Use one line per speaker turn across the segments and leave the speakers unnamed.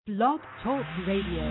Blog Talk Radio.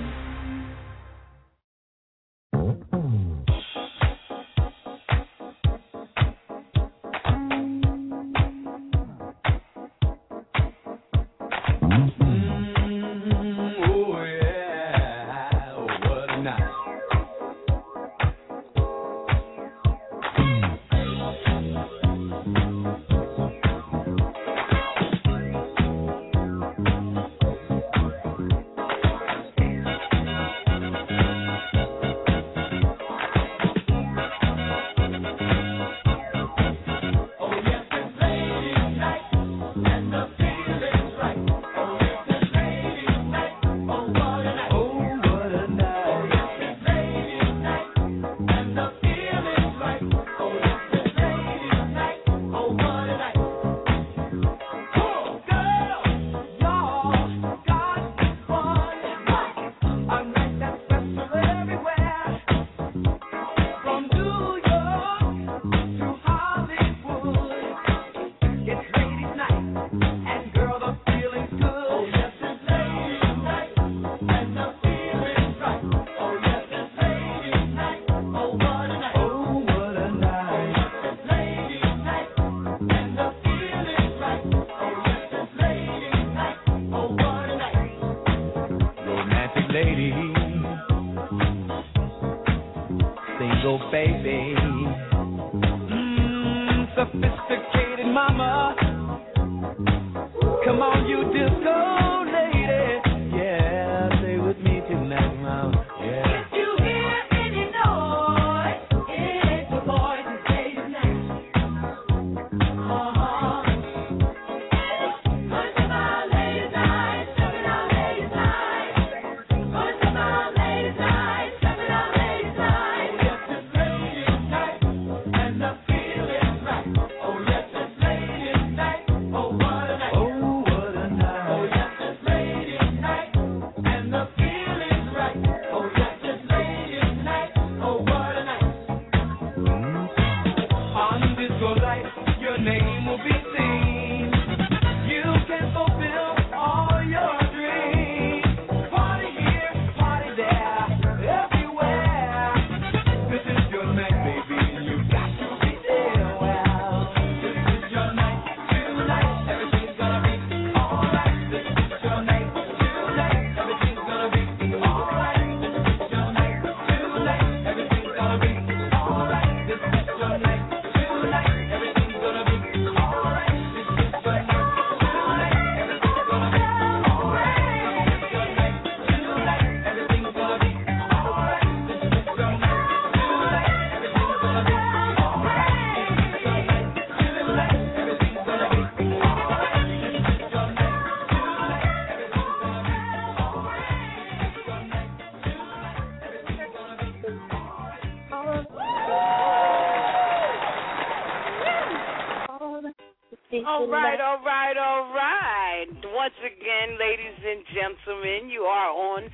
All right. Once again, ladies and gentlemen, you are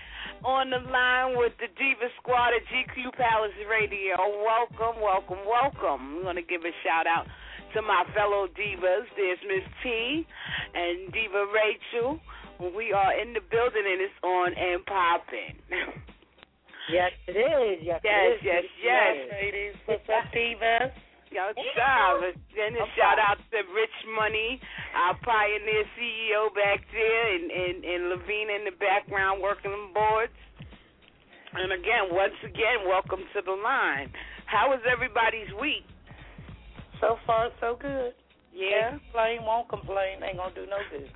on the line with the Diva Squad at GQ Palace Radio. Welcome. I'm going to give a shout out to my fellow divas. There's Miss T and Diva Rachel. We are in the building and it's on and popping.
Yes, it is. Yes,
ladies. What's up, divas? Yo, and a shout out to Rich Money, our pioneer CEO back there, and Lavina in the background working on boards. And once again, welcome to the line. How was everybody's week?
So far, so good.
Yeah.
Can't complain, won't complain. Ain't gonna do no good.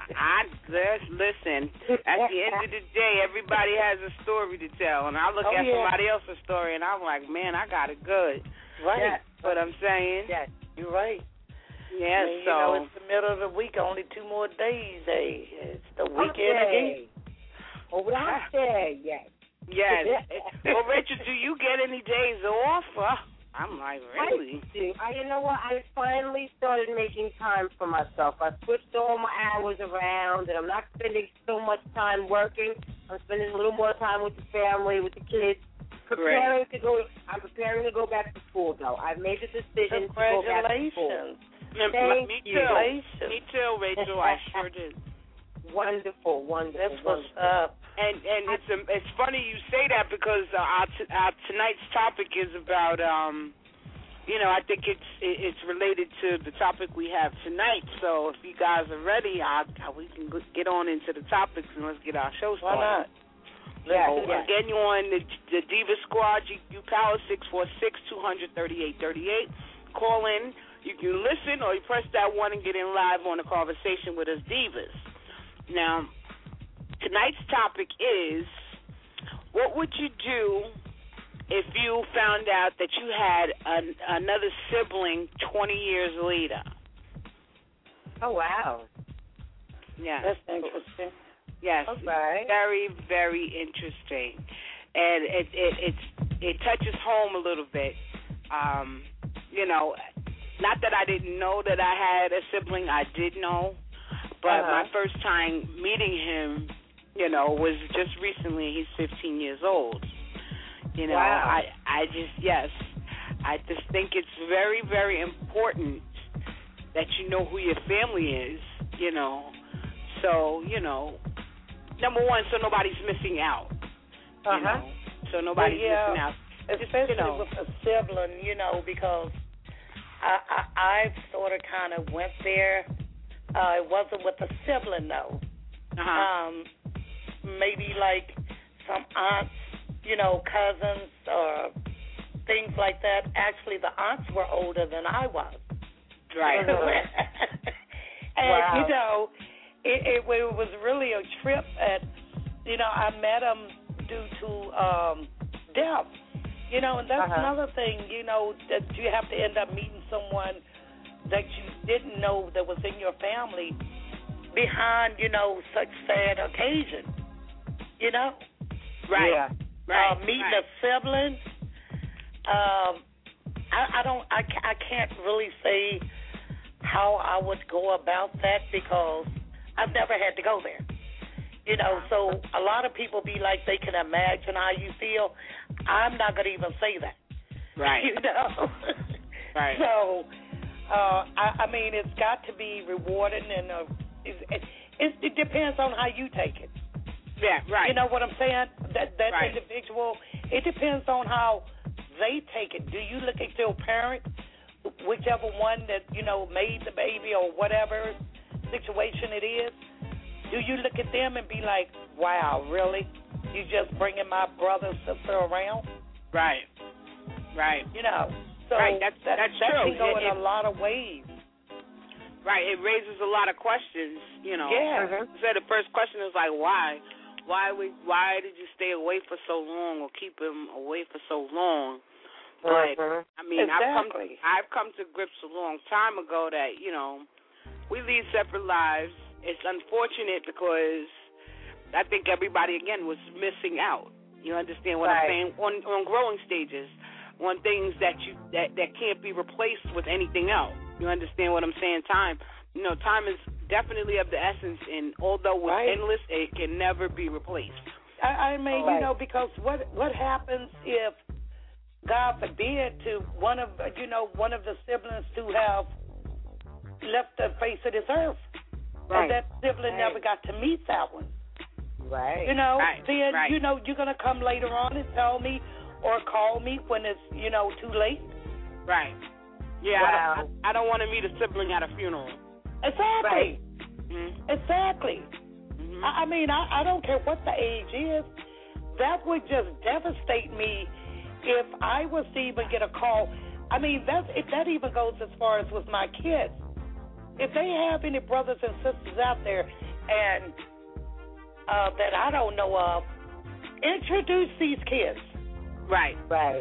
Listen, at the end of the day, everybody has a story to tell, and I look at somebody else's story, and I'm like, man, I got it good.
Right.
That's what I'm saying.
Yes, you're right.
Yeah,
it's the middle of the week, only 2 more days. It's the weekend again.
Over the day, yes.
Yes. Well, Rachel, do you get any days off? I'm like, really?
I do. You know what? I finally started making time for myself. I switched all my hours around, and I'm not spending so much time working. I'm spending a little more time with the family, with the kids. I'm preparing to go back to school, though. I've made the decision to go back to school.
Me too, Rachel. I sure did.
Wonderful.
That's what's up.
And it's funny you say that because our tonight's topic is about I think it's related to the topic we have tonight. So if you guys are ready, we can get on into the topics and let's get our show started.
Why not?
Again, you're on the Diva Squad, GQ Power, 646-200-3838. Call in. You can listen or you press that one and get in live on a conversation with us divas. Now, tonight's topic is, what would you do if you found out that you had another sibling 20 years later?
Oh, wow.
Yeah.
That's interesting.
Yes.
Okay.
Very, very interesting. And it touches home a little bit. Not that I didn't know that I had a sibling. I did know. But my first time meeting him, was just recently. He's 15 years old.
Wow.
I just think it's very, very important that you know who your family is, So, number one, so nobody's missing out. So nobody's missing out.
Especially with a sibling, because I sort of kind of went there. It wasn't with a sibling, though. Maybe like some aunts, cousins or things like that. Actually, the aunts were older than I was.
Right.
And, it was really a trip. I met him due to death. And that's another thing, that you have to end up meeting someone that you didn't know that was in your family behind, such sad occasion.
Right.
Yeah.
Right.
Meeting a sibling. I can't really say how I would go about that because I've never had to go there. So a lot of people be like they can imagine how you feel. I'm not going to even say that.
Right. Right.
So, I mean, it's got to be rewarding, and it depends on how you take it.
Yeah, right.
You know what I'm saying? That
right.
individual, it depends on how they take it. Do you look at your parent, whichever one that, made the baby or whatever situation it is? Do you look at them and be like, wow, really? You just bringing my brother and sister around?
Right. Right.
So
right. That's true.
That can go in a lot of ways.
Right. It raises a lot of questions,
Yeah.
So the first question is like, why? Why did you stay away for so long or keep him away for so long? But, I mean,
exactly.
I've come to grips a long time ago that, we lead separate lives. It's unfortunate because I think everybody, again, was missing out. You understand what I'm saying? On growing stages, on things that can't be replaced with anything else. You understand what I'm saying? Time is definitely of the essence, and although it's endless, it can never be replaced.
I mean, because what happens if, God forbid, to one of the siblings to have left the face of this earth, and that sibling never got to meet that one.
Right.
Then you're gonna come later on and tell me or call me when it's too late.
Right. Yeah.
Wow.
I don't want to meet a sibling at a funeral.
Exactly.
Right.
Mm-hmm.
Exactly.
Mm-hmm.
I mean, I don't care what the age is. That would just devastate me if I was to even get a call. I mean, that even goes as far as with my kids. If they have any brothers and sisters out there and that I don't know of, introduce these kids.
Right.
Right.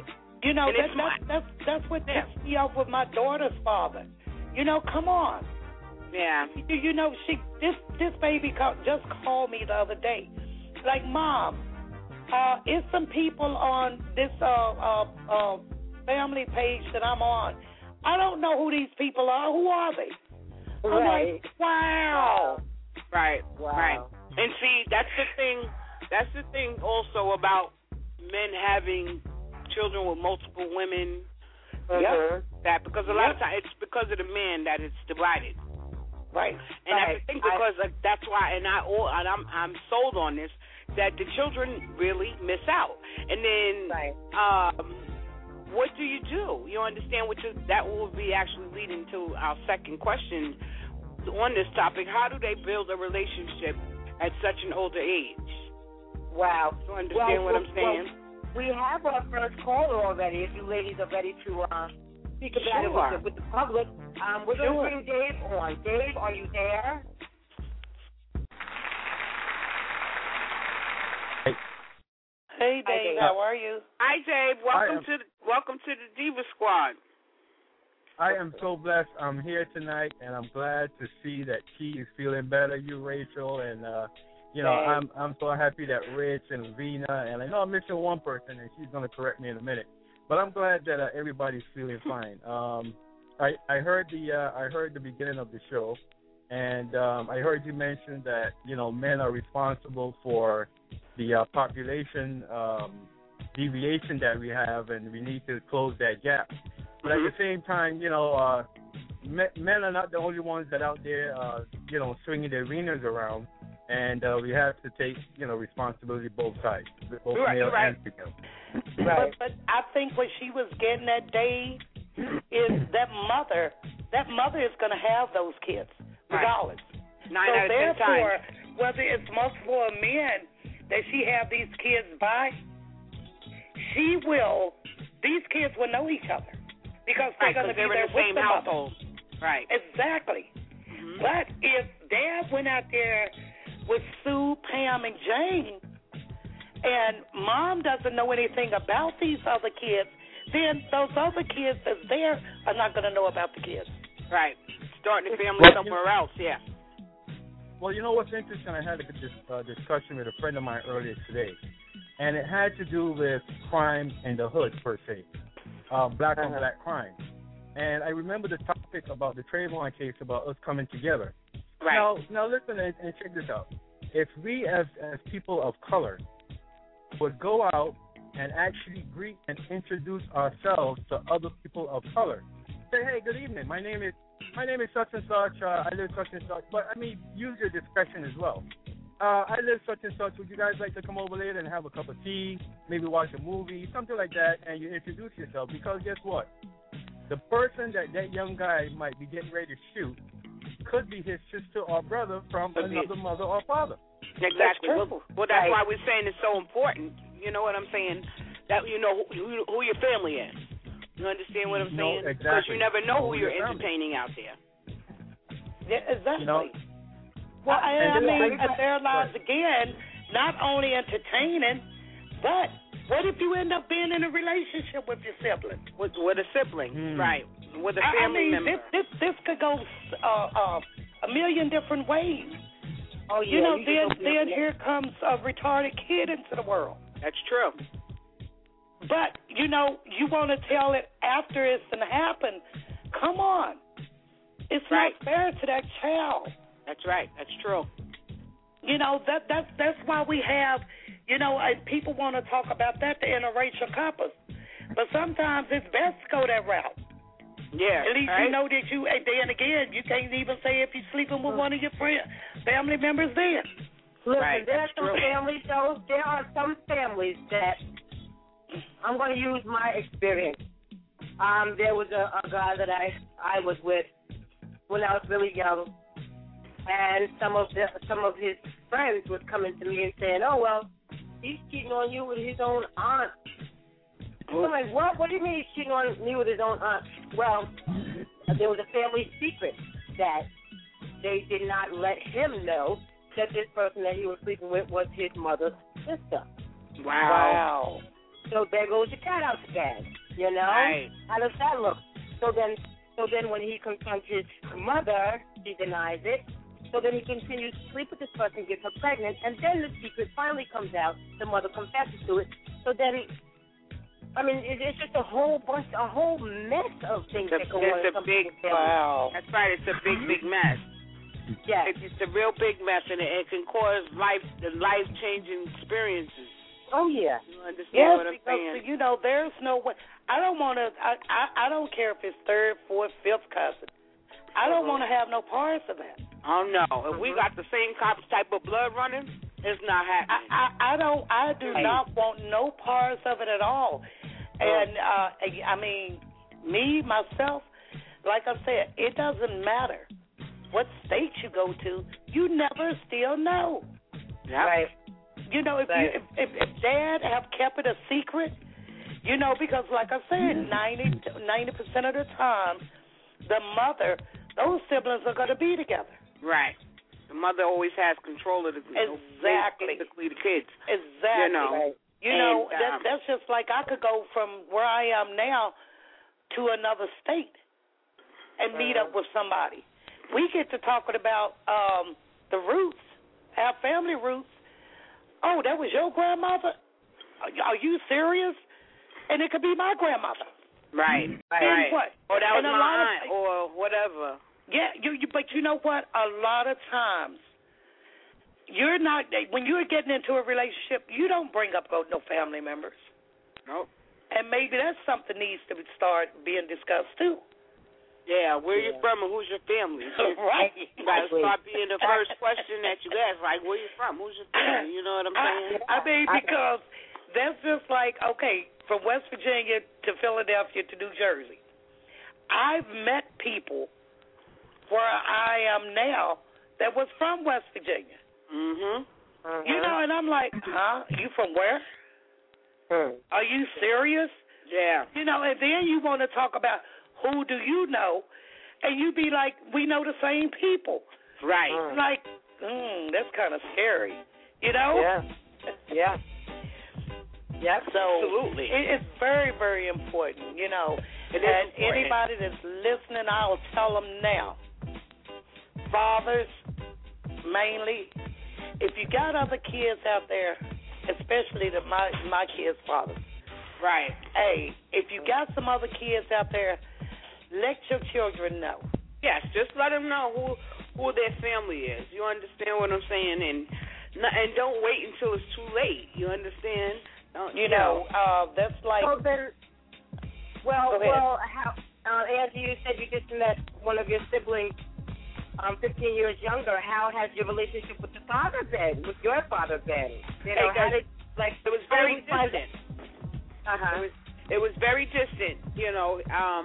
That's what pissed me off with my daughter's father. Come on.
Yeah.
This baby just called me the other day. Like, Mom, is some people on this family page that I'm on. I don't know who these people are. Who are they? I'm like, wow.
Right.
Wow.
Right. And see, that's the thing. That's the thing also about men having children with multiple women.
Mm-hmm.
That because a lot of times it's because of the man that it's divided.
Right.
And I think because that's why, and I'm sold on this, that the children really miss out. And then, what do? You understand that will be actually leading to our second question on this topic. How do they build a relationship at such an older age?
Wow.
You understand what I'm saying?
Well, we have our first caller already. If you ladies are ready to speak about it with the public, we're going to bring Dave on. Dave, are you there?
Hey, Dave. How are you?
Hi, Dave. Welcome to the Diva Squad.
I am so blessed. I'm here tonight, and I'm glad to see that Key is feeling better. You, Rachel, and I'm so happy that Rich and Vina, and I know I'm missing one person, and she's going to correct me in a minute. But I'm glad that everybody's feeling fine. I heard the beginning of the show, and I heard you mention that men are responsible for the population deviation that we have, and we need to close that gap. But at the same time, men are not the only ones that out there, swinging their wieners around, and we have to take, responsibility both sides, both male and female.
Right. But I think what she was getting at, Dave, is that mother is going to have those kids, regardless.
Right. 9 out of 10 times.
Therefore, whether it's multiple men that she have these kids by, these kids will know each other because they're going to be there
in the same household. Right.
Exactly. Mm-hmm. But if Dad went out there with Sue, Pam, and Jane, and Mom doesn't know anything about these other kids, then those other kids that's there are not going to know about the kids.
Right. Starting a family somewhere else, yeah.
Well, you know what's interesting? I had a discussion with a friend of mine earlier today, and it had to do with crime in the hood, per se, black on black crime. And I remember the topic about the Trayvon case about us coming together.
Right.
Now listen and check this out. If we as people of color would go out and actually greet and introduce ourselves to other people of color, say, hey, good evening, my name is such and such, I live such and such, but I mean, use your discretion as well. I live such and such, would you guys like to come over later and have a cup of tea, maybe watch a movie, something like that, and you introduce yourself, because guess what? The person that young guy might be getting ready to shoot could be his sister or brother from another mother or father.
Exactly. Well, that's why we're saying it's so important. You know what I'm saying? That you know who your family is. You understand what I'm saying?
Exactly.
Because you never know who you're entertaining out there.
Yeah, exactly. Well, I mean, their lives again, not only entertaining, but what if you end up being in a relationship with your sibling?
With a sibling, right? With a family member.
This could go a million different ways.
Oh yeah.
Then here comes a retarded kid into the world.
That's true.
But you want to tell it after it's happened. Come on, it's not fair to that child.
That's right. That's true.
That's why we have, and people want to talk about that, the interracial couples. But sometimes it's best to go that route.
Yeah.
At least you know that you, and then again, you can't even say if you're sleeping with one of your family members then.
Listen, there are some families that, I'm going to use my experience. There was a guy that I was with when I was really young, and some of his friends was coming to me and saying, "Oh well, he's cheating on you with his own aunt." I'm like, "What? What do you mean he's cheating on me with his own aunt?" Well, there was a family secret that they did not let him know that this person that he was sleeping with was his mother's sister.
Wow.
So there goes the cat out the bag,
Right.
How does that look? So then when he confronts his mother, she denies it. So then he continues to sleep with this person, gets her pregnant, and then the secret finally comes out. The mother confesses to it. So then, it's just a whole mess of things that go on.
It's a big, wow. That's right. It's a big, big mess.
Yeah.
It's a real big mess, and it can cause life-changing experiences.
Oh, yeah.
You understand what I'm saying?
There's no way. I don't want to, I don't care if it's third, fourth, fifth cousin. I don't want to have no parts of that.
Oh no! If we got the same type of blood running, it's not happening.
I do not want no parts of it at all. And I mean, me myself, like I said, it doesn't matter what state you go to. You never still know.
Yeah.
Right.
You know, if Dad have kept it a secret, you know, because like I said, 90% of the time, the mother, those siblings are going to be together.
Right. The mother always has control of the
exactly
the kids.
Exactly.
You know,
that's just like I could go from where I am now to another state and meet up with somebody. We get to talking about the roots, our family roots. Oh, that was your grandmother? Are you serious? And it could be my grandmother.
Right.
What?
Or that was my aunt or whatever.
Yeah, but you know what? A lot of times, you're not, when you're getting into a relationship, you don't bring up no family members.
Nope.
And maybe that's something needs to start being discussed too.
Yeah, where you from and who's your family?
Right.
You got to start being the first question that you ask, like, where you from? Who's your family? You know what I'm saying?
I mean, because that's just like, okay, from West Virginia to Philadelphia to New Jersey. I've met people where I am now that was from West Virginia. You know, and I'm like, huh? You from where? Are you serious?
Yeah.
You know, and then you want to talk about who do you know, and you be like, we know the same people.
Right.
Like, that's kind of scary, you know?
Yeah. Yeah.
So
absolutely.
It's very, very important, you know.
It is
and
important.
Anybody that's listening, I'll tell them now. Fathers, mainly, if you got other kids out there, especially my kids' fathers.
Right.
Hey, if you got some other kids out there, let your children know.
Yes, just let them know who their family is. You understand what I'm saying? And don't wait until it's too late. You understand?
You know, that's like.
Well, how, Angie, you said you just met one of your siblings 15 years younger. How has your relationship with the father been? With your father been? You know,
it was very distant. It was very distant. You know,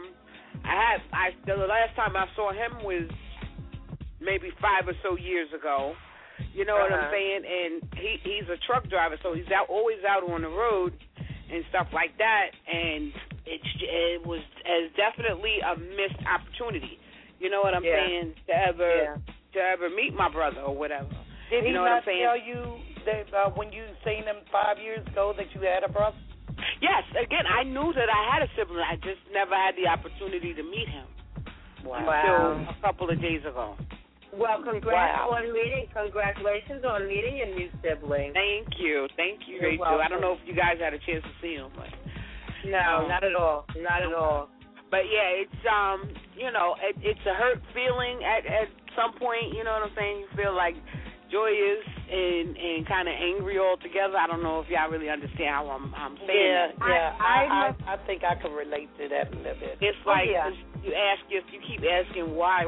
the last time I saw him was maybe 5 or so years ago. You know what I'm saying? And he's a truck driver, so he's always out on the road and stuff like that. And it was definitely a missed opportunity. You know what I'm saying? To ever meet my brother or whatever.
Did he
not
tell you that when you seen him 5 years ago that you had a brother?
Yes. Again, I knew that I had a sibling. I just never had the opportunity to meet him until a couple of days ago.
Well, congratulations on meeting your new sibling.
Thank you, Rachel.
Welcome.
I don't know if you guys had a chance to see him, but
no, not at all.
But yeah, it's you know, it's a hurt feeling at some point. You know what I'm saying? You feel like joyous and kind of angry all together. I don't know if y'all really understand how I'm saying that.
I think I can relate to that a little bit.
It's like you keep asking why.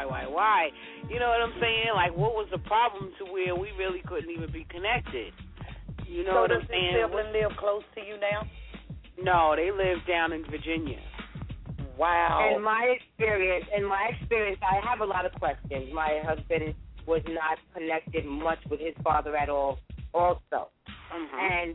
You know what I'm saying? Like, what was the problem to where we really couldn't even be connected? You know what I'm saying?
Does your sibling live close to you now?
No, they live down in Virginia.
Wow.
In my experience, I have a lot of questions. My husband was not connected much with his father at all, also. And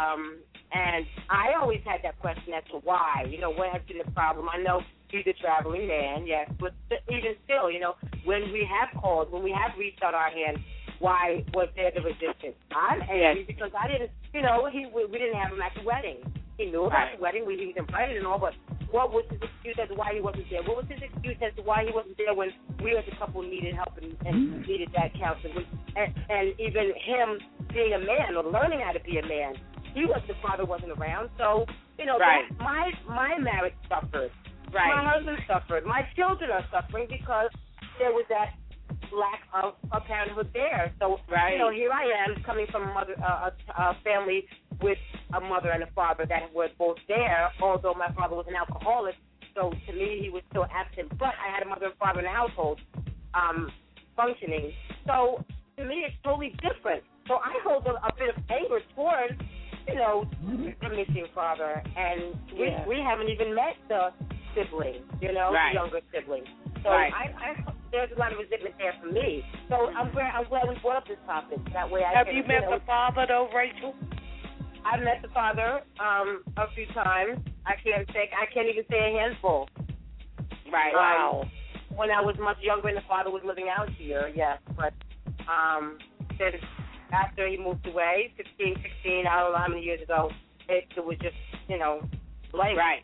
I always had that question as to why. You know, what has been the problem? I know he's a traveling man, yes, but even still, you know, when we have called, when we have reached out our hand, why was there the resistance? I'm angry because I didn't, you know, we didn't have him at the wedding. He knew about the wedding, he was invited and all, but what was his excuse as to why he wasn't there? What was his excuse as to why he wasn't there when we as a couple needed help and needed that counseling? And even him being a man or learning how to be a man, the father wasn't around. So, you know, my marriage suffered. My husband suffered. My children are suffering because there was that lack of parenthood there. So, you know, here I am coming from a family with a mother and a father that were both there, although my father was an alcoholic. So to me, he was still absent. But I had a mother and father in the household. functioning. So to me, it's totally different. So I hold a bit of anger towards, the missing father, and we haven't even met the sibling, the younger sibling. So there's a lot of resentment there for me. So I'm glad we brought up this topic. That way
Have you met the father, though, Rachel?
I've met the father a few times. I can't even say a handful.
Right.
Wow.
When I was much younger and the father was living out here, yes. But then after he moved away, 15, 16, I don't know how many years ago, it was just, blank.
Right.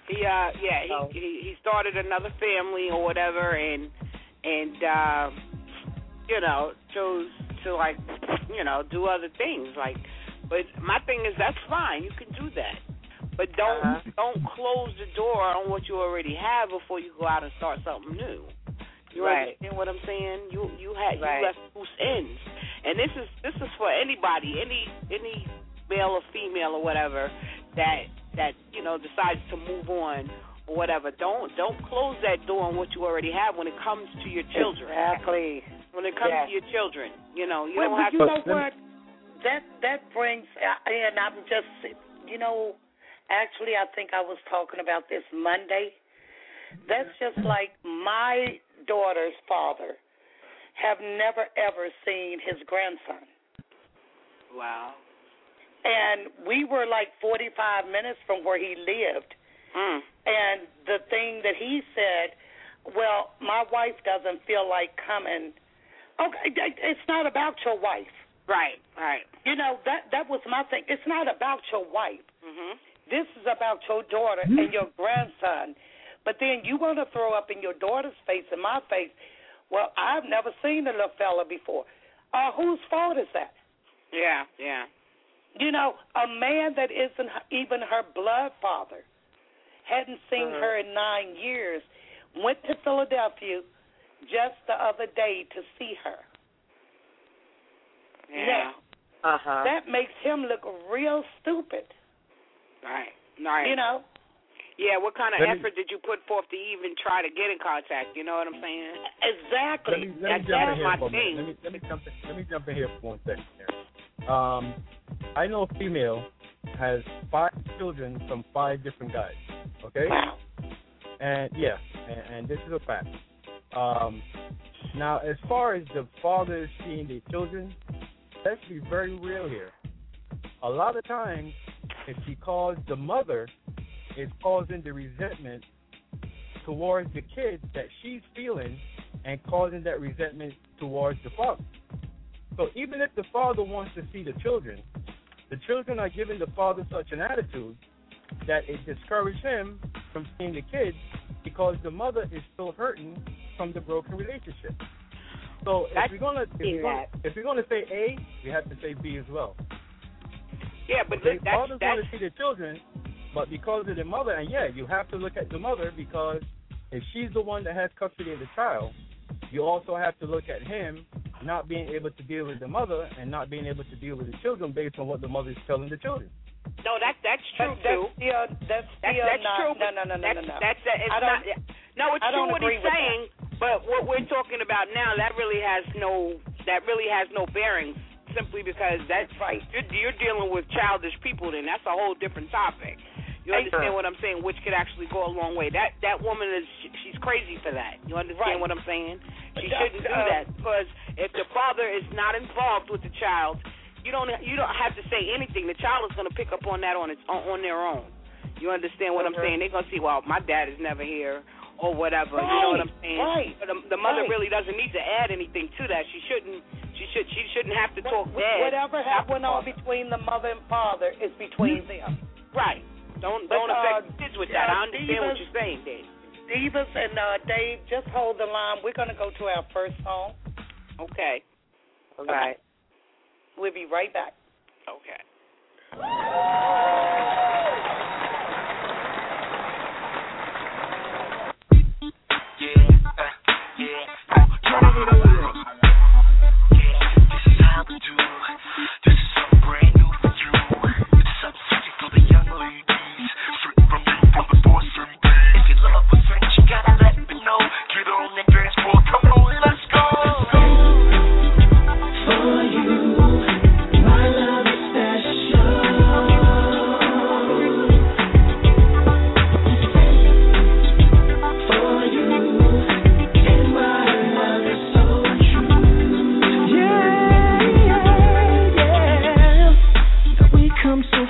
He started another family or whatever, and chose to do other things. But my thing is that's fine. You can do that, but don't close the door on what you already have before you go out and start something new. You understand what I'm saying? You left loose ends, and this is for anybody, any male or female or whatever that decides to move on or whatever. Don't close that door on what you already have when it comes to your children.
Exactly.
When it comes to your children, you don't have to.
You know what? That brings, and I'm just, actually I think I was talking about this Monday. That's just like my daughter's father have never, ever seen his grandson.
Wow.
And we were like 45 minutes from where he lived. And the thing that he said, well, my wife doesn't feel like coming. Okay, it's not about your wife.
Right.
That was my thing. It's not about your wife.
Mm-hmm.
This is about your daughter and your grandson. But then you want to throw up in your daughter's face and my face, well, I've never seen a little fella before. Whose fault is that?
Yeah.
A man that isn't even her blood father, hadn't seen her in 9 years, went to Philadelphia just the other day to see her.
Yeah.
Now, that makes him look real stupid.
Right. Yeah, what kind of effort did you put forth to even try to get in contact? You know what I'm saying?
Exactly.
Let me jump in here for 1 second here. I know a female has 5 children from 5 different guys. Okay?
Wow.
And this is a fact. Now, as far as the fathers seeing their children, let's be very real here. A lot of times, it's because the mother is causing the resentment towards the kids that she's feeling and causing that resentment towards the father. So even if the father wants to see the children are giving the father such an attitude that it discourages him from seeing the kids because the mother is still hurting from the broken relationship. So if we're gonna say A, we have to say B as well.
Yeah, but
the fathers want to see their children, but because of the mother, and you have to look at the mother because if she's the one that has custody of the child, you also have to look at him not being able to deal with the mother and not being able to deal with the children based on what the mother is telling the children.
No, that's true too.
That's
true.
No.
It's true what he's saying, but what we're talking about now that really has no bearing. Simply because that's right. You're dealing with childish people, then that's a whole different topic. You understand what I'm saying? Which could actually go a long way. That woman she's crazy for that. You understand what I'm saying? She shouldn't do that because if the father is not involved with the child, you don't have to say anything. The child is going to pick up on that on their own. You understand what I'm saying? They're going to see, well, my dad is never here or whatever.
Right.
You know what I'm saying?
Right.
But the mother really doesn't need to add anything to that. She shouldn't have to talk bad.
Whatever happened on between the mother and father is between them.
Right. Don't affect kids with that. I understand what you're saying, Dave.
Divas and Dave, just hold the line. We're going to go to our first song.
Okay.
All right. We'll be right back.
Okay.
Turn it around. This is how we do. This is something brand new for you. It's something sexy for the young ladies. Straight from me, from the boys and bees. If you love a French, you gotta let me know. Get on and dance floor, come on, let's go.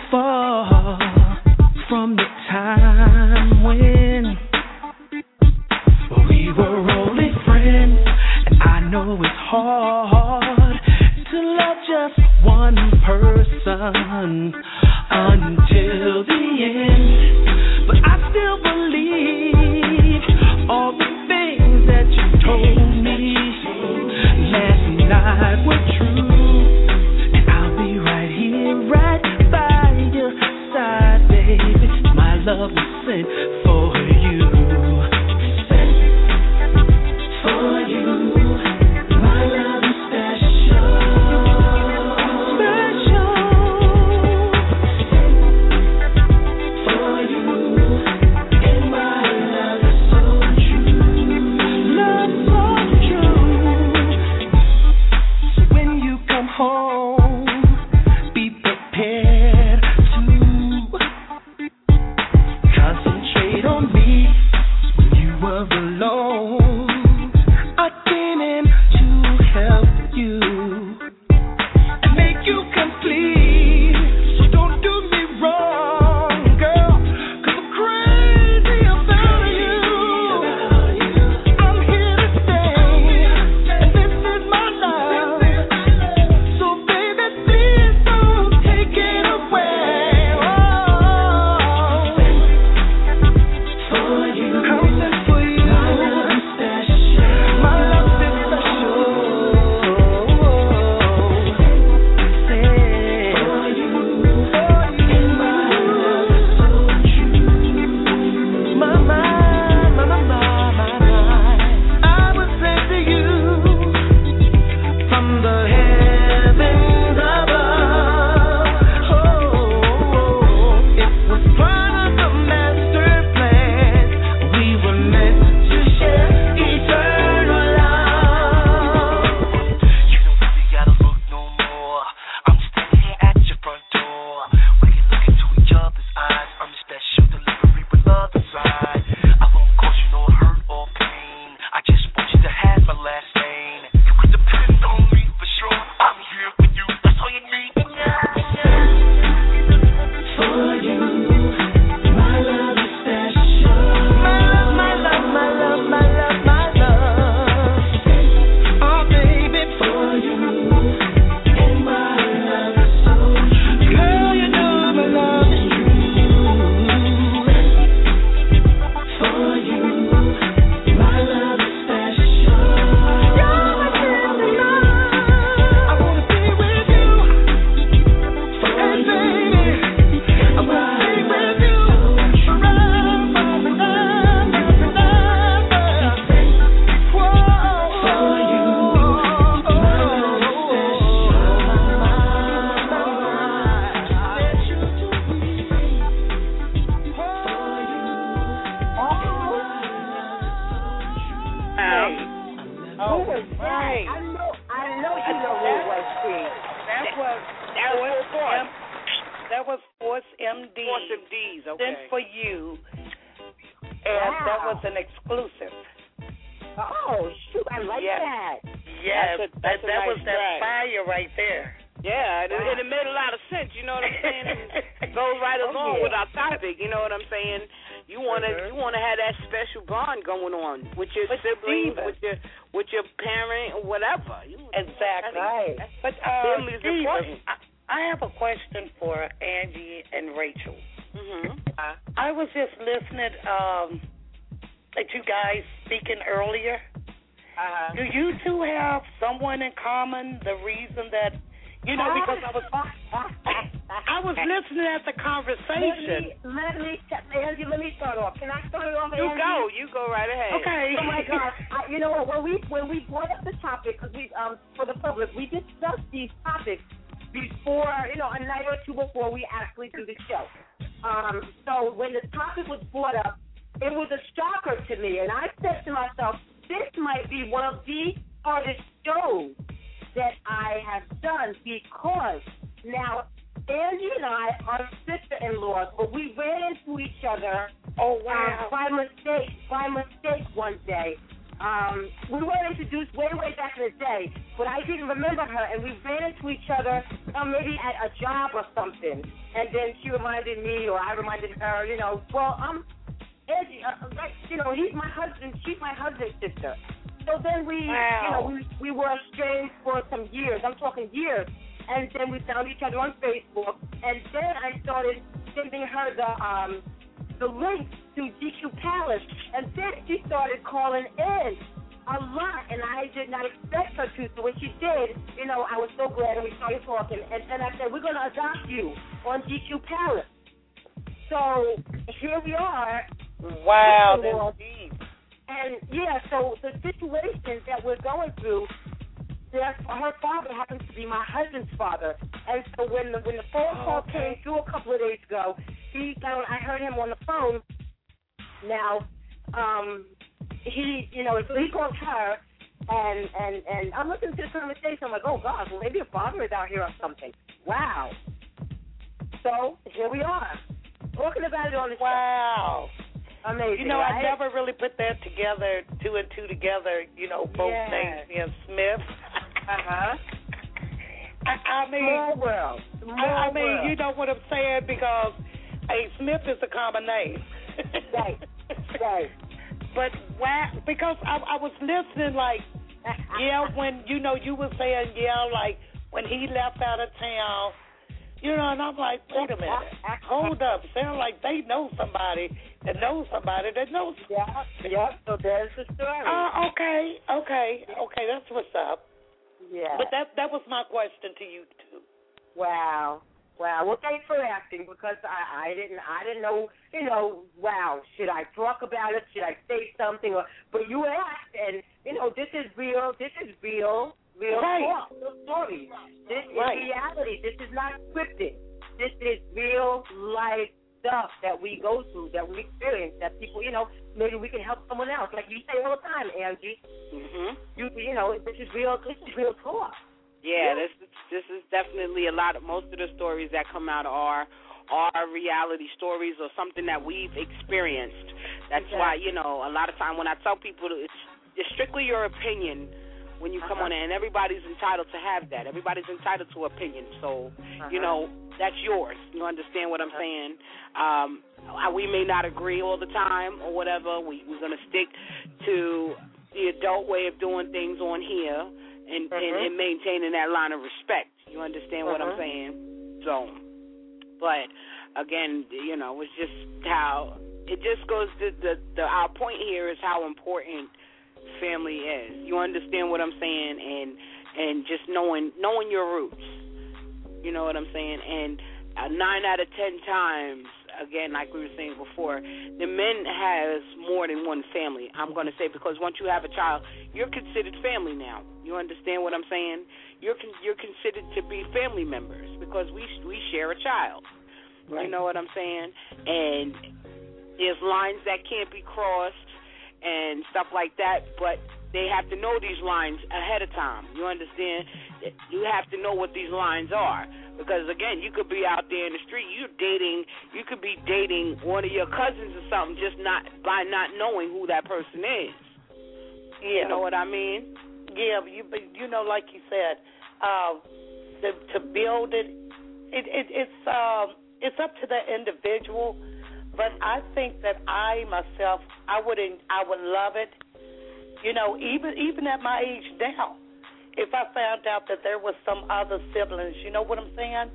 far from the time when we were only friends, and I know it's hard to love just one person until the end, but I still believe all the things that you told me last night were true, and I'll be right here, right by your side, baby. My love was sent for you. For you, my love is special. For you, and my love is so true. Love so true. So when you come home, be prepared to concentrate on me when you were alone. I came in to help you and make you complete. So don't do me wrong, girl, 'cause I'm crazy about you. I'm here to stay, and this is my love. So baby, please don't take it away. Oh, for you, I'm sent for you. My love is special. My love is special. Say, for you, and my love is so true. My. I was sent to you from the heavens above. Oh, it was part of the master plan. We were meant to share eternal love. You don't really gotta look no more. I'm standing here at your front door. We can look into each other's eyes. I'm your special delivery with love inside. I won't cause you no hurt or pain. I just want you to have my last name. You can depend on me for sure. I'm here for you. That's all you need. For you, my love is special. My love, my love, my love, my love, my love. Oh, baby, for you, and my love is so true. Girl, you know my love is true. For you, my love is special. You're my tender love. I wanna be with you. And baby, I wanna be with you forever. Whoa. For you, my love is
Who was that? I know you know who it was, Steve.
That was Force MD.
Force MDs, okay.
Sent for you, and that was an exclusive.
Oh, shoot, I like
Yeah.
that.
Yes,
That's a
that was
nice
that
track.
fire right there.
Yeah, and it made a lot of sense, you know what I'm saying? It goes right along
yeah.
with our topic, you know what I'm saying? You wanna have that special bond going on with your siblings,
Steven.
with your parent or whatever.
Exactly.
Right.
But
Family is
Steven,
important.
I have a question for Angie and Rachel. I was just listening at you guys speaking earlier. Do you two have someone in common? The reason that, because I was listening at the conversation.
Let me start off. Can I start off?
You go right ahead.
Okay.
Oh my God! You know what? When we brought up the topic, because we for the public, we discussed these topics before, a night or two before we actually do the show. So when the topic was brought up, it was a shocker to me, and I said to myself, this might be one of the hardest shows that I have done, because now Angie and I are sister-in-laws, but we ran into each other
Oh, wow.
by mistake one day. we were introduced way back in the day, but I didn't remember her, and we ran into each other maybe at a job or something, and then she reminded me, or I reminded her, well, Angie, he's my husband, she's my husband's sister. So then we were estranged for some years. I'm talking years. And then we found each other on Facebook. And then I started sending her the link to GQ Palace. And then she started calling in a lot. And I did not expect her to. So when she did, I was so glad. And we started talking. And then I said, we're going to adopt you on GQ Palace. So here we are.
Wow, that's deep.
And, so the situations that we're going through, her father happens to be my husband's father. And so when the phone call came through a couple of days ago, I heard him on the phone. Now, he called her, and I'm listening to the conversation. I'm like, oh, gosh, well, maybe a father is out here or something. Wow. So here we are, talking about it on the show.
Wow.
Amazing,
I never really put that together, two and two together, both names being Smith.
Uh-huh.
I mean,
small world.
I mean, you know what I'm saying? Because, Smith is a common name.
Right.
But why? Because I was listening, like, when, you were saying, like, when he left out of town, and I'm like, wait a minute, hold up. Sound like they know somebody that knows somebody that knows somebody.
Yeah, so there's the story.
Okay, that's what's up.
Yeah.
But that was my question to you, too.
Wow. Well, thanks for asking, because I didn't know, wow, should I talk about it? Should I say something? But you asked, and, this is real
right.
talk, real stories. This is reality. This is not scripted. This is real life stuff that we go through, that we experience, that people, maybe we can help someone else. Like you say all the time, Angie.
Mm-hmm.
This is real talk.
Yeah, this is definitely most of the stories that come out are reality stories or something that we've experienced. That's why, a lot of time when I tell people it's strictly your opinion when you come on in, and everybody's entitled to have that. Everybody's entitled to opinion. So, that's yours. You understand what I'm saying? We may not agree all the time or whatever. We're going to stick to the adult way of doing things on here and maintaining that line of respect. You understand what I'm saying? So, but, again, it's just how it just goes to our point here is how important family is. You understand what I'm saying? And just knowing your roots. You know what I'm saying? And 9 out of 10 times, again, like we were saying before, the men has more than one family. I'm going to say, because once you have a child, you're considered family now. You understand what I'm saying? You're considered to be family members because we share a child. Right. You know what I'm saying? And there's lines that can't be crossed and stuff like that, but they have to know these lines ahead of time. You understand? You have to know what these lines are. Because, again, you could be out there in the street, you could be dating one of your cousins or something just by not knowing who that person is. Yeah. You know what I mean?
Yeah, like you said, to build it's up to the individual. But I think that I myself, I would love it. Even at my age now, if I found out that there was some other siblings, you know what I'm saying?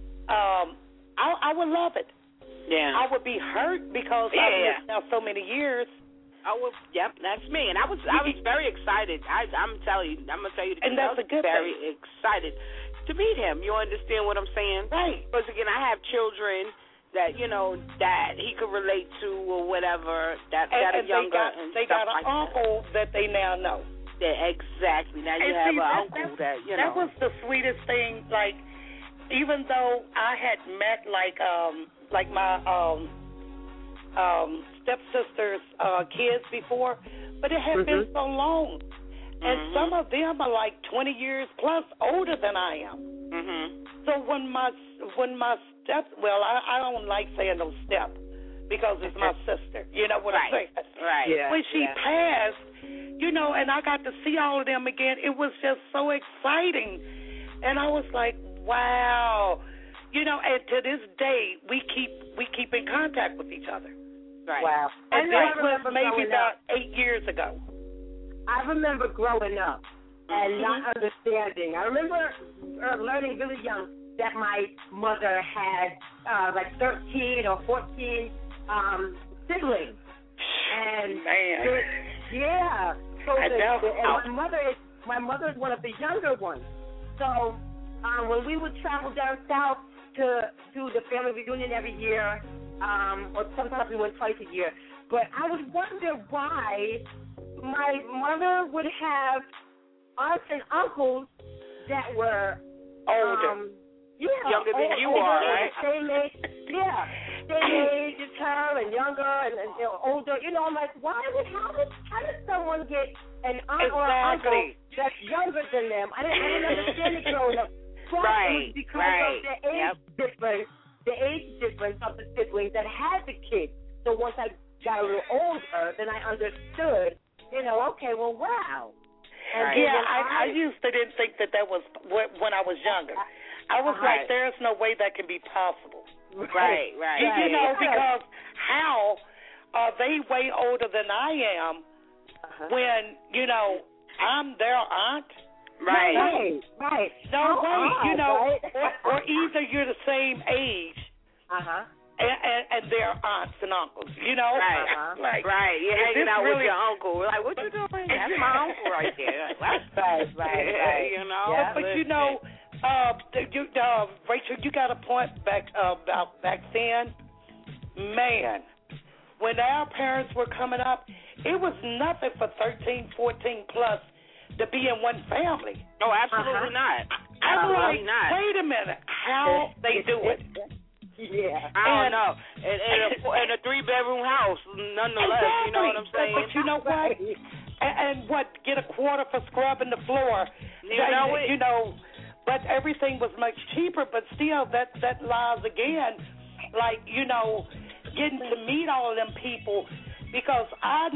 I would love it.
Yeah.
I would be hurt because I've lived now so many years.
Yep, that's me. And I was very excited. I'm gonna tell you the truth.
And that's a good
very
thing.
Excited to meet him. You understand what I'm saying?
Right.
Because again, I have children that that he could relate to or whatever. That are younger and
they
stuff
got an
like
uncle that they now know.
Yeah, exactly. Now you have an uncle that
That was the sweetest thing. Like, even though I had met like my stepsister's kids before, but it had been so long, and some of them are like 20 years plus older than I am. So when my I don't like saying no step because it's my sister. You know what I'm saying?
Right.
When she passed, you know, and I got to see all of them again. It was just so exciting. And I was like, wow. You know, and to this day, we keep in contact with each other.
Right.
Wow.
And
I
this was maybe about 8 years ago.
I remember growing up and not understanding. I remember learning really young that my mother had like 13 or 14 siblings. And
man.
Yeah. So and my mother is one of the younger ones. So when we would travel down south to the family reunion every year, or sometimes we went twice a year, but I would wonder why my mother would have aunts and uncles that were
older.
Younger than you are, right?
Same age, same age as her and younger and older. You know, I'm like, how did someone get an aunt or an uncle that's younger than them? I didn't understand it growing up.
Right,
because of the age difference of the siblings that had the kids. So once I got a little older, then I understood, you know, okay, well, wow. And
I used to didn't think that was when I was younger. I was like, there's no way that can be possible.
Right.
You know, because how are they way older than I am when, you know, I'm their aunt?
Right.
No way, you know, or either you're the same age. And they're aunts and uncles, you know?
Right. You're hanging out with your uncle. We're like, what you doing? That's my uncle right there.
Right.
You know?
Yeah. But, you know, Rachel, you got a point about back then. Man, when our parents were coming up, it was nothing for 13, 14 plus to be in one family.
No, absolutely not.
Absolutely not. Wait a minute. How they do it?
Yeah.
I don't know. In a 3-bedroom house, nonetheless.
Exactly.
You know what I'm saying?
But you know what? And get a quarter for scrubbing the floor. You know, but everything was much cheaper. But still, that lies again. Like, you know, getting to meet all of them people, because I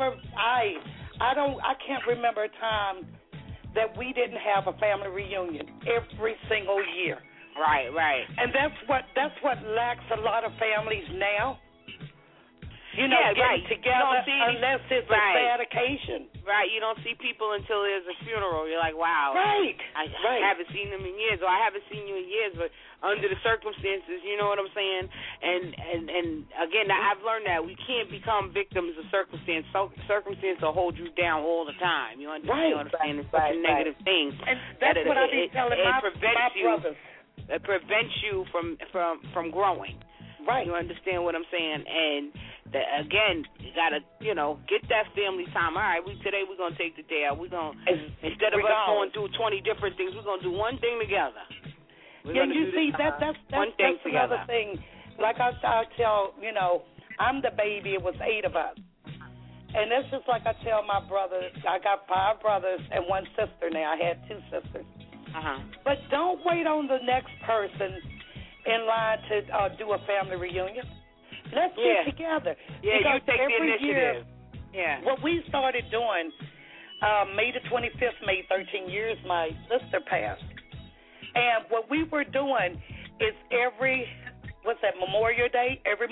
can't remember a time that we didn't have a family reunion every single year.
Right.
And that's what lacks a lot of families now. You know, getting together unless it's a sad occasion.
Right, you don't see people until there's a funeral. You're like, wow.
Right.
I haven't seen them in years, or I haven't seen you in years, but under the circumstances, you know what I'm saying? And again, I've learned that we can't become victims of circumstance. Circumstance will hold you down all the time. You understand what I'm saying? It's such a negative thing.
And that's what I be telling my brothers.
It prevents you from growing.
Right.
You understand what I'm saying? And again, you gotta, you know, get that family time. All right, today we're gonna take the day out. We're gonna, instead of us going through 20 different things, we're gonna do one thing together.
You see, that's another thing. Like I tell, you know, I'm the baby. It was 8 of us, and it's just like I tell my brothers. I got 5 brothers and 1 sister now. I had 2 sisters. But don't wait on the next person in line to do a family reunion. Let's get together.
Yeah,
because
you take the initiative.
What we started doing, May the 25th made 13 years my sister passed. And what we were doing is every Memorial Day, every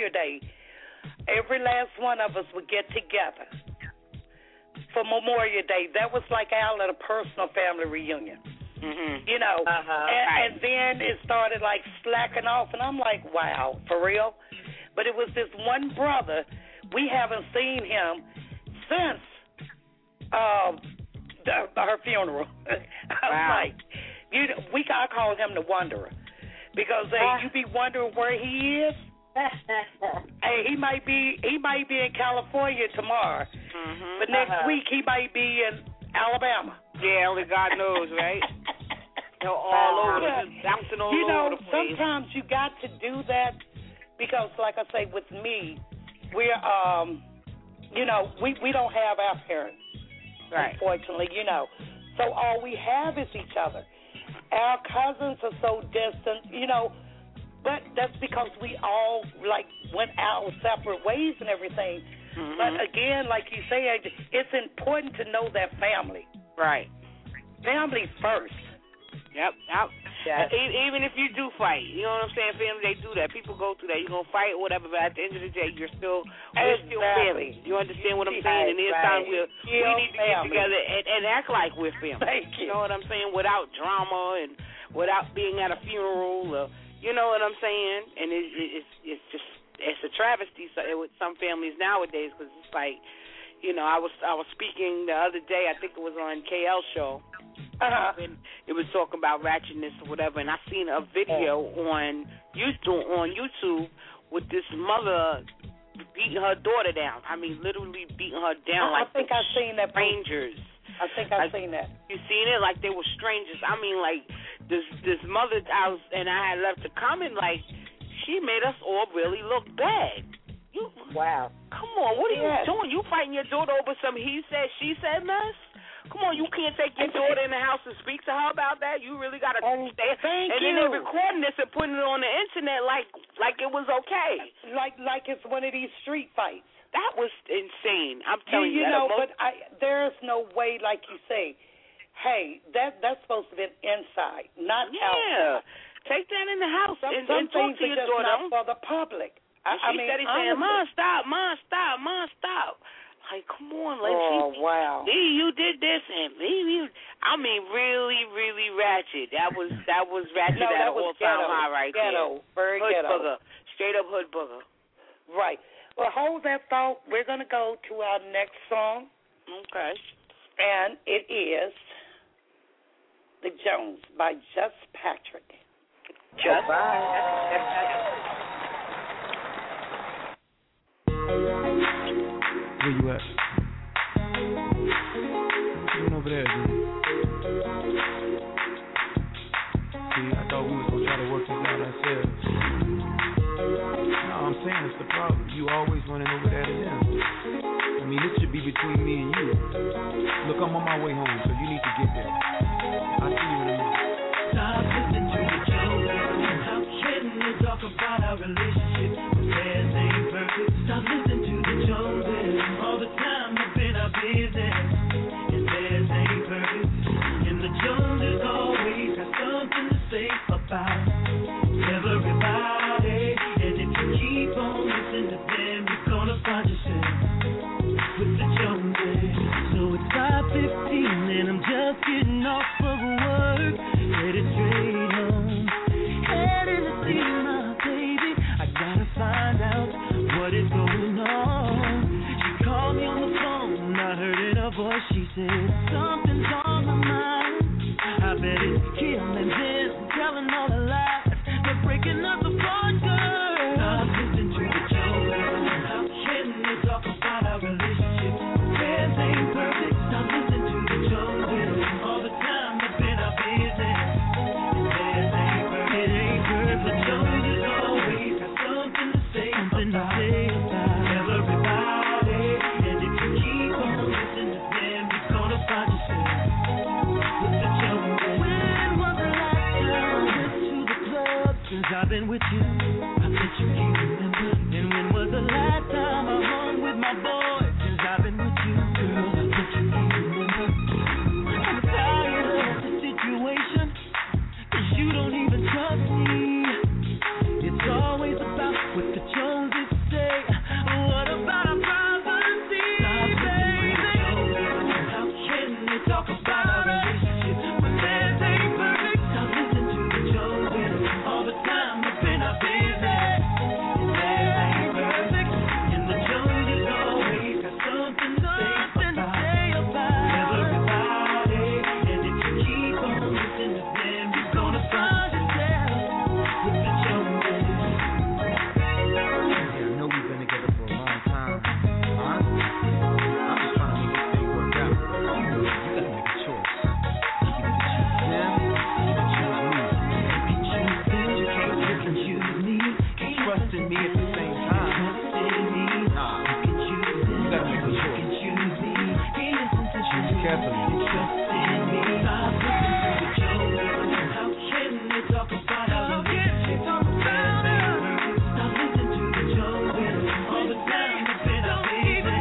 last one of us would get together for Memorial Day. That was like our little personal family reunion. You know, and then it started like slacking off, and I'm like, wow, for real? But it was this one brother, we haven't seen him since her funeral. I was like, I call him the Wanderer, because you be wondering where he is. Hey, he might be in California tomorrow, but next week he might be in Alabama.
Yeah, only God knows, right? They're all over, just bouncing all over the place.
Sometimes you got to do that, because, like I say, with me, we're, you know, we don't have our parents, unfortunately, you know. So all we have is each other. Our cousins are so distant, you know, but that's because we all, like, went our separate ways and everything.
Mm-hmm.
But again, like you say, it's important to know that family.
Right.
Family first.
Yep.
Yes.
Even if you do fight, you know what I'm saying? Family, they do that. People go through that. You're going to fight or whatever, but at the end of the day, we're still family. You understand what I'm saying? And there's time we need to get together and act like we're family.
Thank you.
You know what I'm saying? Without drama and without being at a funeral. Or, you know what I'm saying? And it's just, it's a travesty with some families nowadays because it's like, you know, I was speaking the other day, I think it was on KL show. And it was talking about ratchetness or whatever, and I seen a video on YouTube with this mother beating her daughter down. I mean, literally beating her down like
I think I've seen that.
Strangers.
I think I've seen that.
You seen it? Like they were strangers. I mean, like this mother, I had left a comment like she made us all really look bad.
Wow.
Come on, what are you doing? You fighting your daughter over some he said, she said mess? Come on, you can't take your daughter in the house and speak to her about that. You really got to stay.
Thank you.
And then they're recording this and putting it on the internet like it was okay.
Like it's one of these street fights.
That was insane. I'm telling you.
You know, but there's no way, like you say, hey, that's supposed to be inside, not outside.
Take that in the house and
some
talk
things
to your
are just
daughter.
not for the public.
She said he's saying, Mom, stop. Like, come on, like,
wow.
You did this, and maybe I mean, really, really ratchet. That was ratchet at an all-time high right
ghetto.
There.
Very
hood
ghetto.
Booger. Straight up hood booger.
Right. Well, hold that thought. We're going to go to our next song.
Okay.
And it is The Jones by Just Patrick.
Just
Where you at? What you doing over there, dude? See, I thought we was gonna try to work this out ourselves. No, I'm saying it's the problem. You always running over there to them. I mean, this should be between me and you. Look, I'm on my way home, so you need to get there. I'll see you in a minute.
Stop listening to the joke. How can you talk about our relationship? Theirs ain't perfect. Stop listening to the Joneses. All the time I've been our business. And theirs ain't perfect. And the Joneses always got something to say about everybody. And if you keep on listening to them, you're gonna find yourself with the Joneses. So it's 5:15 and I'm just getting off of work, headed straight home, headed to see my baby. I gotta find out what is going on. She called me on the phone, I heard in her voice, she said something's on my mind. I bet it's him and then telling all the lies. They're breaking up the bond, girl. Stop listening to the joke. How can they talk about our relationship? Theirs ain't perfect. Stop listening to the joke. All the time they've been our business. Theirs ain't perfect. It ain't perfect. The joke is always got something to say about everybody. And if you keep on listening to them, you're gonna find yourself with the joke. When was the last time I went to the club since I've been with you? I bet you can't remember. And when was the last time I hung with my boys since I've been with you? Girl, I bet you can't remember. I'm tired of the situation, 'cause you don't even trust me. It's always about what the Joneses say. What about our privacy, baby? How can they talk about our relationship when theirs ain't perfect? Stop listening to the Joneses. All the time they've been our business. Theirs ain't perfect. And the Joneses always got something to say about everybody. And if you keep on listening to them, you're gonna find yourself with the Joneses.
Yeah, I know we've been together for a long time. Honestly, I'm just trying to make this thing work out. You gotta make a choice. You can choose them, you can choose me.
You can choose them, you can choose me.
Trust in me at the same time.
Trust in me.
Nah,
You can choose them,
you gotta make a
you
choice.
can choose me. Listen to
Choose
me.
carefully.
Trust in me. Stop listening to the Joneses. How can they talk about our relationship? Stop listening to the Joneses. All the time they've been our business.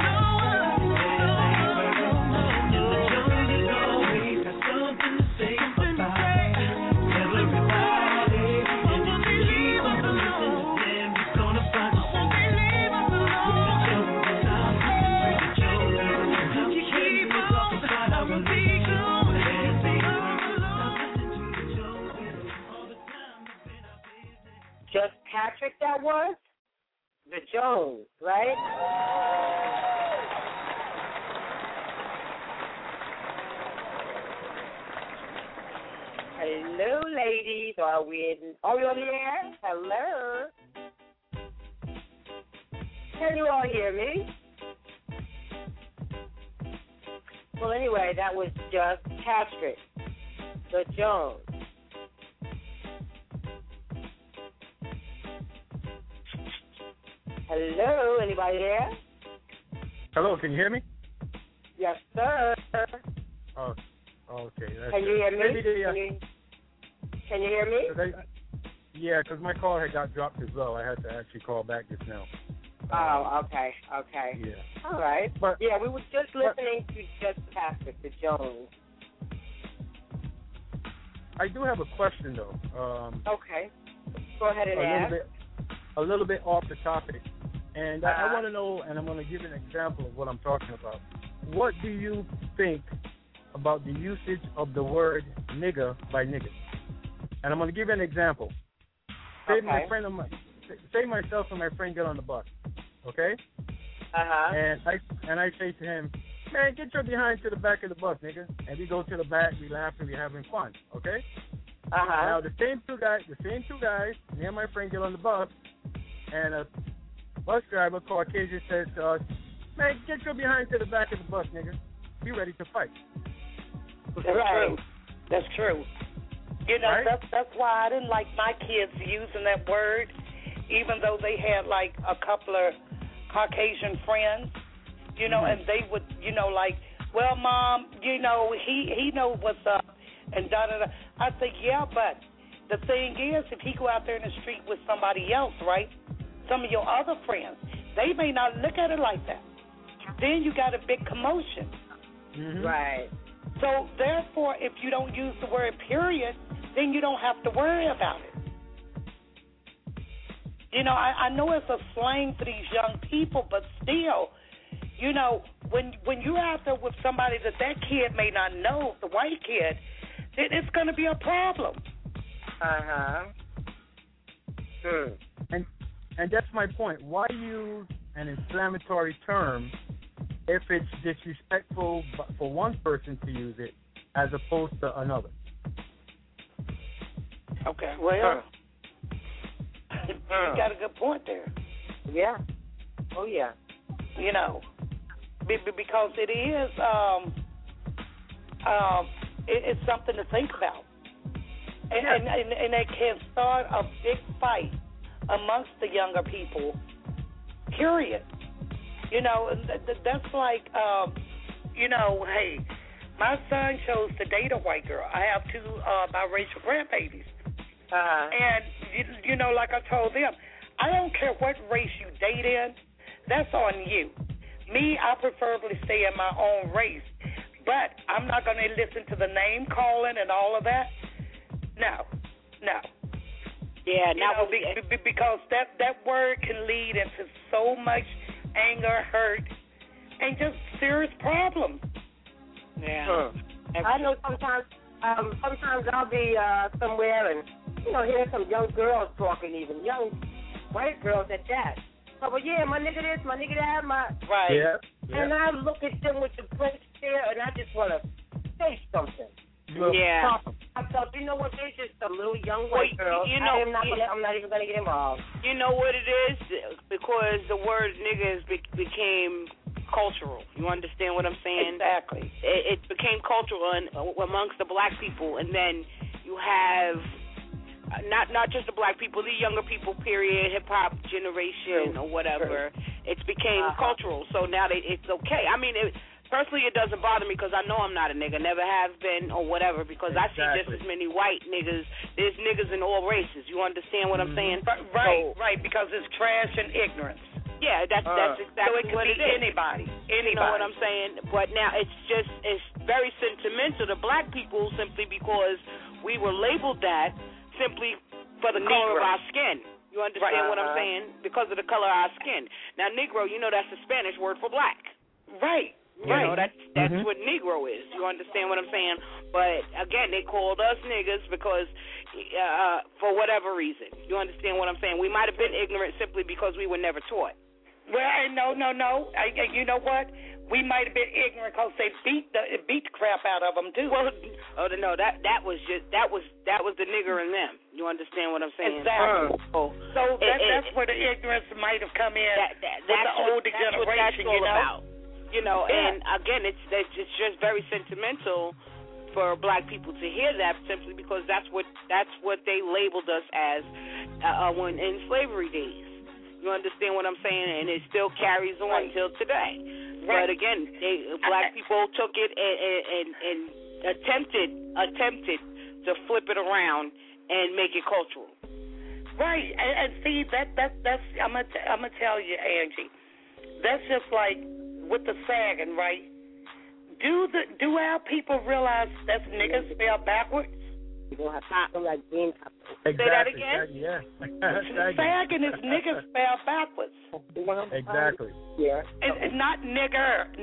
Patrick that was? The Jones, right? Hello, ladies. Are we on the air? Hello. Can you all hear me? Well, anyway, that was just Patrick, the Jones. Hello, anybody there?
Hello, can you hear me?
Yes, sir.
Oh, okay.
Can you hear me?
Maybe they,
can you hear me?
Yeah, because my call had got dropped as well. I had to actually call back just now.
Oh, okay.
Yeah.
All right.
But
yeah, we were just listening to just Patrick, the Jones.
I do have a question, though.
Okay. Go ahead and ask.
A little bit off the topic. And I want to know, and I'm going to give an example of what I'm talking about. What do you think about the usage of the word nigga by niggas? And I'm going to give you an example. Say myself and my friend get on the bus, okay? And I say to him, man, get your behind to the back of the bus, nigga. And we go to the back, we laugh, and we having fun, okay? Now the same two guys, me and my friend get on the bus, and a bus driver, Caucasian, says to us, man, get your behind to the back of the bus, nigga. Be ready to fight.
That's true. You know,
right?
that's why I didn't like my kids using that word, even though they had like a couple of Caucasian friends, you know, and they would, you know, like, well, Mom, you know, he knows what's up, and da-da-da. I think, yeah, but the thing is, if he go out there in the street with somebody else, right, some of your other friends, they may not look at it like that. Then you got a big commotion.
Right.
So, therefore, if you don't use the word period, then you don't have to worry about it. You know, I know it's a slang for these young people, but still, you know, when you're out there with somebody that kid may not know, the white kid, then it's going to be a problem.
And that's my point. Why use an inflammatory term if it's disrespectful for one person to use it as opposed to another?
Okay, well, you got a good point there.
Yeah. Oh, yeah.
You know, because it is, it's something to think about. And it can start a big fight amongst the younger people, period. You know, that's like, you know, hey, my son chose to date a white girl. I have two biracial grandbabies. And, you know, like I told them, I don't care what race you date in. That's on you. Me, I preferably stay in my own race. But I'm not going to listen to the name calling and all of that. No.
Yeah,
because that word can lead into so much anger, hurt, and just serious problems.
Yeah.
I know sometimes I'll be somewhere and, you know, hear some young girls talking, even young white girls at that. So, well, yeah, my nigga this, my nigga that,
right.
Yeah.
And I look at them with the French stare, and I just want to say something.
Yeah.
I thought, you know what? They're just a little young white girl.
You know,
I'm not even going to get involved.
You know what it is? Because the word nigga became cultural. You understand what I'm saying?
Exactly.
It became cultural amongst the black people, and then you have not just the black people, the younger people, period, hip-hop generation or whatever. It became cultural, so now it's okay. I mean, personally, it doesn't bother me because I know I'm not a nigga, never have been or whatever, because I see just as many white niggas. There's niggas in all races. You understand what I'm saying?
Right, because it's trash and ignorance.
Yeah, that's exactly what it is.
Anybody.
You know what I'm saying? But now it's very sentimental to black people simply because we were labeled that simply for the color of our skin. You understand what I'm saying? Because of the color of our skin. Now, Negro, you know that's the Spanish word for black.
Right.
You know, that's what Negro is. You understand what I'm saying? But, again, they called us niggas because for whatever reason. You understand what I'm saying? We might have been ignorant simply because we were never taught.
Well, no. You know what? We might have been ignorant because they beat the crap out of them too.
Well, no, that was the nigger in them. You understand what I'm saying?
Exactly. So that's where the ignorance might have come in. That's the older generation.
What that's all about. You know,
Yeah.
and again, it's just very sentimental for black people to hear that, simply because that's what they labeled us as when in slavery days. You understand what I'm saying? And it still carries on till today.
Right.
But again, black people took it and attempted to flip it around and make it cultural.
Right, and see that's I'm gonna tell you, Angie, that's just like with the sagging, right? Do our people realize that's niggas spelled backwards?
You don't have to feel like being.
Exactly.
Say that again?
Yeah.
Sagging is niggas spelled backwards.
Exactly.
Yeah.
It's not niggas.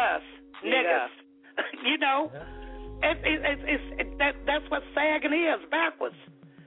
You know, that's what sagging is, backwards.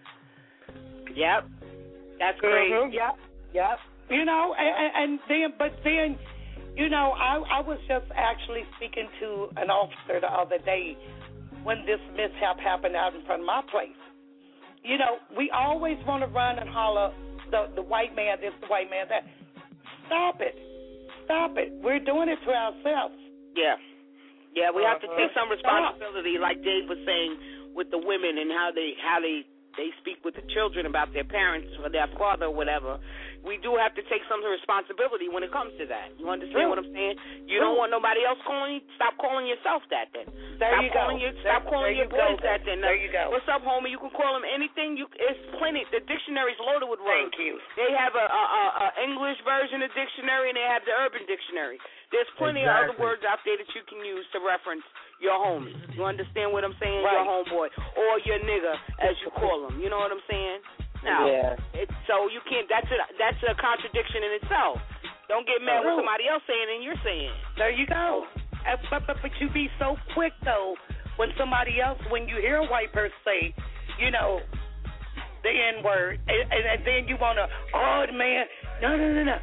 Yep. That's crazy.
Mm-hmm. Yep.
You know, and then, you know, I was just actually speaking to an officer the other day when this mishap happened out in front of my place. You know, we always want to run and holler, the white man this, the white man that. Stop it. We're doing it to ourselves.
Yeah, we have to take some responsibility, like Dave was saying, with the women and how they speak with the children about their parents or their father or whatever. We do have to take some responsibility when it comes to that. You understand what I'm saying? You don't want nobody else calling you. Stop calling yourself that then. Stop calling your boys that then.
There you go.
What's up, homie? You can call them anything. It's plenty. The dictionary's loaded with words.
Thank you.
They have a English version of dictionary, and they have the Urban Dictionary. There's plenty of other words out there that you can use to reference your homie. You understand what I'm saying?
Right.
Your homeboy or your nigga, as you call him. You know what I'm saying? Now, so you can't. That's a contradiction in itself. Don't get mad with somebody else saying and you're saying.
There you go. But you be so quick though when you hear a white person say, you know, the N word, and then you wanna, oh man, no.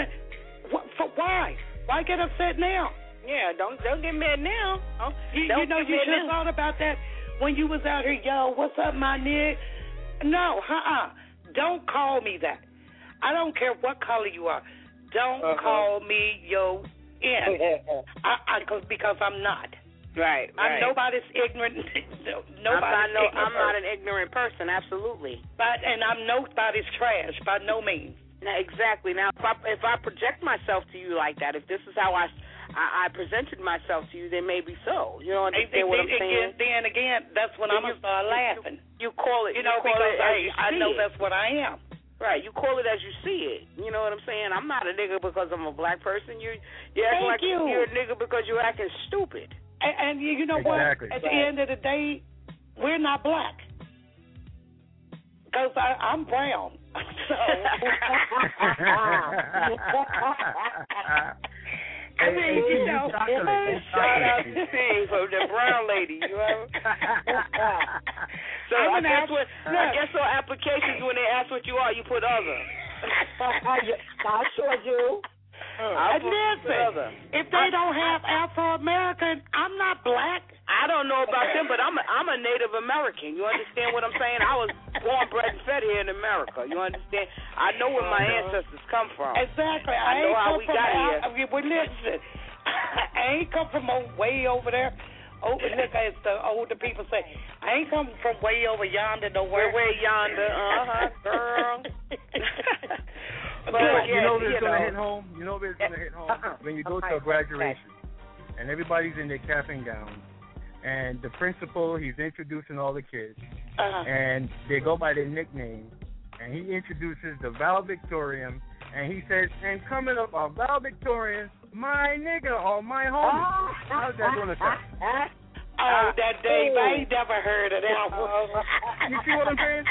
Why? Why get upset now?
Yeah, don't get mad now.
You know, you should have thought about that when you was out here. Yo, what's up, my nigga? No, don't call me that. I don't care what color you are. Don't call me yo N. Because I'm not.
Right.
Nobody's ignorant.
I'm not an ignorant person. Absolutely.
And I'm nobody's trash by no means.
Now, exactly. Now, if I project myself to you like that, if this is how I presented myself to you, then maybe so. You don't understand what I'm saying?
Then again, that's when I'm going to start laughing.
You call it,
because I know that's what I am.
Right, you call it as you see it. You know what I'm saying? I'm not a nigga because I'm a black person. You're acting like you're a nigga because you're acting stupid.
And you know what? At the end of the day, we're not black. Because I'm brown. So. I mean, you know,
shout out to Steve from the brown lady. You know? So I guess on applications when they ask what you are, you put other.
I sure do.
And listen, if they don't have Afro-American, I'm not black.
I don't know about them, but I'm a Native American. You understand what I'm saying? I was born, bred, and fed here in America. You understand? I know where my ancestors come from.
Exactly.
I know how we got here.
Well, listen, I ain't come from way over there. Look, as the older people say, I ain't come from way over yonder nowhere.
Way yonder, girl.
But you know what's going to hit home? You know what's going to hit home? When you go to a graduation and everybody's in their cap and gowns, and the principal, he's introducing all the kids, and they go by their nickname, and he introduces the valedictorian, and he says, and coming up are valedictorians, my nigga or my homie. How's that going to sound?
Oh, that Dave, I ain't never heard of that one.
You see what I'm saying?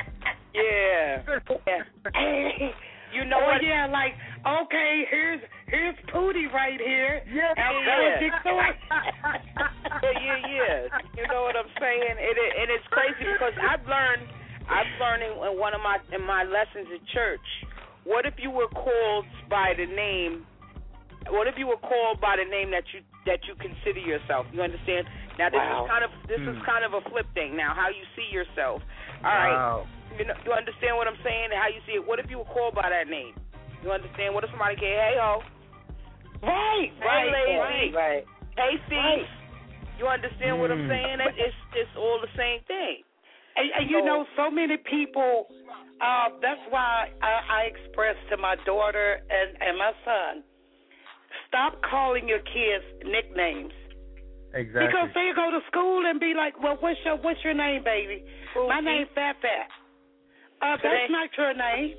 Yeah. You know what?
Yeah, like, okay, here's Pootie right here.
Yeah. You know what I'm saying? And it's crazy because I've learned I've learned in one of my lessons at church. What if you were called by the name? What if you were called by the name that you consider yourself? You understand? Now this is kind of a flip thing. Now how you see yourself. All right. You understand what I'm saying? How you see it? What if you were called by that name? You understand? What if somebody came, hey ho,
Right.
hey lady,
Right.
hey thief? You understand what I'm saying? It's all the same thing.
And you know, so many people. That's why I expressed to my daughter and my son, stop calling your kids nicknames.
Exactly.
Because they go to school and be like, well, what's your name, baby?
Pookie.
My name's Fat Fat. That's not your name.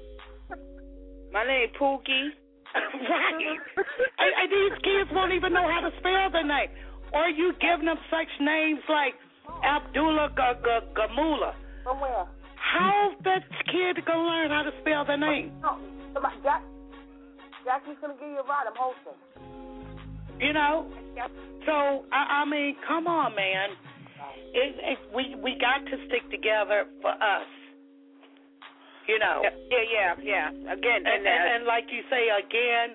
My name Pookie.
Right. And these kids won't even know how to spell their name. Or you giving them such names like Abdullah Gamula.
From where?
How's that kid going to learn how to spell their name?
No, Jackie's going to give you a ride. I'm hosting.
You know? So, I mean, come on, man. We got to stick together for us. You know?
Yeah. Again.
And like you say, again,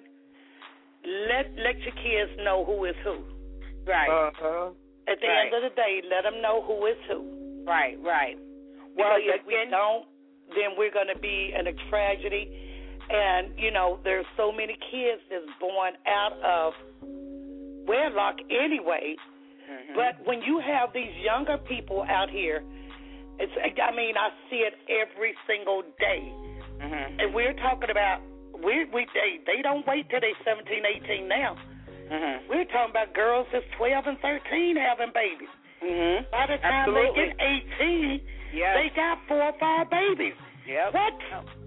let your kids know who is who.
Right.
At the end of the day, let them know who is who.
Right.
Well, if we don't, then we're going to be in a tragedy. And, you know, there's so many kids that's born out of wedlock anyway.
Mm-hmm.
But when you have these younger people out here, I see it every single day.
Mm-hmm.
And we're talking about, they don't wait till they're 17, 18 now.
Mm-hmm.
We're talking about girls that's 12 and 13 having babies.
Mm-hmm.
By the time they get 18, they got 4 or 5 babies.
Yep.
What?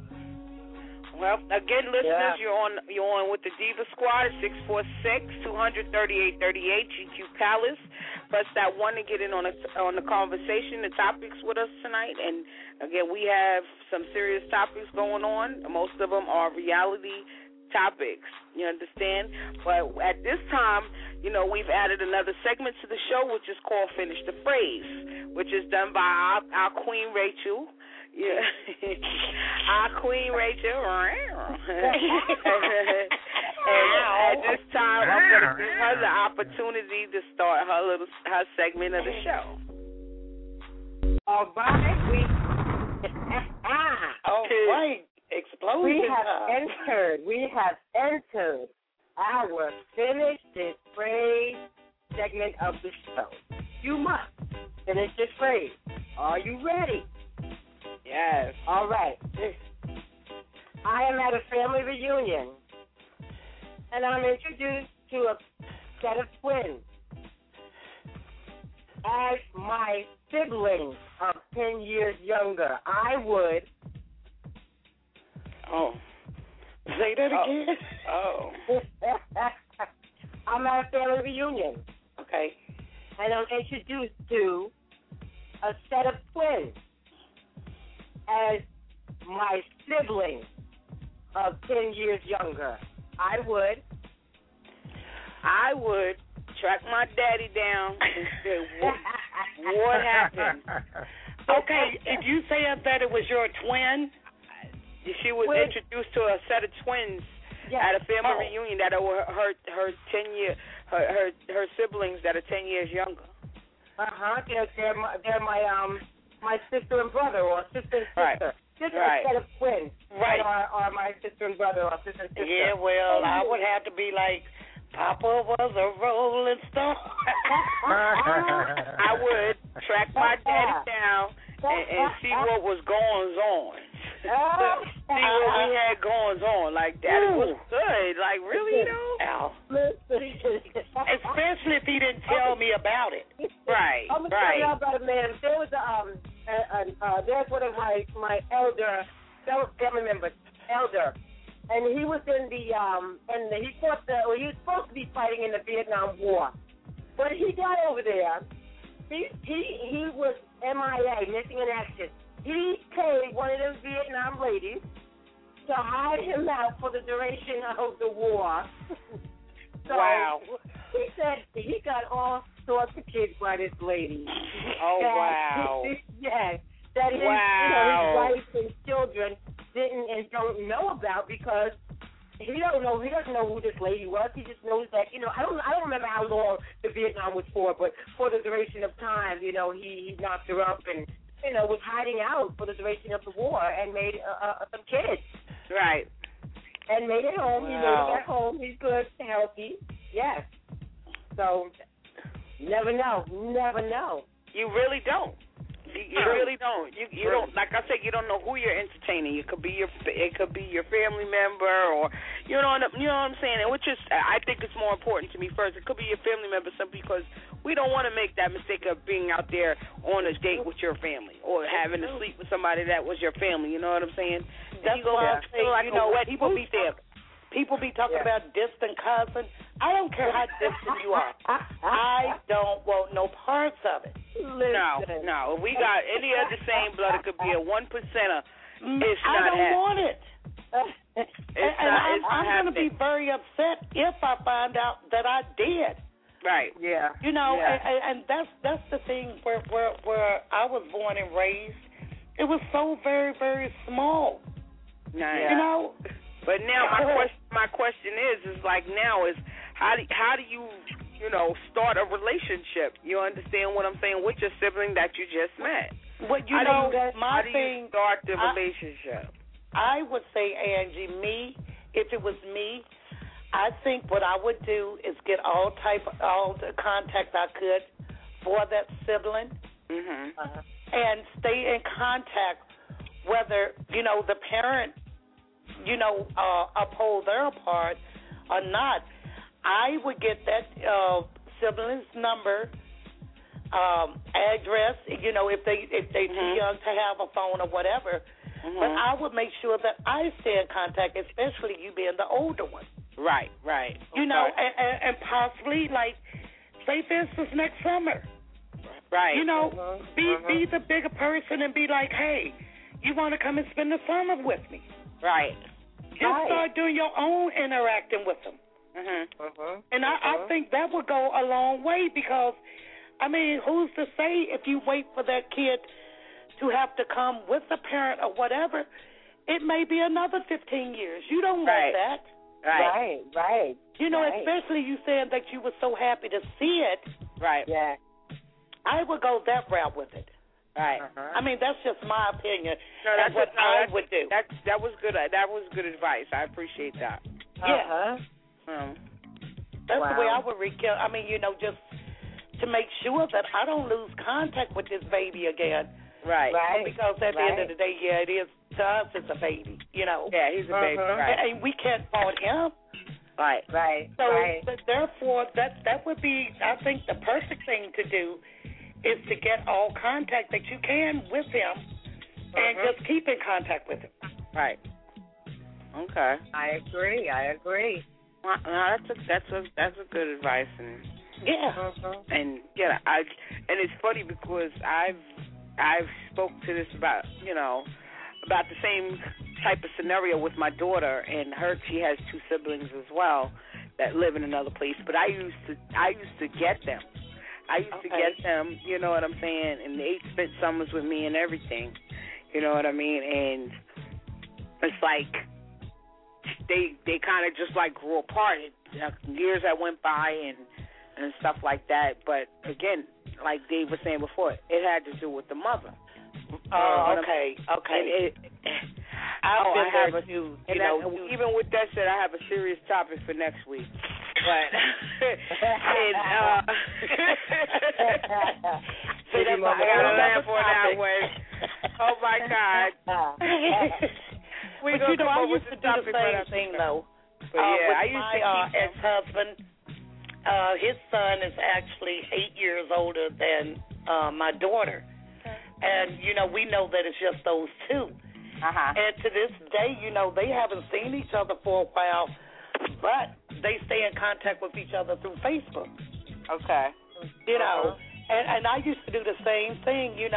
Well, again, listeners, you're on with the Diva Squad at 646-238-38 GQ Palace. Press that 1 to get in on the conversation, the topics with us tonight. And again, we have some serious topics going on. Most of them are reality topics. You understand? But at this time, you know, we've added another segment to the show, which is called Finish the Phrase, which is done by our Queen Rachel. Yeah, our Queen Rachel. And at this time, I'm going to give her the opportunity to start her segment of the show.
All right,
Explosion.
We have entered our Finish This Phrase segment of the show. You must finish this phrase. Are you ready?
Yes.
All right. I am at a family reunion, and I'm introduced to a set of twins. As my siblings of 10 years younger, I would...
Oh. Say that again?
Oh.
I'm at a family reunion.
Okay.
And I'm introduced to a set of twins as my siblings of 10 years younger. I would track my daddy down and say, what happened?
Okay, if you said that it was your twin,
she was introduced to a set of twins at a family reunion that were her 10-year her siblings that are 10 years younger.
They're my sister and brother, or sister and sister. Just a set of twins.
Right.
Are my sister and brother, or sister and sister.
Yeah, well, I would have to be like, Papa was a rolling stone.
I would track my daddy down and see what was going on. See what we had going on. Like, Daddy was good. Like, really, though?
Especially if he didn't tell me about it.
Right,
I'm going to tell you about it, man. There was there's one of my elder family members, and he was he was supposed to be fighting in the Vietnam War. When he got over there, he was MIA, missing in action. He paid one of them Vietnam ladies to hide him out for the duration of the war. So
wow.
He said he got all sorts of kids by this lady.
Oh, wow.
Yes. that his,
Wow.
his wife and children didn't and don't know about because he doesn't know who this lady was. He just knows that, I don't remember how long the Vietnam was for, but for the duration of time, he knocked her up and, was hiding out for the duration of the war and made some kids.
Right.
And made it home.
Wow.
He made it at home. He's good, healthy. Yes. So, never know. Never know.
You really don't. You really don't. You don't. Like I said, you don't know who you're entertaining. It could be your family member, or you know what I'm saying. And which is, I think it's more important to me first. It could be your family member, simply because we don't want to make that mistake of being out there on a date with your family or having to sleep with somebody that was your family. You know what I'm saying?
That's why I say,
people be there.
People be talking about distant cousins. I don't care how distant you are. I don't want no parts of it.
No. If we got any of the same blood, it could be a 1%. It's
I
not
don't want it. I'm going to be
happening.
very upset if I find out that I did.
Right.
Yeah.
And that's the thing where I was born and raised. It was so very, very small.
Nice. But now my question is like now is how do you start a relationship? You understand what I'm saying, with your sibling that you just met?
Well,
how do
thing.
You start the relationship?
I would say, Angie, if it was me, I think what I would do is get all the contact I could for that sibling, and stay in contact. Whether the parent, uphold their part or not, I would get that sibling's number, address. If they too young to have a phone or whatever. But I would make sure that I stay in contact, especially you being the older one.
Right.
And possibly, like, say for instance, next summer.
Right.
Be the bigger person and be like, hey, you want to come and spend the summer with me?
Right.
Just start doing your own interacting with them. And I think that would go a long way because, who's to say if you wait for that kid to have to come with a parent or whatever, it may be another 15 years. You don't want that.
Right.
Especially you saying that you were so happy to see it.
Right.
Yeah.
I would go that route with it.
Right.
That's just my opinion.
No,
that's what I would do.
That was good. That was good advice. I appreciate that.
Yeah. That's the way I would just to make sure that I don't lose contact with this baby again.
Right.
Because at the end of the day, it is, to us, it's a baby,
Yeah, he's a baby, right.
And we can't fault him.
Right.
So, but therefore, that would be, I think, the perfect thing to do is to get all contact that you can with him and just keep in contact with him.
Right. Okay.
I agree.
Well, that's a good advice, and and it's funny because I've spoke to this about the same type of scenario with my daughter, and she has two siblings as well that live in another place. But I used to get them. I used to get them, you know what I'm saying, and they spent summers with me and everything, you know what I mean, and it's like they kind of just like grew apart. Years that went by and stuff like that, but again, like Dave was saying before, it had to do with the mother.
Okay.
I have a too. Even with that said, I have a serious topic for next week. But
see, that's
I gotta laugh on that one. Oh my God.
But I used to do the same thing though.
But I
with
used
my
to
ex-husband. His son is actually 8 years older than my daughter. And, we know that it's just those two. And to this day, they haven't seen each other for a while, but they stay in contact with each other through Facebook.
Okay.
And I used to do the same thing, there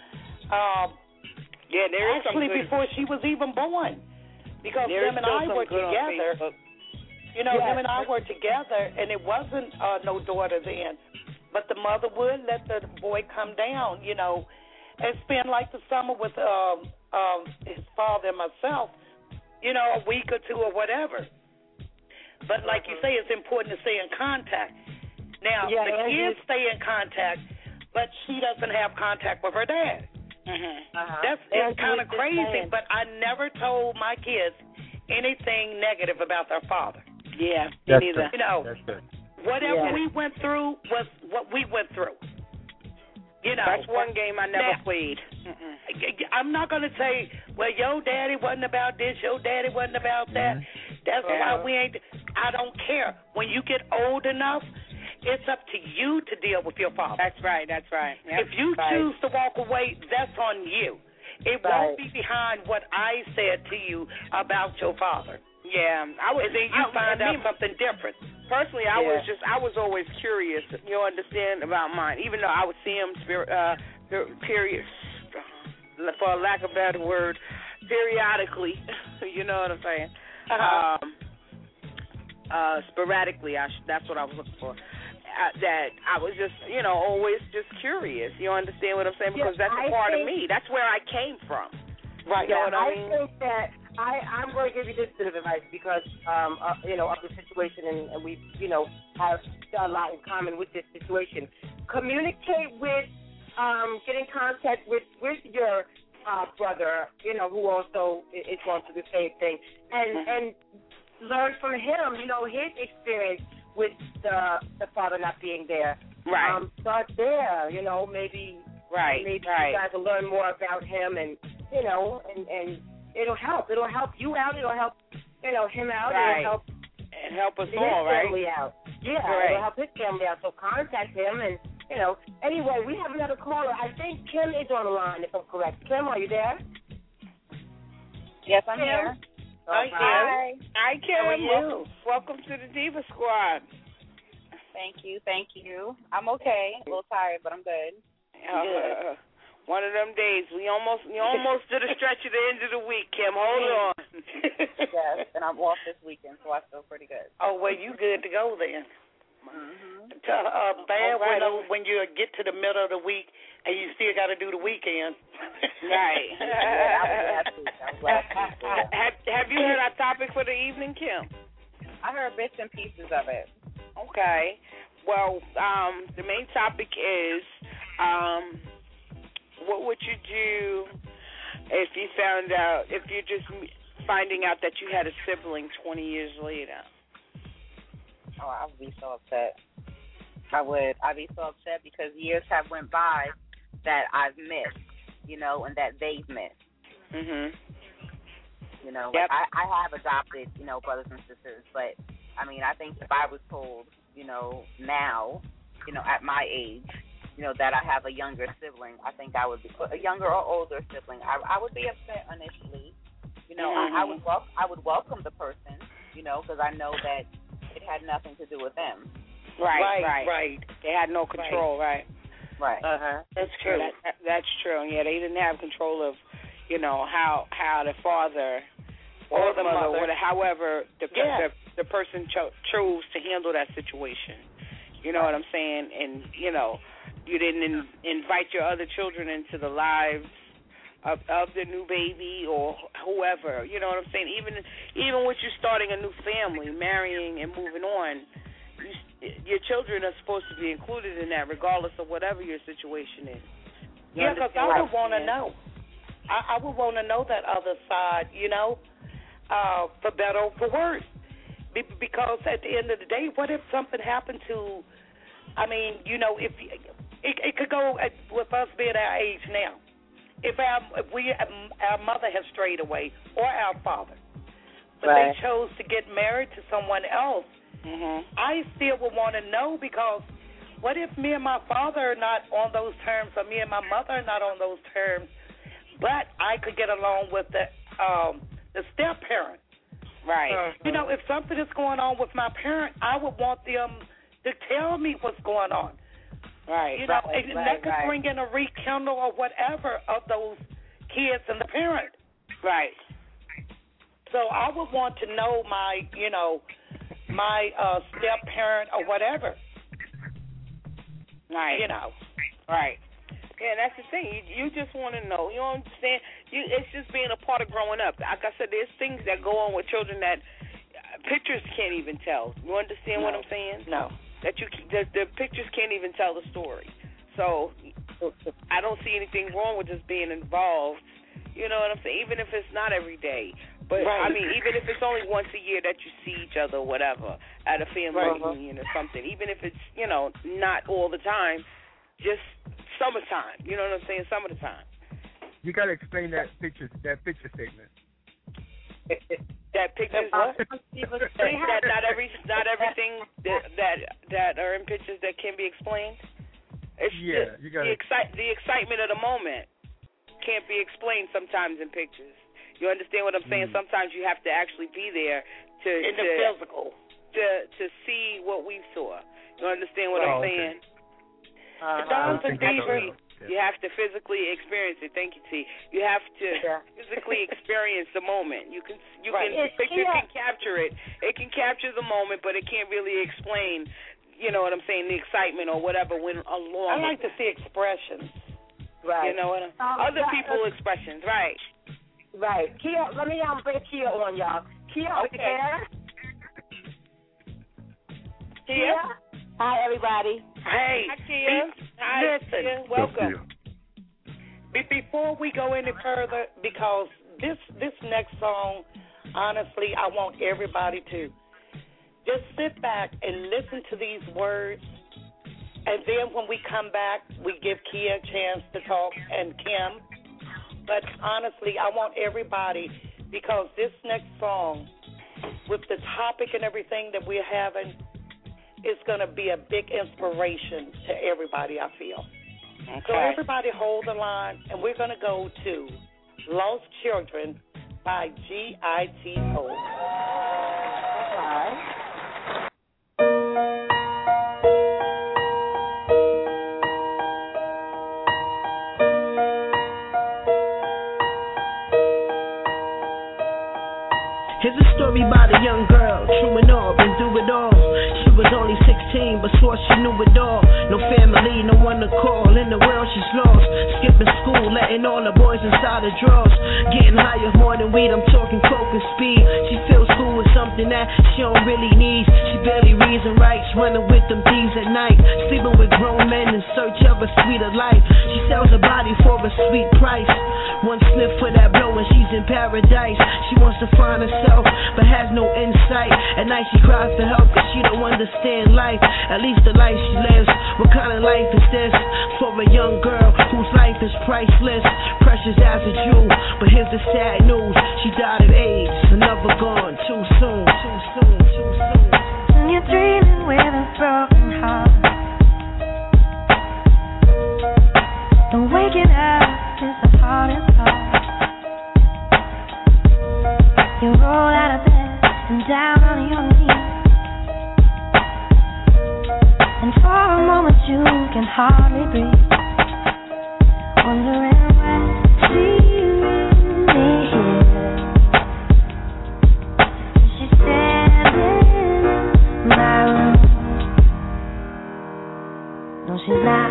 is actually before she was even born. Because him and I were together. Him and I were together, and it wasn't no daughter then. But the mother would let the boy come down, and spend like the summer with his father and myself, you know, a week or two or whatever. But like you say, it's important to stay in contact. Now, the kids stay in contact, but she doesn't have contact with her dad. That's kind of crazy, but I never told my kids anything negative about their father.
Yeah,
That's
me neither.
good.
You know,
That's good.
whatever we went through was what we went through. You know,
that's one game I never played.
I'm not going to say, well, your daddy wasn't about this, your daddy wasn't about that. That's why we ain't. I don't care. When you get old enough, it's up to you to deal with your father.
That's right. Yep.
If you choose to walk away, that's on you. It won't be behind what I said to you about your father.
Yeah,
and then you find out something different.
Personally, I was always curious. You understand about mine, even though I would see him period, for lack of a better word, periodically. You know what I'm saying? Sporadically, that's what I was looking for. That I was just, you know, always just curious. You understand what I'm saying? Because that's a part of me. That's where I came from.
Right.
You know what I mean?
think that I'm going to give you this bit of advice because, you know, of the situation, and we, you know, have a lot in common with this situation. Communicate with, get in contact with your brother, you know, who also is going through the same thing, and learn from him, you know, his experience with the father not being there.
Right.
Start there, you know, maybe you guys will learn more about him, and you know, and it'll help. It'll help you out. It'll help, you know, him out.
Right.
It'll help
and help us
his
all, right?
family out. Yeah,
right.
It'll help his family out. So contact him, and you know. Anyway, we have another caller. I think Kim is on the line, if I'm correct. Kim, are you there?
Yes, I'm here.
Hi, Kim. Hi, Kim.
How are you?
Welcome to the Diva Squad.
Thank you. I'm okay. A little tired, but I'm good.
One of them days. We almost did a stretch at the end of the week, Kim. Hold on.
Yes, and I'm off this weekend, so I feel pretty good.
Oh, well, you good to go then. Bad when you get to the middle of the week and you still got to do the weekend.
Right.
Have
you heard our topic for the evening, Kim?
I heard bits and pieces of it.
Okay. Well, the main topic is what would you do if you're just finding out that you had a sibling 20 years later?
Oh, I would be so upset. I'd be so upset because years have went by that I've missed, you know, and that they've missed. You know,
yep.
Like I have adopted, you know, brothers and sisters, but I mean, I think if I was told, you know, now, you know, at my age, you know, that I have a younger sibling, I think I would be a younger or older sibling. I would be upset initially. You know, I would welcome the person, you know, because I know that it had nothing to do with them.
Right. They had no control, right?
That's true.
That's true. Yeah, they didn't have control of, you know, how the father or the mother, however the person chose to handle that situation. You know what I'm saying? And, you know, you didn't invite your other children into the lives of the new baby or whoever. You know what I'm saying? Even with you starting a new family, marrying and moving on, your children are supposed to be included in that regardless of whatever your situation is.
Yeah, because I would want to know. I would want to know that other side, you know, for better or for worse. Because at the end of the day, what if something happened to, I mean, you know, if it could go with us being our age now. If our mother has strayed away or our father, but they chose to get married to someone else, I still would want to know, because what if me and my father are not on those terms, or me and my mother are not on those terms, but I could get along with the step parent.
Right.
You know, if something is going on with my parent, I would want them to tell me what's going on.
Right.
You know, and that could bring in a rekindle or whatever of those kids and the parent.
Right.
So I would want to know my step parent or whatever.
Right.
You know.
Right. Yeah, that's the thing. You just want to know. You don't understand. It's just being a part of growing up. Like I said, there's things that go on with children that pictures can't even tell. You understand what I'm saying?
No.
That the pictures can't even tell the story. So I don't see anything wrong with just being involved. You know what I'm saying? Even if it's not every day. But,
right.
I mean, even if it's only once a year that you see each other or whatever at a family reunion or something, even if it's, not all the time, just summertime. You know what I'm saying? Some of the time.
You got to explain that picture statement.
That pictures what? That not everything that are in pictures that can be explained. It's
you got
the excitement of the moment can't be explained sometimes in pictures. You understand what I'm saying? Sometimes you have to actually be there
in the physical
to see what we saw. You understand what I'm saying? You have to physically experience it. Thank you, T. You have to physically experience the moment. Pictures can capture it. It can capture the moment, but it can't really explain. You know what I'm saying? The excitement or whatever went along.
I like to see expressions.
Right.
You know what? Other people's expressions. Right.
Right. Kia, let me bring Kia on, y'all. Kia,
okay.
Kia. Hi, everybody.
Hey.
Hi, Kia. Hi,
listen.
Kia. Welcome.
Before we go any further, because this next song, honestly, I want everybody to just sit back and listen to these words, and then when we come back, we give Kia a chance to talk and Kim. But honestly, I want everybody, because this next song, with the topic and everything that we're having, it's going to be a big inspiration to everybody, I feel.
Okay.
So everybody hold the line, and we're going to go to Lost Children by G.I.T. Hope.
Okay.
Here's a story about a young girl, true and all, been through it all. She was only 16, but swore she knew it all. No family, no one to call, in the world she's lost. Skipping school, letting all the boys inside her drawers. Getting higher, more than weed, I'm talking coke and speed. She feels school was something that she don't really need. She barely reads and writes, running with them thieves at night. Sleeping with grown men in search of a sweeter life. She sells her body for a sweet price. One sniff for that blow and she's in paradise. She wants to find herself, but has no insight. At night she cries for help cause she don't understand life, at least the life she lives. What kind of life is this for a young girl whose life is priceless, precious as a jewel? But here's the sad news, she died of AIDS, another gone too soon, too soon, too soon.
And you're dreaming with a broken heart, and waking up is the hardest part. You roll out of bed and down on your knees, and for a moment you can hardly breathe, wondering where she really is. She's standing in my room. No, she's not,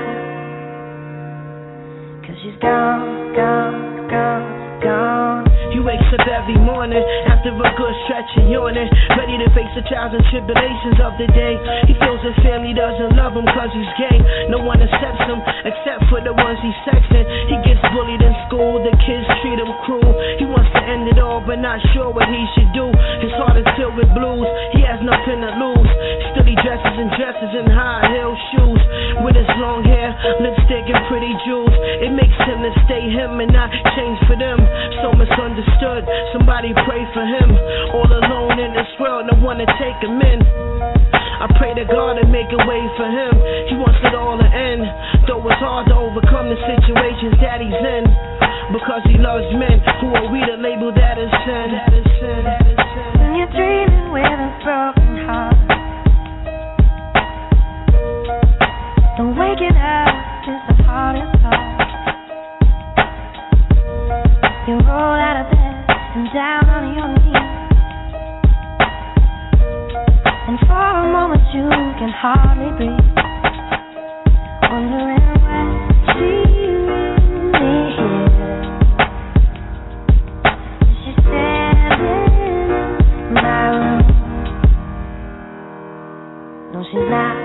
'cause she's gone, gone, gone, gone.
He wakes up every morning after a good stretch and yawning, ready to face the trials and tribulations of the day. He feels his family doesn't love him cause he's gay. No one accepts him except for the ones he's sexting. He gets bullied in school, the kids treat him cruel. He wants to end it all but not sure what he should do. His heart is filled with blues, he has nothing to lose. Still he dresses in high heel shoes, with his long hair, lipstick and pretty jewels. It makes him to stay him and not change for them. So misunderstood, somebody pray for him. All alone in this world, no one to take him in. I pray to God to make a way for him. He wants it all to end, though it's hard to overcome the situations that he's in, because he loves men. Who are we to label that as sin?
And you're dreaming with a broken heart, and waking up is the hardest part. You roll out of bed and down on your knees, and for a moment you can hardly breathe, wondering where she No, she's not.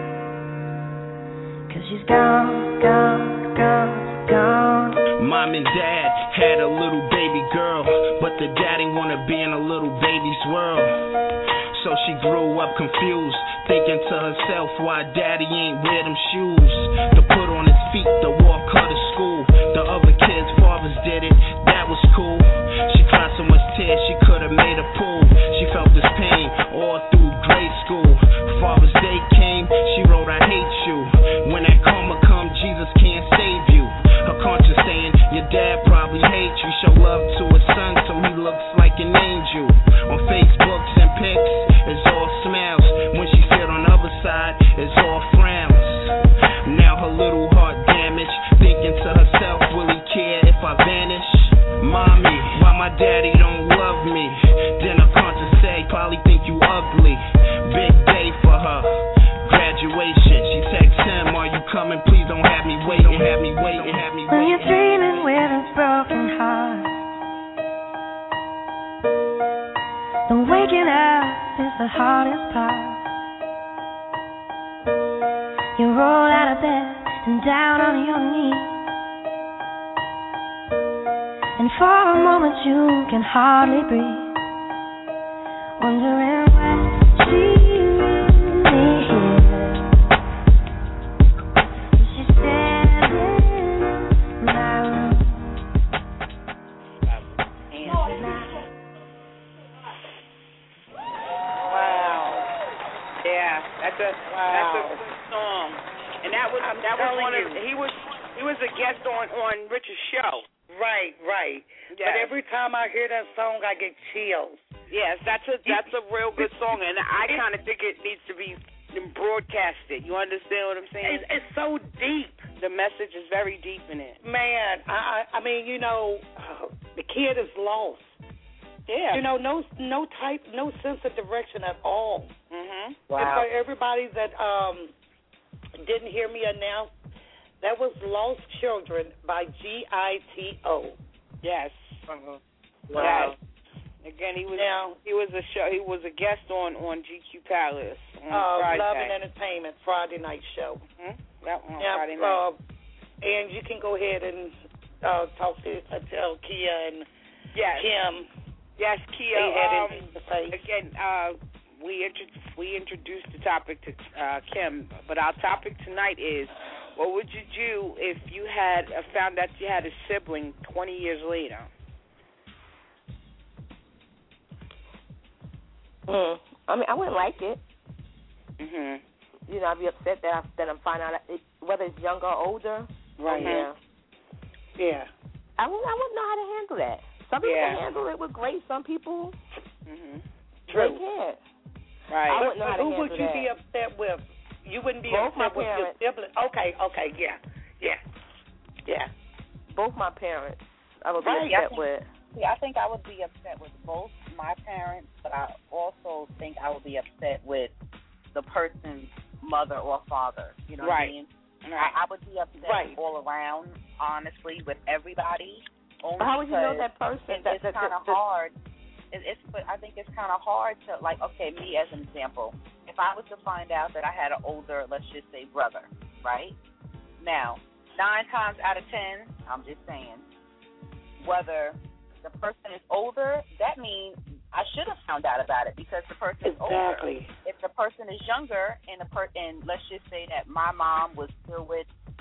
'Cause she's gone, gone, gone, gone.
Mom and dad had a little baby girl, but the daddy wanna be in a little baby's world. So she grew up confused, thinking to herself why daddy ain't wear them shoes to put on his feet to walk her to school. The other kids' fathers did it, that was cool. She cried so much tears she could've made a pool. She felt this pain all through grade school. Father's Day came, she wrote I hate you. When that karma come, Jesus can't save you. Her conscience saying your dad probably hates you. Show love to his son so he looks like an angel. On Facebooks and pics, it's all smiles. When she sit on the other side, it's all frowns. Now her little heart damaged, thinking to herself, will he care if I vanish? Mommy, why my daddy don't love me? Then her conscience say, probably think you ugly. Big day for her, graduation. She texts him, are you coming? Please don't have me wait, don't have me wait, don't have me wait.
When you're dreaming with a broken heart, the waking up is the hardest part. You roll out of bed and down on your knees, and for a moment you can hardly breathe, wondering where she really is. She's standing in my room.
Wow. Yeah, that's a good song. And that was one of he was a guest on Richard's show.
Right.
Yes.
But every time I hear that song, I get chills.
Yes, that's a real good song, and I kind of think it needs to be broadcasted. You understand what I'm saying?
It's so deep.
The message is very deep in it.
Man, I mean, you know, the kid is lost.
Yeah.
You know, no sense of direction at all.
Mhm.
Wow. And for everybody that didn't hear me announce, that was Lost Children by GITO.
Yes.
Wow.
Yes. Again, he was a guest on GQ Palace on Friday.
Love and Entertainment Friday night show.
Mm-hmm. That one Friday night.
And you can go ahead and talk to tell Kia and Kim.
Yes, Kia.
Again,
we introduced the topic to Kim, but our topic tonight is, what would you do if you had found out you had a sibling 20 years later?
I mean, I wouldn't like it.
Mhm.
You know, I'd be upset that I'm finding out whether it's younger or older.
Right. Yeah.
I wouldn't know how to handle that. Some people can handle it with grace. Some people,
True.
they can't.
Right.
I wouldn't know how to
Who
handle
would you
that.
be upset with? You wouldn't be
Both
upset
my
with your
parents.
sibling. Okay, yeah.
Both my parents, I would be
Right.
upset with.
I think I would be upset with both my parents, but I also think I would be upset with the person's mother or father. You know what I mean?
Right.
I would be upset all around, honestly, with everybody. Only
How would you know that person?
It's kind of hard. I think it's kind of hard to, like, okay, me as an example. If I was to find out that I had an older, let's just say, brother, right? Now, 9 times out of 10, I'm just saying, whether the person is older, that means I should have found out about it because the person is older. If the person is younger and let's just say that my mom was still with,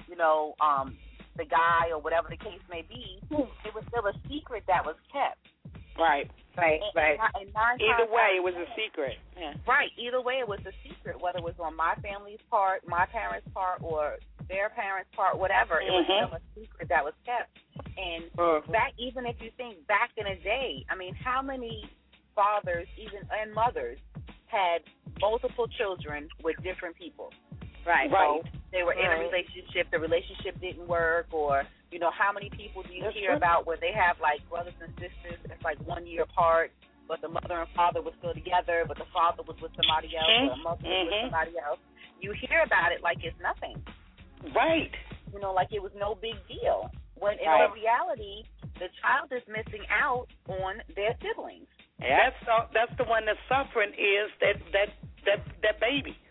the guy or whatever the case may be, it was still a secret that was kept.
Right.
And
either way, it was a secret. Yeah.
Right. Either way, it was a secret, whether it was on my family's part, my parents' part, or their parents' part, whatever. It was still a secret that was kept. And that, even if you think back in a day, I mean, how many fathers, and mothers, had multiple children with different people? Right. So they were in a relationship, the relationship didn't work, or, how many people do you hear about where they have, like, brothers and sisters that's, like, 1 year apart, but the mother and father were still together, but the father was with somebody else, or the mother was with somebody else. You hear about it like it's nothing.
Right.
Like it was no big deal. When in reality, the child is missing out on their siblings.
That's the one that's suffering is that baby.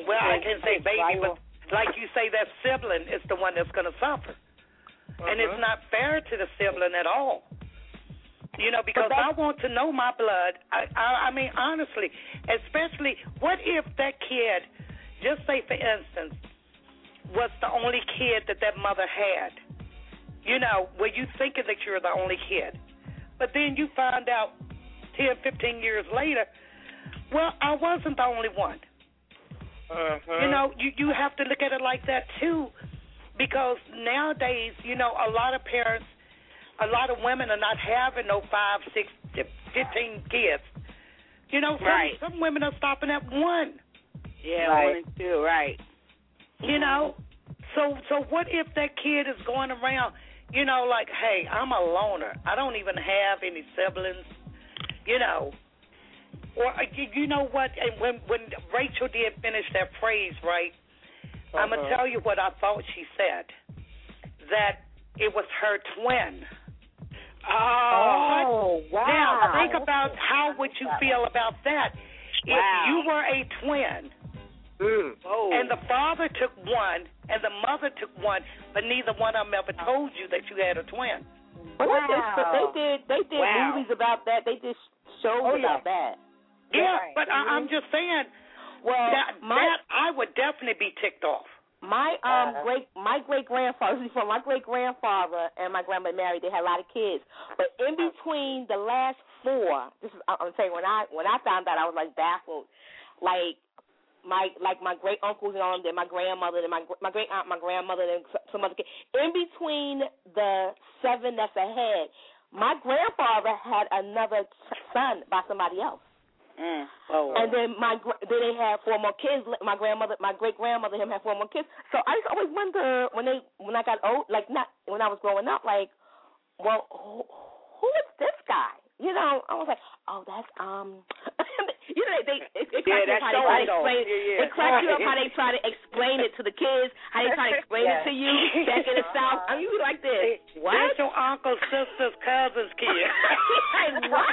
well, I can't say baby, but like you say, that sibling is the one that's going to suffer. And it's not fair to the sibling at all. You know, because I want to know my blood. I mean, honestly, especially, what if that kid, just say for instance, was the only kid that mother had? You know, where you thinking that you're the only kid. But then you find out 10, 15 years later, well, I wasn't the only one. You know, you have to look at it like that, too, because nowadays, you know, a lot of parents, a lot of women are not having no 5, 6, 15 kids. You know, some women are stopping at 1.
Yeah, 1 and 2, right.
You know, so what if that kid is going around, you know, like, hey, I'm a loner. I don't even have any siblings, you know. Or, you know what, and when Rachel did finish that phrase, right, I'm going to tell you what I thought she said, that it was her twin.
Oh, wow.
Now, think about how would you feel about that if you were a twin and the father took one and the mother took one, but neither one of them ever told you that you had a twin.
But they did movies about that. They did shows about that.
Yeah, but I'm just saying, that I would definitely be ticked off.
My great grandfather and my grandmother married. They had a lot of kids, but in between the last 4, I'm saying when I found out, I was like baffled. Like my great uncles and all of them, my grandmother and my great aunt, my grandmother and some other kids. In between the 7 that's ahead, my grandfather had another son by somebody else. And then they had 4 more kids. My great grandmother, him had 4 more kids. So I used to always wonder when I got old, like not when I was growing up, like, well, who is this guy? You know, I was like, oh, that's you know, it cracks you up how they explain it. It cracks you up how they try to explain it to the kids, how they try to explain it to you back in the South. I mean, you like this. What?
That's your uncle's sister's cousin's kid.
Like, what?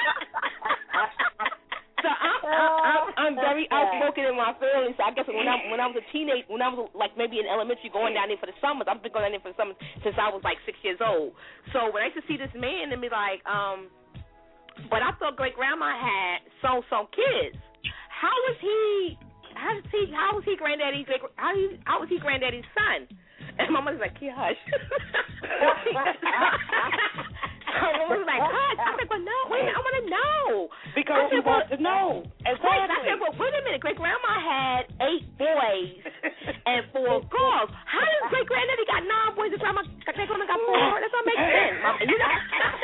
So I'm very outspoken in my family. So I guess when I was a teenager, when I was like maybe in elementary, going down there for the summers, I've been going down there for the summers since I was like 6 years old. So when I used to see this man and be like, but I thought great grandma had so kids. How was he granddaddy's son? And my mother's like, yeah, hush. So I was like, hush. I'm like, well, no, wait, I want to know.
Because you want to know. Exactly.
I said, well, wait a minute. Great grandma had 8 boys and 4 girls. How does great granddaddy got 9 boys and great grandma got 4? That don't make sense. You know?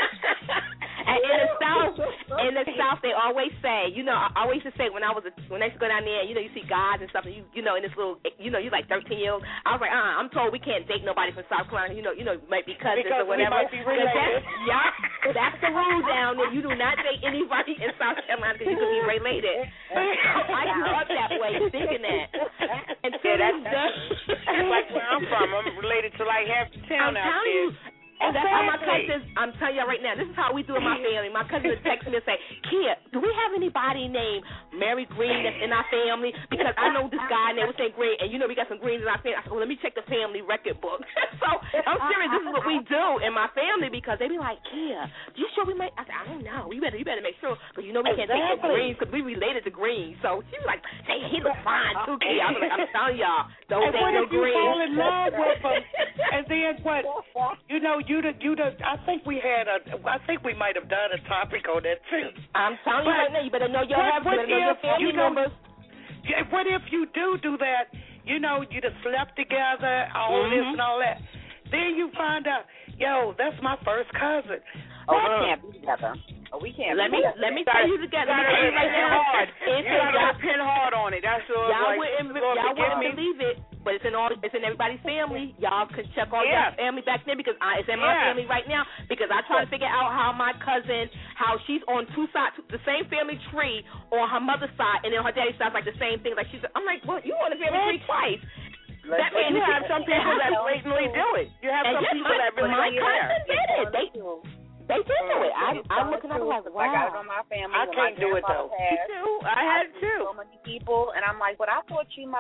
And in the South, they always say, you know, I always used to say when I used to go down there, you know, you see guys and stuff, and you know, in this little, you know, you're like 13-year-old. I was like, I'm told we can't date nobody from South Carolina, you know, might be cousins or whatever.
Because we might be related.
That's the rule down there. You do not date anybody in South Carolina because you could be related. I grew up that way, thinking that. And
that's like where I'm from. I'm related to like half the town out there.
And that's how my cousins, I'm telling y'all right now, this is how we do in my family. My cousins would text me and say, Kia, do we have anybody named Mary Green that's in our family? Because I know this guy named Green, and you know we got some Greens in our family. I said, well, let me check the family record book. So I'm serious, this is what we do in my family because they be like, Kia, you sure we might? I said, I don't know. You better make sure, because you know we can't take the Greens because we related to Greens. So she was like, hey, he looks fine too, Kia. I was like, I'm telling y'all, don't date no Greens.
And what if you fall in love with him? And then what? You know, I think we might have done a topic on that too.
I'm telling you right now, you better know your family members.
What if you do that? You know, you just slept together, all this and all that. Then you find out, yo, that's my first cousin.
Oh, we can't be together. We can't.
Let me tell you together. Let me tell you right now.
Y'all pin hard on it. That's all.
Y'all wouldn't believe it, but it's in everybody's family. Y'all can check all your family back then because it's in my family right now. Because I try to figure out how my cousin, how she's on 2 sides, the same family tree on her mother's side, and then her daddy's side like the same thing. Like I'm like, well, you on the family tree twice.
That means you have some people that blatantly do it. You have some people that really
my cousin did it. They did do it. I'm looking at it like, wow.
I got it on my family.
I can't do it though.
I had it too.
So many people, and I'm like, but I thought you my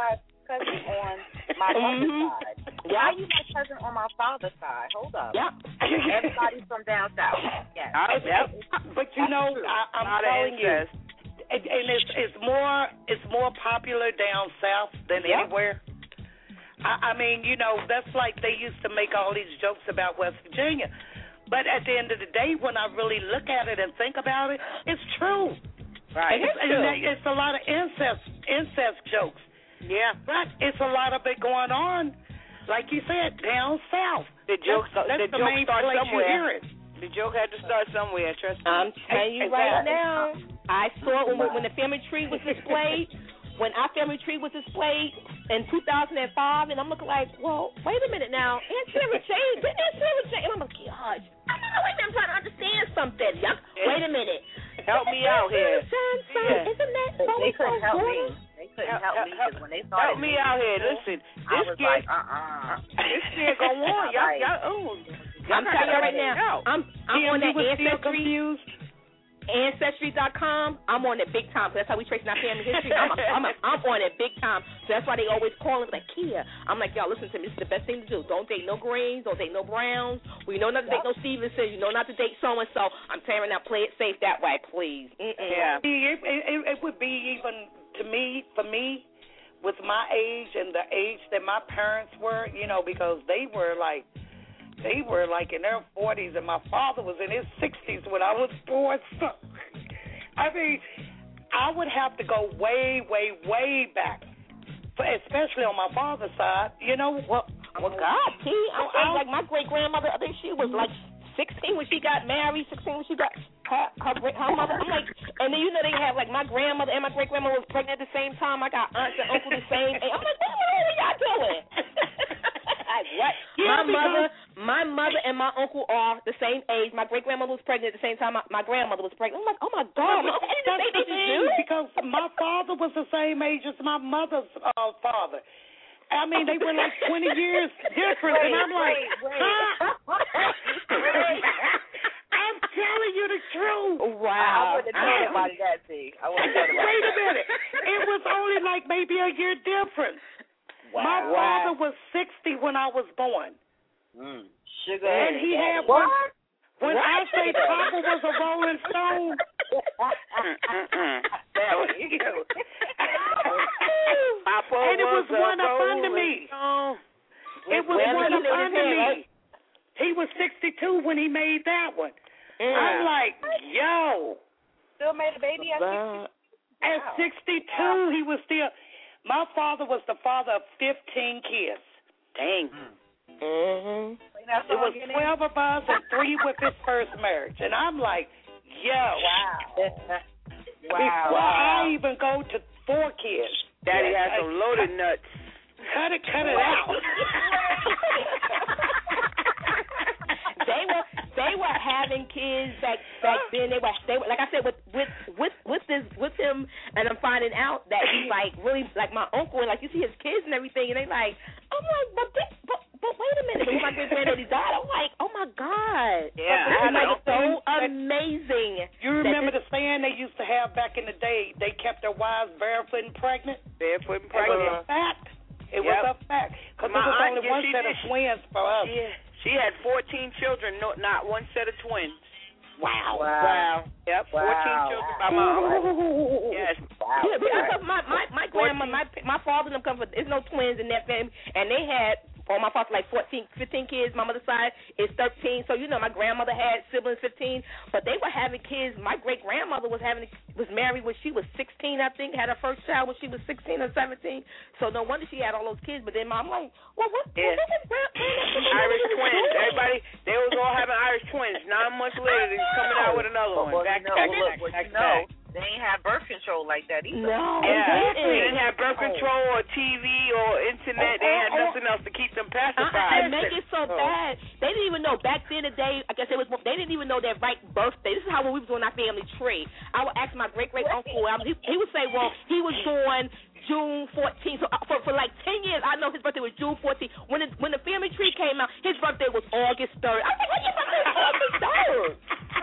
cousin on my mother's side. Why are you my cousin on my father's side? Hold up.
Yep.
Everybody's from down south. Yes.
But you know, I'm telling you, and it's more popular down south than anywhere. I mean, you know, that's like they used to make all these jokes about West Virginia. But at the end of the day, when I really look at it and think about it, it's true.
Right.
It's a lot of incest jokes.
Yeah.
But it's a lot of it going on, like you said, down south.
The joke
that's the
joke
main
starts
place
somewhere.
you hear it.
The joke had to start somewhere, trust me.
I'm telling you right now. I saw it when the family tree was displayed. When our family tree was displayed in 2005, and I'm looking like, well, wait a minute now. Aunt Sarah changed. Aunt Sarah changed. And I'm like, gosh, I'm trying to understand something. Wait a minute.
Help me out here.
Isn't that so?
They couldn't help me. They couldn't help me because when they started.
Help me out here. Listen,
I was like,
This kid go on. Y'all.
I'm telling you right now. I'm on that Ancestry. Ancestry.com, I'm on it big time. That's how we tracing our family history. I'm on it big time. So that's why they always call it like Kia. I'm like, y'all, listen to me. This is the best thing to do. Don't date no Greens. Don't date no Browns. We know not to date no Stevenson. You know not to date so and so. I'm telling you now, play it safe that way, please.
Yeah.
It would be even to me, for me, with my age and the age that my parents were, you know, because they were like in their 40s, and my father was in his 60s when I was born. So, I mean, I would have to go way, way, way back, especially on my father's side. You know,
well, God, I'm like my great grandmother. I think she was like 16 when she got married. 16 when she got her mother. I'm like, and then you know they have like my grandmother and my great grandmother was pregnant at the same time. I got aunts and uncles the same age. I'm like, what are y'all doing? Like what? Yeah, my mother and my uncle are the same age. My great grandmother was pregnant at the same time my grandmother was pregnant. I'm like, oh my God,
that's the thing, because my father was the same age as my mother's father. I mean, they were like 20 years different, and I'm like, I'm telling you the truth.
Wow.
I wouldn't have known about that, see.
Wait a minute. It was only like maybe a year difference.
Wow.
My father was 60 when I was born.
Sugar.
And he had one. When I say Papa was a Rolling Stone.
Papa
and it was one up under me. It was one up under me. He was 62 when he made that one. I'm like, yo.
Still made a baby at 62?
At 62, he was still. My father was the father of 15 kids.
Dang.
Mm-hmm. It was 12 of us and 3 with his first marriage. And I'm like, yo.
Wow.
Before I even go to 4 kids.
Daddy has some loaded nuts.
Cut it out.
They were having kids back then. They were like I said with him, and I'm finding out that he's like really like my uncle, and like you see his kids and everything, and they like, I'm like, but wait a minute, when my great granddaddy died, I'm like, oh my God,
yeah,
it's so amazing.
You remember the saying they used to have back in the day? They kept their wives barefoot and pregnant.
Barefoot and pregnant.
It was a fact. It was a fact because there was only one set of twins for us.
She had 14 children, not one set of twins.
Wow.
Yep, 14 children by my uncle. Yes.
Wow. Yeah, because my grandma, my father and them come from, there's no twins in that family, and they had, on my father, like 15 kids. My mother's side is 13. So, you know, my grandmother had siblings 15, but they were having kids. My great-grandmother was married when she was 16, I think, had her first child when she was 16 or 17. So no wonder she had all those kids. But then I'm like, well, what?
Yeah. Irish twins. Everybody, they was all having Irish twins. 9 months later, they're coming out with another one. Back.
They ain't have birth control like that either.
No,
they didn't have birth control or TV or internet. They had nothing else to keep them pacified.
And make it so bad. They didn't even know back then the day. I guess they didn't even know their right birthday. This is how when we was doing our family tree. I would ask my great uncle. He would say, well, he was born June 14th. So for like 10 years, I know his birthday was June 14th. When the family tree came out, his birthday was August 3rd. I was like, what your birthday is August 3rd?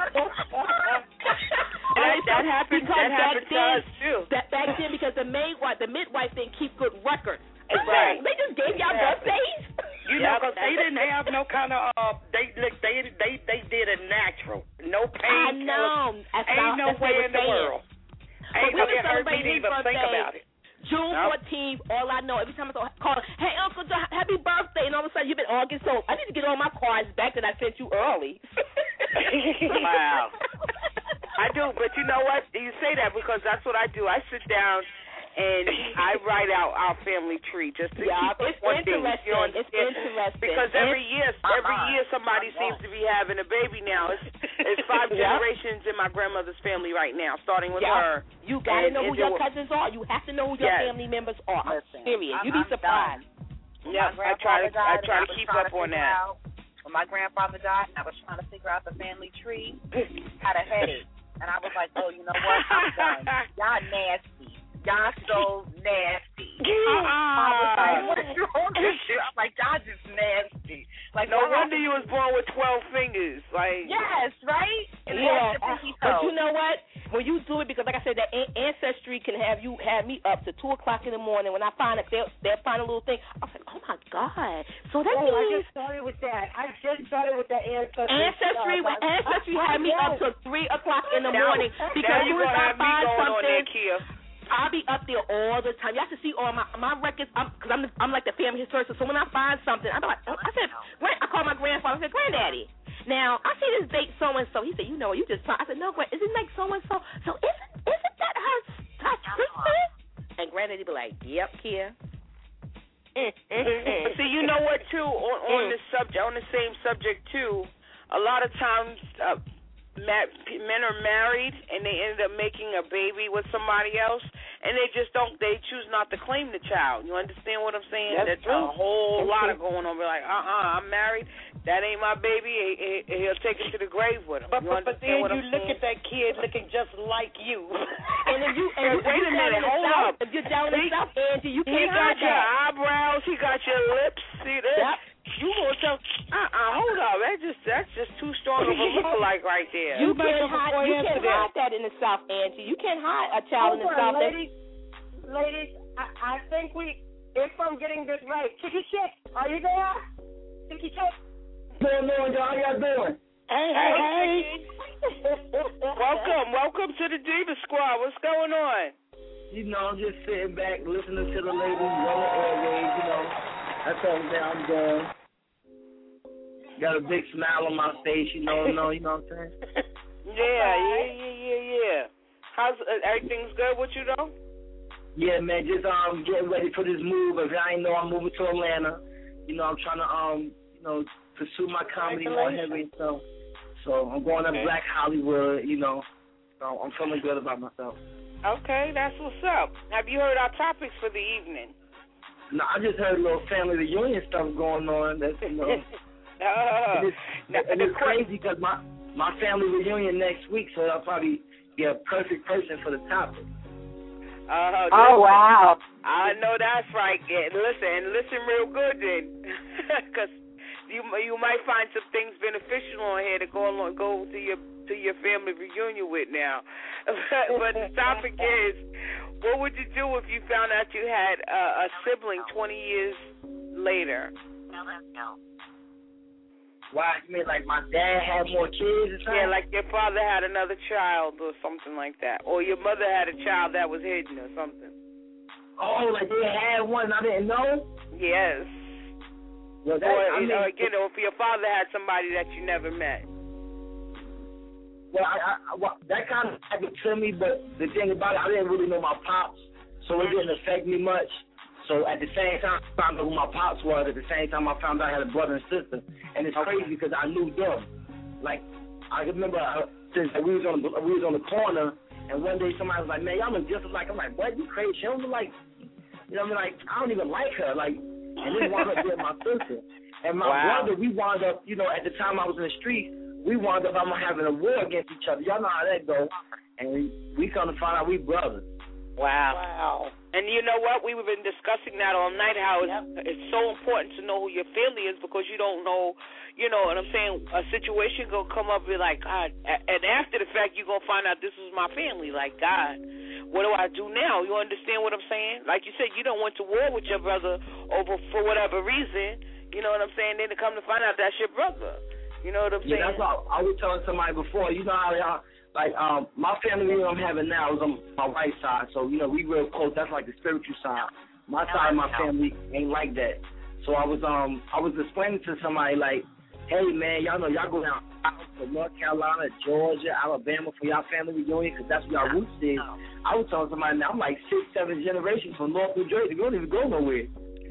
That happened to us too.
Back then, because the midwife didn't keep good records. Right. They just gave y'all birthdays.
You know, because they didn't have no kind of they did it natural, no pain.
I know.
Ain't no way in the world. Ain't no way hurt me to even think about it.
June 14th, all I know, every time I call, hey, Uncle John, happy birthday, and all of a sudden you've been August, so I need to get all my cards back that I sent you early.
Wow. I do, but you know what? You say that because that's what I do. I sit down and I write out our family tree just to keep
it's
one thing.
It's interesting.
Because every year somebody seems to be having a baby now. It's 5 generations in my grandmother's family right now, starting with her.
You got to know who your cousins are. You have to know who your family members are. Period. You'd be surprised.
Yeah, I try to keep up on that.
When my grandfather died, I was trying to figure out the family tree. Had a headache, and I was like, "Oh, you know what? I'm done. Y'all nasty. Y'all so nasty." I was like, "What is wrong with you?" I'm like, "Y'all just nasty." Like,
no wonder you was born with 12 fingers. Like,
yes, right? And
but you know what? When you do it, because like I said, that ancestry can have me up to 2:00 in the morning. When I find they'll find a little thing, I was like, oh my God! So that means
I just started with that. Ancestry
had me up to 3:00 in the morning because
you
if I find something,
I'll
be up there all the time. You have to see all my records, because I'm like the family historian. So when I find something, I call my grandfather. I said, Granddaddy, now I see this date so and so. He said, you know, you just saw. I said, no, is it like so and so? So isn't that her sister? And Granddaddy be like, yep, Kia.
See, you know what too? On this subject, on the same subject too. A lot of times, men are married and they end up making a baby with somebody else, and they choose not to claim the child. You understand what I'm saying?
That's
a whole lot of going on. We're like, I'm married. That ain't my baby. He'll take it to the grave with him.
But then you look at that kid looking just like you.
And if you
wait a minute, hold up.
If you're down in the South, Angie, you can't
hide that. He got your eyebrows. He got your lips. See this?
Yep.
You gonna tell? Hold up. That's just too strong of a look-alike right there.
You can't hide that in the South, Angie. You can't hide a child in the South.
Ladies, I think if I'm getting this right, Chicky Chick, are you there? Chicky Chick.
What's going on, y'all? How y'all doing?
Hey. Welcome to the Diva Squad. What's going on?
You know, I'm just sitting back, listening to the ladies on the airwaves, you know. That's all that I'm doing. Got a big smile on my face, you know what I'm saying?
Yeah. How's everything's good with you though?
Yeah, man, just getting ready for this move. If I ain't know, I'm moving to Atlanta. You know, I'm trying to pursue my comedy more heavy. So I'm going to Black Hollywood. You know, so I'm feeling good about myself.
Okay, that's what's up. Have you heard our topics for the evening?
No, I just heard a little family reunion stuff going on. That's and it's crazy because my family reunion next week, so I'll probably be a perfect person for the topic.
Wow! I know that's right. Yeah, listen real good then, because you might find some things beneficial on here to go to your family reunion with now. But the topic is, what would you do if you found out you had a sibling 20 years later?
Why? You mean like my dad had more kids or something?
Yeah, like your father had another child or something like that. Or your mother had a child that was hidden or something.
Oh, like they had one I didn't know?
Yes.
Well,
if your father had somebody that you never met.
Well, that kind of happened to me, but the thing about it, I didn't really know my pops, so it didn't affect me much. So at the same time, I found out who my pops was. At the same time, I found out I had a brother and sister. And it's crazy because I knew them. Like, I remember since we was on the corner, and one day somebody was like, man, y'all look just like, I'm like, what, you crazy? She don't look like, you know what I mean? Like, I don't even like her. Like, and this wound up being my sister. And my brother, we wound up, you know, at the time I was in the streets, we wound up having a war against each other. Y'all know how that goes. And we come to find out we brothers.
Wow. And you know what? We've been discussing that all night, how it's so important to know who your family is, because you don't know, you know what I'm saying, a situation going to come up and be like, God, and after the fact, you're going to find out this is my family. Like, God, what do I do now? You understand what I'm saying? Like you said, you don't went to war with your brother over for whatever reason. You know what I'm saying? Then to come to find out that's your brother. You know what I'm saying?
Yeah, that's what I was telling somebody before. You know how y'all, like, my family I'm having now is on my right side. So, you know, we real close. That's like the spiritual side. My side of my family ain't like that. So I was explaining to somebody, like, hey, man, y'all know y'all go down to North Carolina, Georgia, Alabama for y'all family reunion because that's where y'all roots is. I was telling somebody now, I'm like 6, 7 generations from North New Jersey. We don't even go nowhere.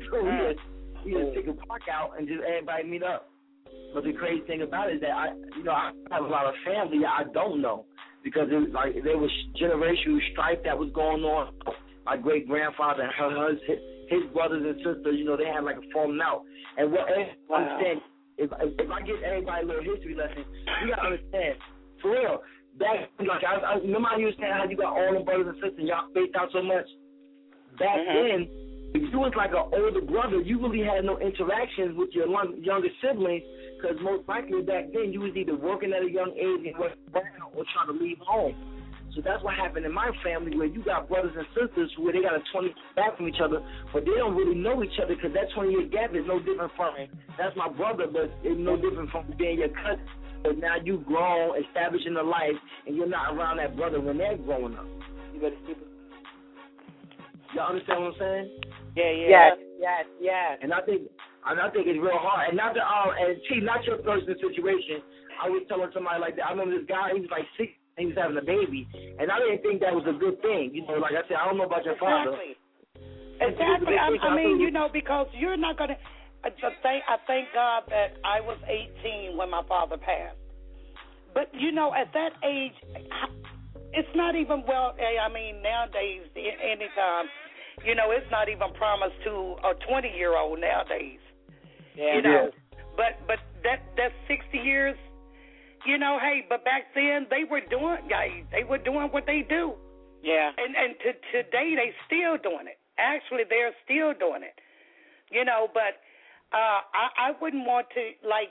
We just take a park out and just everybody meet up. But the crazy thing about it is that I have a lot of family I don't know because it was like there was generational strife that was going on. My great grandfather and his brothers and sisters, you know, they had like a falling out. And what I understand, if I give everybody a little history lesson, you gotta understand, for real. Back like I remember I used to saying how you got all the brothers and sisters, y'all spaced out so much. Back then, if you was like an older brother, you really had no interactions with your younger siblings because most likely back then you was either working at a young age and went around or trying to leave home. So that's what happened in my family where you got brothers and sisters where they got a 20 back from each other, but they don't really know each other because that 20-year gap is no different from, that's my brother, but it's no different from being your cousin. But now you grown, establishing a life, and you're not around that brother when they're growing up. You better keep it. Y'all understand what I'm saying?
Yeah. Yes.
And I think it's real hard. And not your personal situation. I was telling somebody like that. I remember this guy. He was like 6. He was having a baby, and I didn't think that was a good thing. You know, like I said, I don't know about your father.
Exactly. I mean, you know, because you're not gonna. I thank God that I was 18 when my father passed. But you know, at that age, it's not even I mean, nowadays, anytime, you know, it's not even promised to a 20-year-old nowadays.
Yeah.
You know, but that's 60 years. You know, hey, but back then they were doing what they do.
Yeah.
And today they still doing it. Actually, they're still doing it. You know, but I wouldn't want to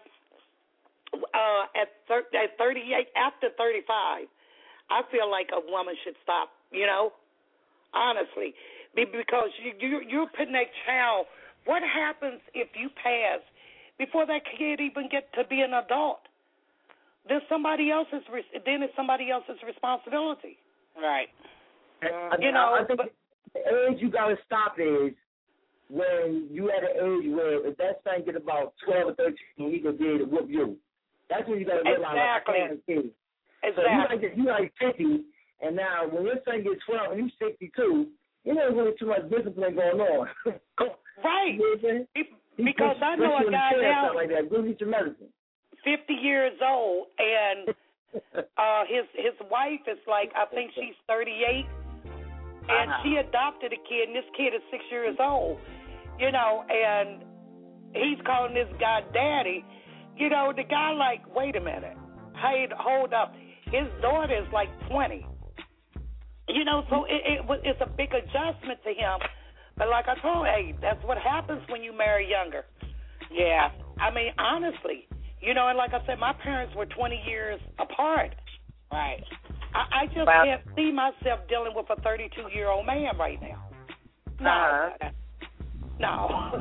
at 38 after 35. I feel like a woman should stop. You know, honestly, because you're putting that child. What happens if you pass before that kid even get to be an adult? Then it's somebody else's responsibility.
Right.
You know,
I think the age you gotta stop is when you at an age where if that son get about 12 or 13, he gonna be able to whoop you. That's when you gotta realize like, I can't kid.
Exactly.
So you like 50, and now when your son gets 12 and you 62, you know really too much discipline going on.
Right.
You know what I'm saying?
Because I know a guy now
like that. Go get your medicine.
50 years old, and his wife is like, I think she's 38, and she adopted a kid, and this kid is 6 years old, you know, and he's calling this guy daddy. You know, the guy like, wait a minute, hey, hold up, his daughter is like 20. You know, so it's a big adjustment to him. But like I told him, hey, that's what happens when you marry younger.
Yeah.
I mean, honestly. You know, and like I said, my parents were 20 years apart.
Right.
I just can't see myself dealing with a 32-year-old man right now. No.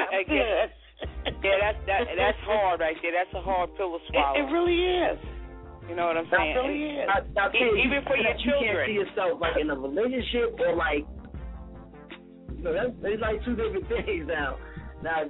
That's hard right there. That's a hard pill to swallow.
It really is.
You know what I'm saying?
It really is.
Even for your children.
You can't see yourself like in a relationship or like, you know, that's like two different things now. Now,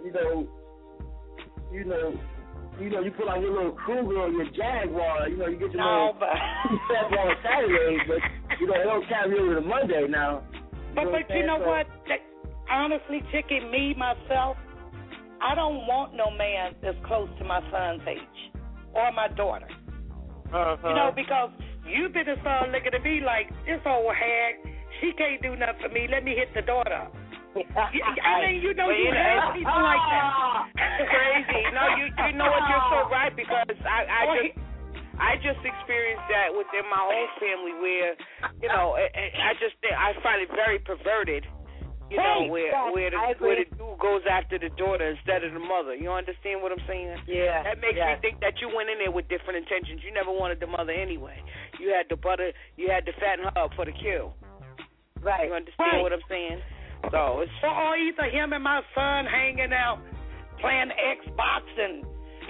you put on your little Cougar or your Jaguar, you know, you get your little step on Saturday, but, you know, it don't carry over to Monday now.
But you know what? Honestly, Chicky, me, myself, I don't want no man that's close to my son's age or my daughter. You know, because you've been a son looking at me like, this old hag, she can't do nothing for me. Let me hit the daughter up. I mean, you know, you have people like that.
Crazy. No, you know what? You're so right because I just experienced that within my own family where, you know, I find it very perverted. You know, where the dude goes after the daughter instead of the mother. You understand what I'm saying?
Yeah.
That makes me think that you went in there with different intentions. You never wanted the mother anyway. You had to fatten her up for the kill. Right. You understand what I'm saying? So it's
or either him and my son hanging out playing Xbox and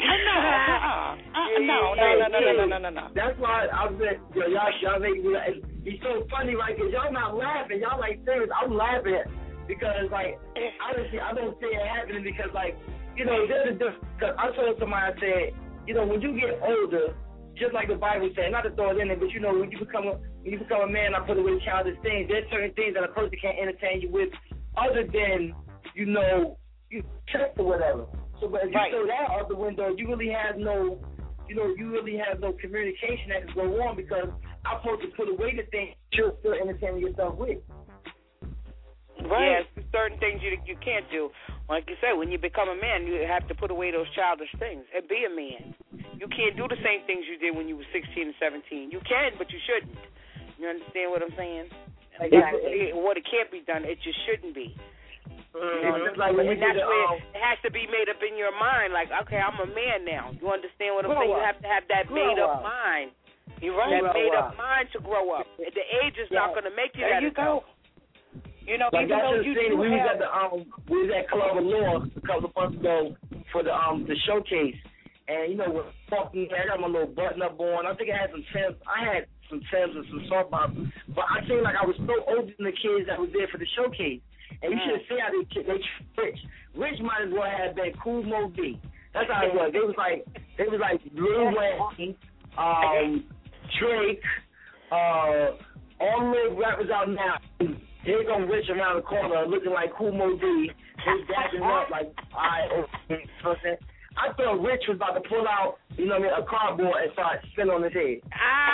no.
That's why I said, y'all make me. It's so funny, right? Because y'all not laughing. Y'all like serious. I'm laughing because, like, honestly, I don't see it happening because, like, you know, there's a difference. Because I told somebody, I said, you know, when you get older, just like the Bible said, not to throw it in there, but you know, when you become a man, I put away childish things. There's certain things that a person can't entertain you with, other than, you know, you check or whatever. So, but if you throw that out the window, you really have no, you know, communication that can go on because I'm supposed to put away the things you're still entertaining yourself with.
Right. Yes, certain things you can't do. Like you said, when you become a man, you have to put away those childish things and be a man. You can't do the same things you did when you were 16 and 17. You can, but you shouldn't. You understand what I'm saying? Exactly. What it can't be done, it just shouldn't be. Mm-hmm. Like and that's where it has to be made up in your mind. Like, okay, I'm a man now. You understand what I'm saying? You have to have that made-up mind.
You're right.
That made-up mind to grow up. The age is not going to make you that.
There you go. You know,
like
even though you
we was at Club of Law a couple of months ago for the showcase, and you know, we're talking. I got my little button up on. I think I had some Timbs. I had some Timbs and some soft bottoms, but I seemed like I was so older than the kids that was there for the showcase. And you should have seen how they Rich. Rich might as well have been Cool Mo D. That's how it was. They was like Lil Wayne, Drake, all the rappers out now. Here come Rich around the corner looking like Cool Mo D. He's dapping up like, all right, okay. You know what I'm saying? I thought Rich was about to pull out, you know what I mean, a cardboard and start spinning on his head.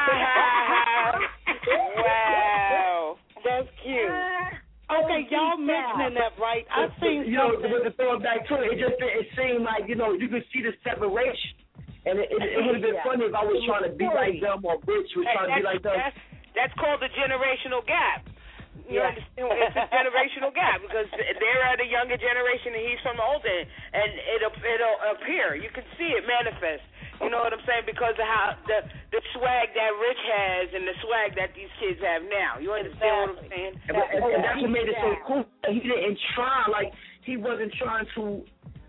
Wow.
That's cute. Okay, y'all mentioning that, right? I've seen something.
With the throwing back to it, it seemed like, you know, you could see the separation. And it would have been funny if I was trying to be like them or Rich was trying to be like them.
That's called the generational gap. You understand? It's a generational gap because they're at a younger generation and he's from the older, and it'll appear. You can see it manifest. You know what I'm saying? Because of how the swag that Rich has and the swag that these kids have now. You understand what I'm saying?
And that's what made it so cool. He didn't try, like, he wasn't trying to,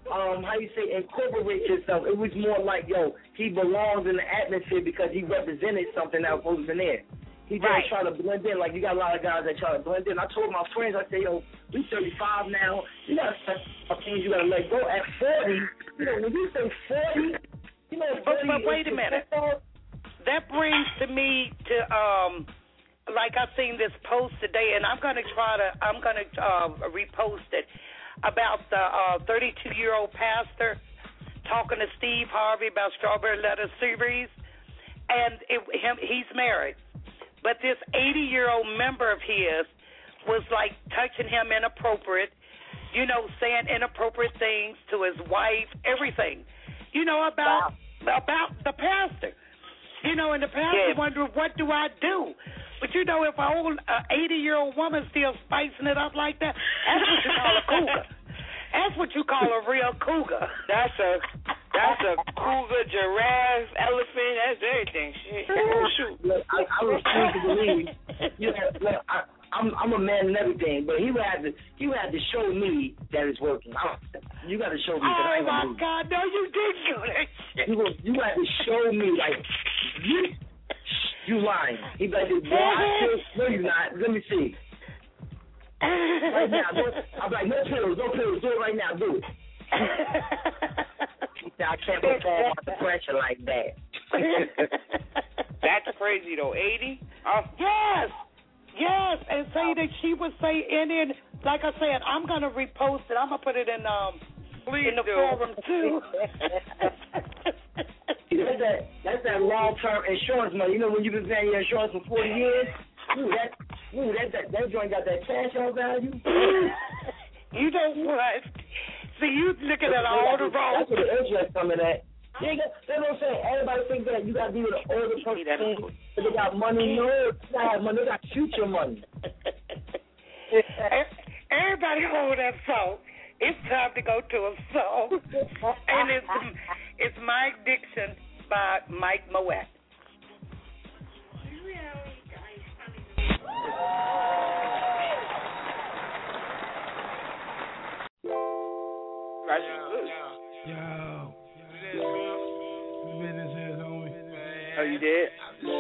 incorporate himself. It was more like, he belongs in the atmosphere because he represented something that wasn't there. He didn't try to blend in. Like, you got a lot of guys that try to blend in. I told my friends, I said, we 35 now. You got things you got to let go. At 40, you know, when you say 40, you know,
but wait a minute. That brings to me to like I seen this post today, and I'm gonna repost it about the 32-year-old pastor talking to Steve Harvey about Strawberry Letter Series, and he's married, but this 80-year-old member of his was like touching him inappropriate, you know, saying inappropriate things to his wife, everything. You know, about the pastor. You know, and the pastor wondered, what do I do? But, you know, if an old 80-year-old woman still spicing it up like that, that's what you call a cougar. That's what you call a real cougar.
That's a cougar, giraffe, elephant, that's everything. Shit. Shoot.
Look, I refuse to believe. Look, I'm a man and everything, but he would have to show me that it's working. You got to show me.
Oh my God! No, you didn't do that shit.
You have to show me, like, you lying. He'd be like, no, you're not. Let me see. Right now, I'm like, no pills, do it right now, do it. I can't perform under pressure like that.
That's crazy though. 80?
Yes, and say that she would say in, like I said, I'm going to repost it. I'm going to put it in the forum, too.
That's that long-term insurance money. You know, when you've been paying your insurance for 40 years, that joint got that cash on value.
You know what? See, you looking at all the wrong.
That's where the interest coming at. That's what I'm saying. Everybody think that you got to be with an older person if they got money. No, they got to have money. They got future money.
Everybody hold that song. It's time to go to a song. And it's My Addiction by Mike Moet.
That's good.
Yo. Business is, homie.
Oh, you did?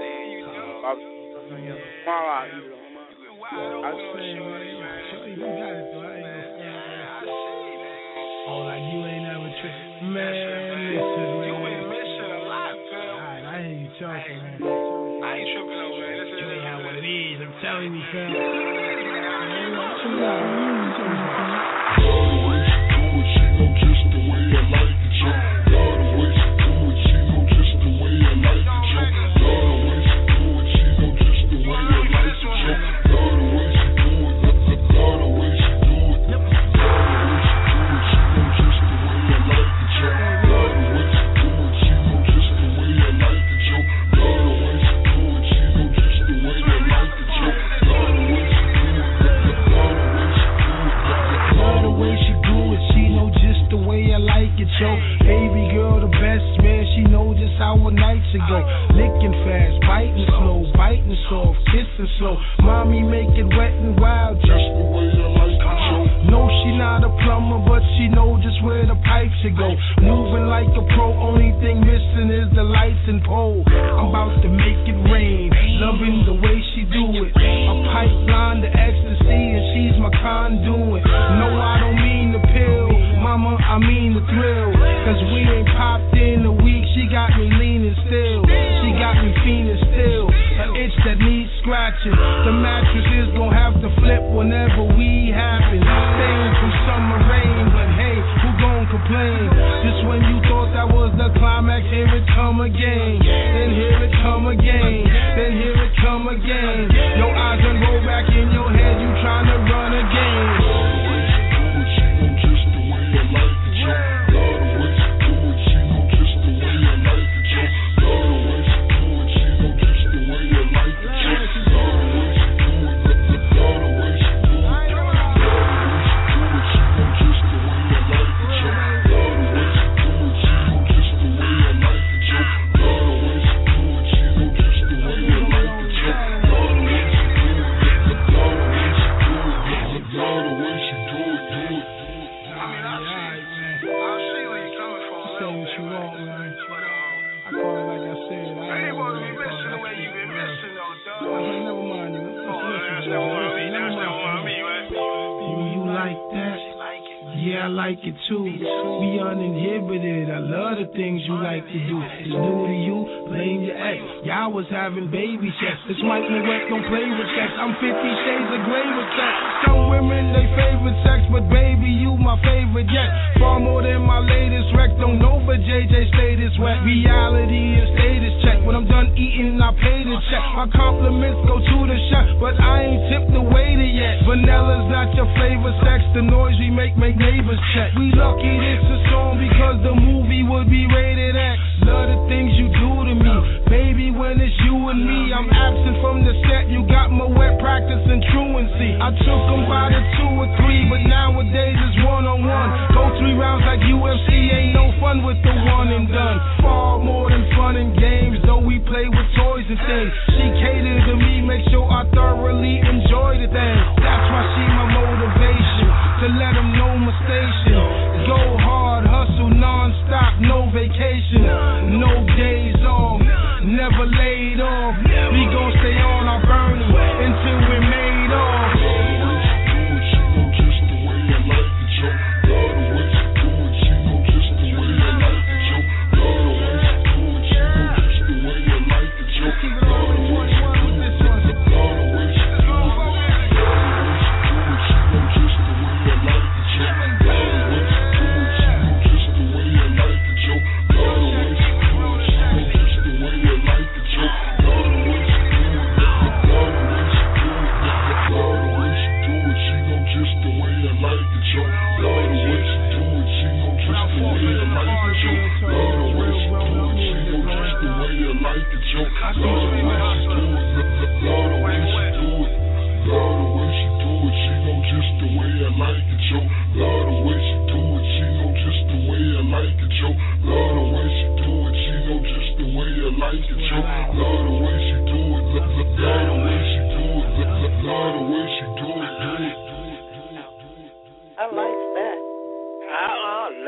Tomorrow, you know.
I say, man, you got it, though. I ain't no oh, like you ain't never tripped. Man, listen, man. You been missing a lot, Phil. Alright, I hear you talking, man. I ain't tripping over, man. This ain't how what it is. I'm telling you, Phil.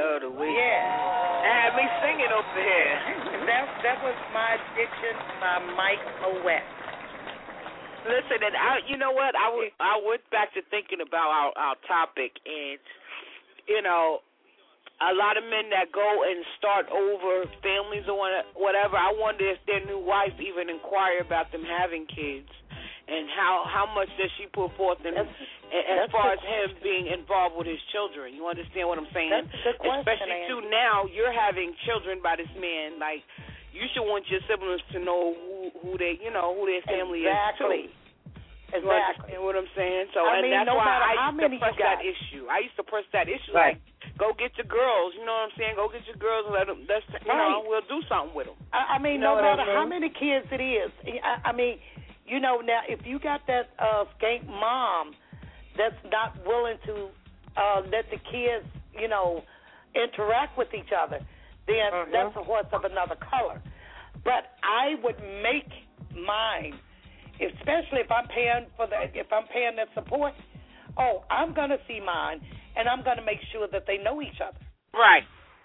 of the week.
Yeah.
And had me singing over here.
That was My Addiction by Mike Moet.
Listen, and you know what? I went back to thinking about our topic, and you know, a lot of men that go and start over families or whatever. I wonder if their new wife even inquire about them having kids, and how much does she put forth in as far as him being involved with his children. You understand what I'm saying?
That's a good question,
especially too now you're having children by this man. Like, you should want your siblings to know who their family is too.
Exactly.
You understand what I'm saying? So,
I mean,
and that's
no
why
matter
I
how
used
many
to press
you got.
that issue. I used to press that issue,
Right.
like, go get your girls. You know what I'm saying? Go get your girls and let them. We'll do something with them.
I mean,
you know
no matter
I mean?
how many kids it is. I mean, you know, now if you got that skank mom that's not willing to let the kids, you know, interact with each other, then that's a horse of another color. But I would make mine, especially if I'm paying that support. Oh, I'm gonna see mine, and I'm gonna make sure that they know each other.
Right.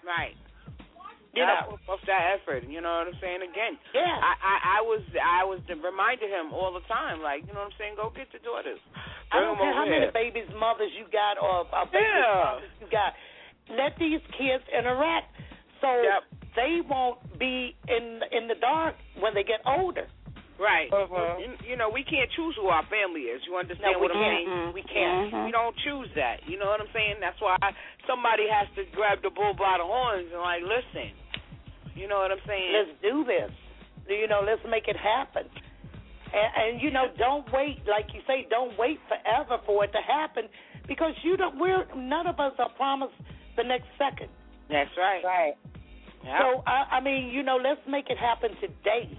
You know,
of that effort. You know what I'm saying? Again,
yeah.
I was reminding him all the time, like, you know what I'm saying? Go get your daughters.
I don't care how many babies' mothers you got or babies' fathers you got. Let these kids interact so they won't be in the dark when they get older.
Right. You know, we can't choose who our family is. You understand what I mean?
We can't.
We don't choose that. You know what I'm saying? That's why somebody has to grab the bull by the horns and, like, listen. You know what I'm saying?
Let's do this. You know, let's make it happen. And you know, don't wait, like you say, don't wait forever for it to happen, because none of us are promised the next second.
That's right.
Right.
Yep.
So I mean, you know, let's make it happen today.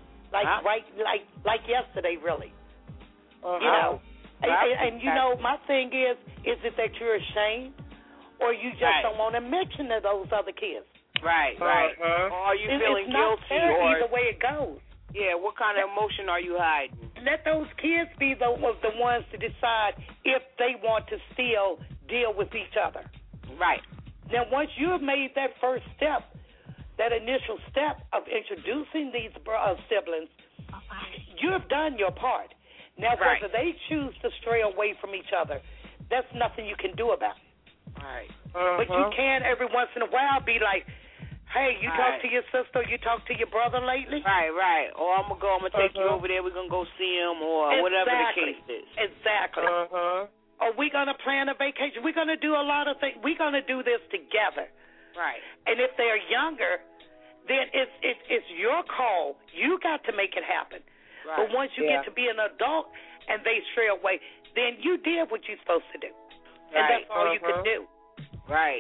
Like yesterday, really. You know, and you know, my thing is it that you're ashamed, or you just don't want to mention to those other kids?
Right. Or are you feeling
it's not
guilty?
fair
Or
either way it goes.
Yeah, what kind of emotion are you hiding?
Let those kids be the ones to decide if they want to still deal with each other.
Right.
Now, once you have made that first step, that initial step of introducing these siblings, you have done your part. Now, whether they choose to stray away from each other, that's nothing you can do about it.
Right.
But you can every once in a while be like, hey, you talk to your sister, you talk to your brother lately?
Right. Or I'm going to take you over there, we're going to go see him, or whatever the case is.
Exactly. Or we're going to plan a vacation. We're going to do a lot of things. We're going to do this together.
Right.
And if they're younger, then it's your call. You got to make it happen. Right. But once you get to be an adult and they stray away, then you did what you're supposed to do. And that's all you can do.
Right.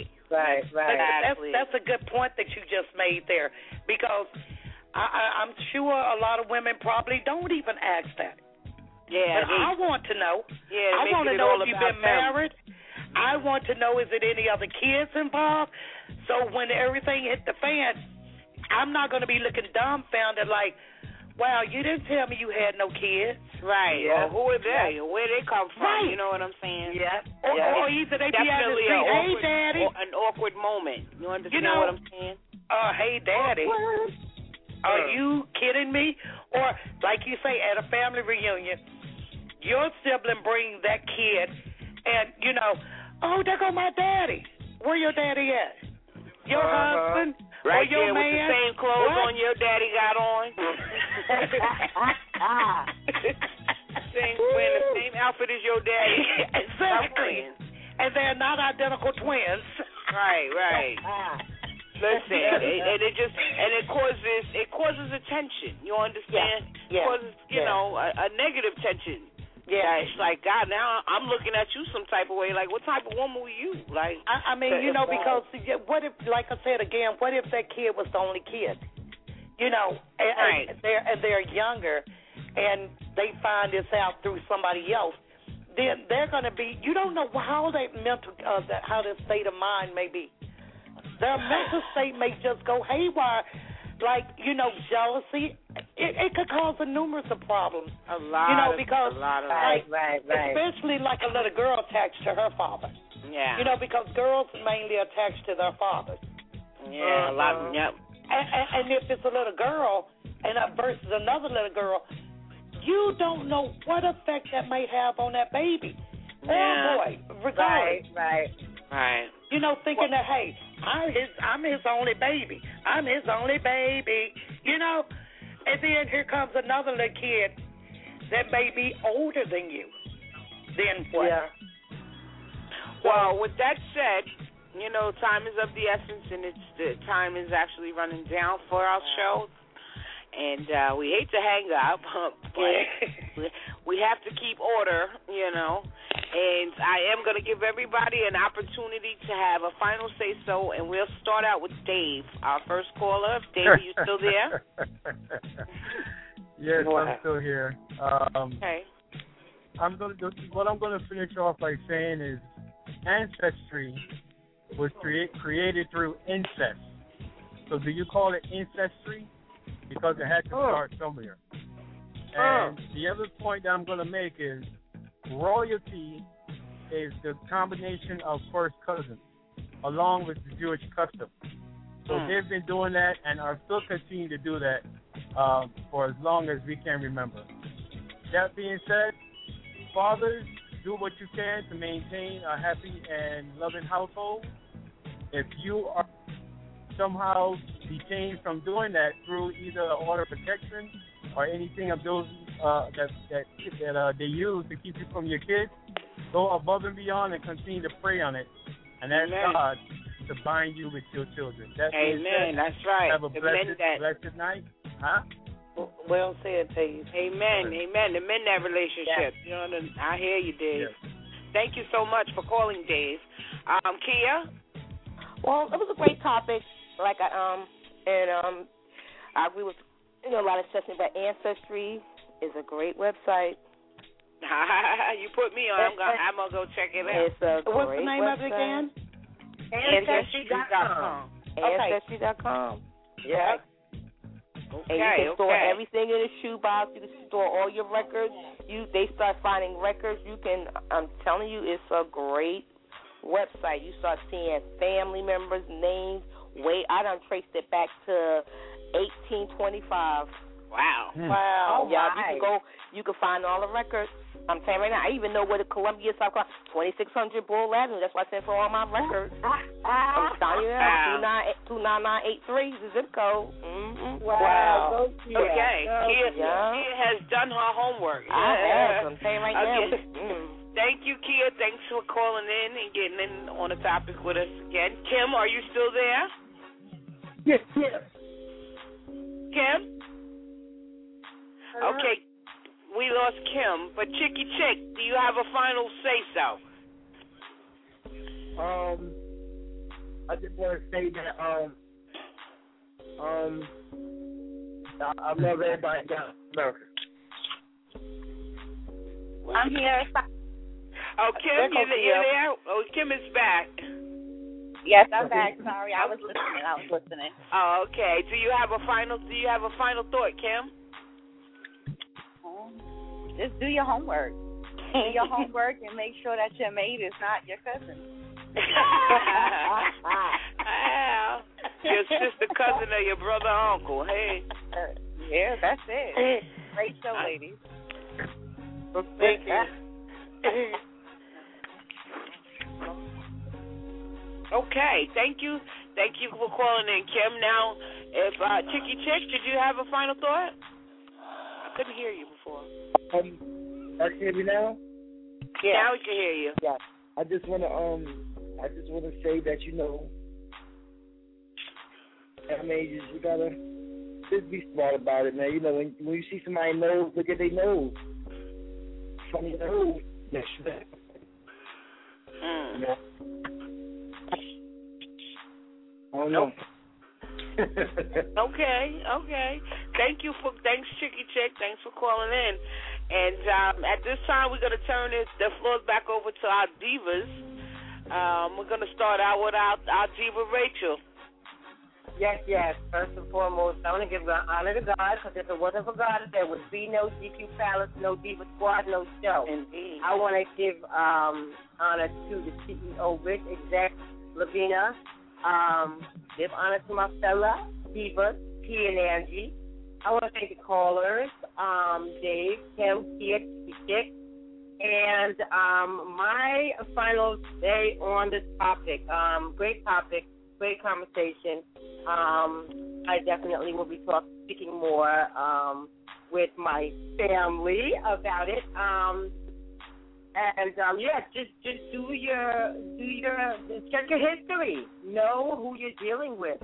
That's a good point that you just made there, because I'm sure a lot of women probably don't even ask that.
Yeah.
But I want to know.
Yeah.
I want to know if you've been married. I want to know, is it any other kids involved? So when everything hit the fan, I'm not going to be looking dumbfounded like, wow, you didn't tell me you had no kids.
Right.
Yeah.
Or who are they? Or where they come from?
Right.
You know what I'm saying?
Yeah. Or either they be out in the street, hey, Daddy.
An awkward moment. You understand what I'm saying?
Hey, Daddy. Are you kidding me? Or, like you say, at a family reunion, your sibling brings that kid, and, you know, oh, there go my daddy. Where your daddy at? Your husband?
Right
or your
there
man?
With the same clothes on your daddy got on. Wearing the same outfit as your daddy.
Exactly. And they're not identical twins.
Right. Listen, it causes attention. You understand?
Yeah.
It causes, you know, a negative tension. Yeah, it's like, God, now I'm looking at you some type of way. Like, what type of woman were you? Like,
I mean, you know, because what if, like I said again, what if that kid was the only kid? You know, and they're younger, and they find this out through somebody else. Then they're going to be. You don't know how they how their state of mind may be. Their mental state may just go haywire. Like, you know, jealousy, it could cause numerous of problems.
A lot.
You know, because
right.
Especially like a little girl attached to her father.
Yeah.
You know, because girls mainly attached to their fathers.
Yeah, a lot. Yep.
And if it's a little girl and versus another little girl, you don't know what effect that may have on that baby or boy, regardless.
Right.
You know, thinking that, hey, I'm his only baby. I'm his only baby. You know, and then here comes another little kid that may be older than you. Then what?
Yeah. Well, with that said, you know, time is of the essence, and the time is actually running down for our show. And we hate to hang up, but we have to keep order, you know. And I am going to give everybody an opportunity to have a final say-so, and we'll start out with Dave, our first caller. Dave, are you still there?
Yes, I'm still here.
Okay.
What I'm going to finish off by saying is ancestry was created through incest. So do you call it ancestry? Because it had to start somewhere. And the other point that I'm going to make is royalty is the combination of first cousins, along with the Jewish custom. So they've been doing that and are still continuing to do that for as long as we can remember. That being said, fathers, do what you can to maintain a happy and loving household. If you are somehow detained from doing that through either an order of protection or anything of those that they use to keep you from your kids, go above and beyond and continue to pray on it and ask God to bind you with your children.
Amen. That's right.
Have a blessed night. Huh?
Well said, Dave.
Amen. Amen. To mend that relationship. Yes. You know, I hear you, Dave. Yes. Thank you so much for calling, Dave. Kia?
Well, it was a great topic. Like I agree with a lot of discussion about Ancestry is a great website.
You put me on. I'm gonna go check it out.
It's a
What's the
great
name
website.
of it again?
Ancestry.com. Ancestry.com.
Yeah.
And you can store everything in a shoebox. You can store all your records. They start finding records. I'm telling you, it's a great website. You start seeing family members' names. I done traced it back to 1825.
Wow.
Wow. Yeah, you can find all the records. I'm telling you right now, I even know where the Columbia, South Carolina, 2600 Bull Avenue. That's why I sent for all my records. I'm telling you now, 29983 is the zip code. Mm-hmm.
Wow.
Okay. Kia has done her homework.
I have. I'm telling you right now.
Thank you, Kia. Thanks for calling in and getting in on the topic with us again. Kim, are you still there?
Yes.
Kim? Okay. We lost Kim, but Chicky Chick, do you have a final say-so?
I just want to say that I love everybody down in America.
I'm here.
Oh, Kim, you there? Oh, Kim is back.
Yes, I'm back. Sorry, I was listening.
Oh, okay. Do you have a final thought, Kim?
Just do your homework. Do your homework and make sure that your mate is not your cousin.
Your sister, cousin, or your brother, uncle. Hey.
Yeah, that's it. Great show, ladies.
Thank you. Okay, thank you. Thank you for calling in, Kim. Now, if Chicky Chick, did you have a final thought? I couldn't hear you before.
I can hear you now?
Yeah. Now we can hear you.
Yeah. I just wanna say that, I mean, you gotta just be smart about it, man. When you see somebody nose, look at their nose. Funny nose. Yes, I don't know.
Okay. Thanks, Chicky Chick. Thanks for calling in. And at this time, we're going to turn the floor back over to our divas. We're going to start out with our diva, Rachel.
Yes. First and foremost, I want to give honor to God, because if it wasn't for God, there would be no GQ Palace, no Diva Squad, no show.
Indeed.
I want to give honor to the CEO, Rich, Exec, Lavina, Give honor to my fella divas, P and Angie. I want to thank the callers, Dave, Kim, Kia, Chick, and my final say on this topic. Great topic, great conversation. I definitely will be speaking more with my family about it. Just do your check your history. Know who you're dealing with.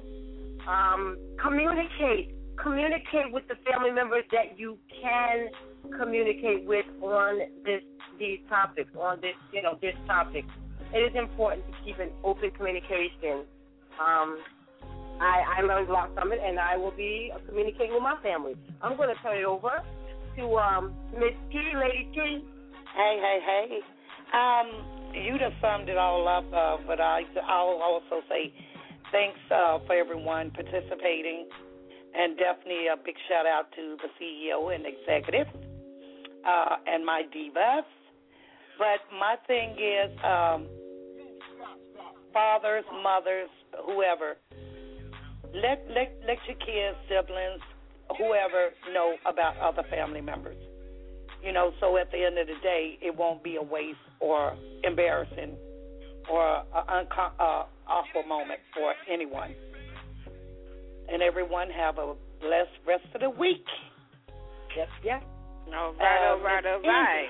Communicate with the family members that you can communicate with on these topics, on this topic. It is important to keep an open communication. I learned a lot from it, and I will be communicating with my family. I'm going to turn it over to Miss T, Lady T.
Hey. You just summed it all up, but I'll also say thanks for everyone participating, and definitely a big shout out to the CEO and executive and my divas. But my thing is, fathers, mothers, whoever, let your kids, siblings, whoever know about other family members. So at the end of the day, it won't be a waste or embarrassing or an awful moment for anyone. And everyone have a blessed rest of the week.
Yes.
All right.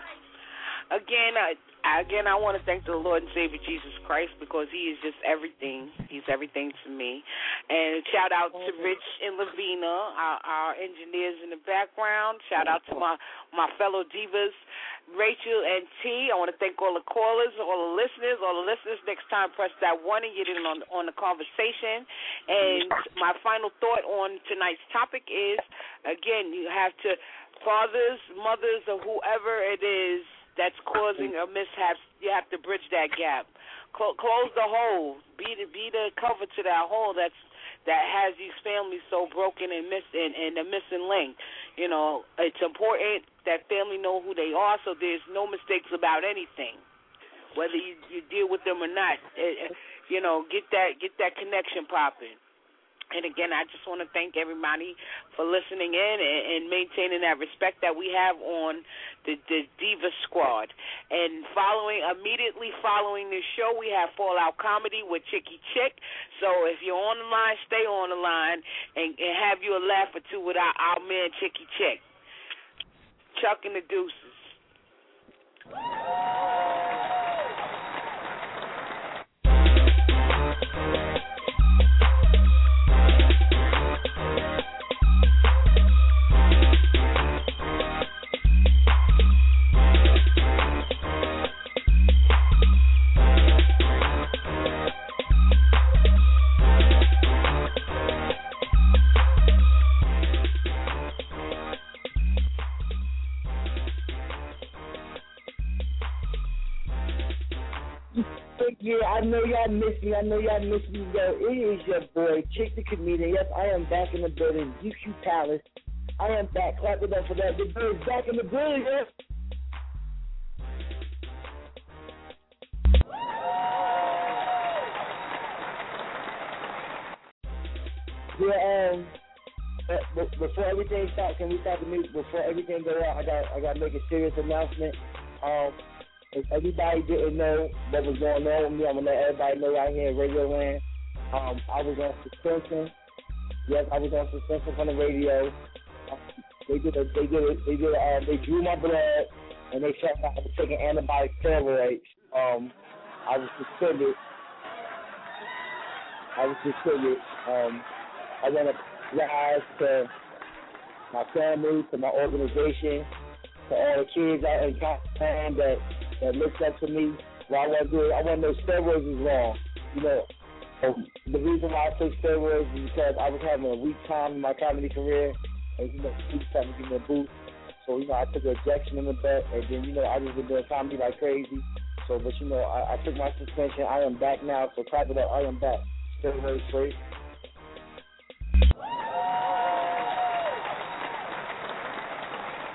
Again, I want to thank the Lord and Savior Jesus Christ because He is just everything. He's everything to me. And shout out to Rich and Lavina, our engineers in the background. Shout out to my fellow divas, Rachel and T. I want to thank all the callers, all the listeners. Next time, press that 1 and get in on the conversation. And my final thought on tonight's topic is, again, you have to, fathers, mothers, or whoever it is that's causing a mishap, you have to bridge that gap. Close the hole. Be the cover to that hole that has these families so broken and a missing link. It's important that family know who they are, so there's no mistakes about anything, whether you deal with them or not. Get that connection popping. And again, I just want to thank everybody for listening in and maintaining that respect that we have on the Diva Squad. And immediately following this show, we have Fallout Comedy with Chicky Chick. So if you're on the line, stay on the line and have you a laugh or two with our man Chicky Chick. Chuck and the Deuces.
Yeah, I know y'all miss me. Yo, it is your boy, Chick the Comedian. Yes, I am back in the building, UQ Palace. I am back. Clap it up for that. The bird's back in the building, yes. Yeah, before everything starts, can we start the music? Before everything goes out, I got to make a serious announcement. If everybody didn't know what was going on with me, I'm going to let everybody know right here in Radio Land. I was on suspension. Yes, I was on suspension from the radio. They drew my blood, and they said I was taking antibiotic steroids. I was suspended. I want to apologize to my family, to my organization, to all the kids out in California that looked up to me. What I want to do, I want to know steroids is wrong. The reason why I took steroids is because I was having a weak time in my comedy career, and people started to give me a boost. So I took an injection in the butt, and then I just been doing comedy like crazy. So, but I took my suspension. I am back now. So clap it up. I am back. Steroids free.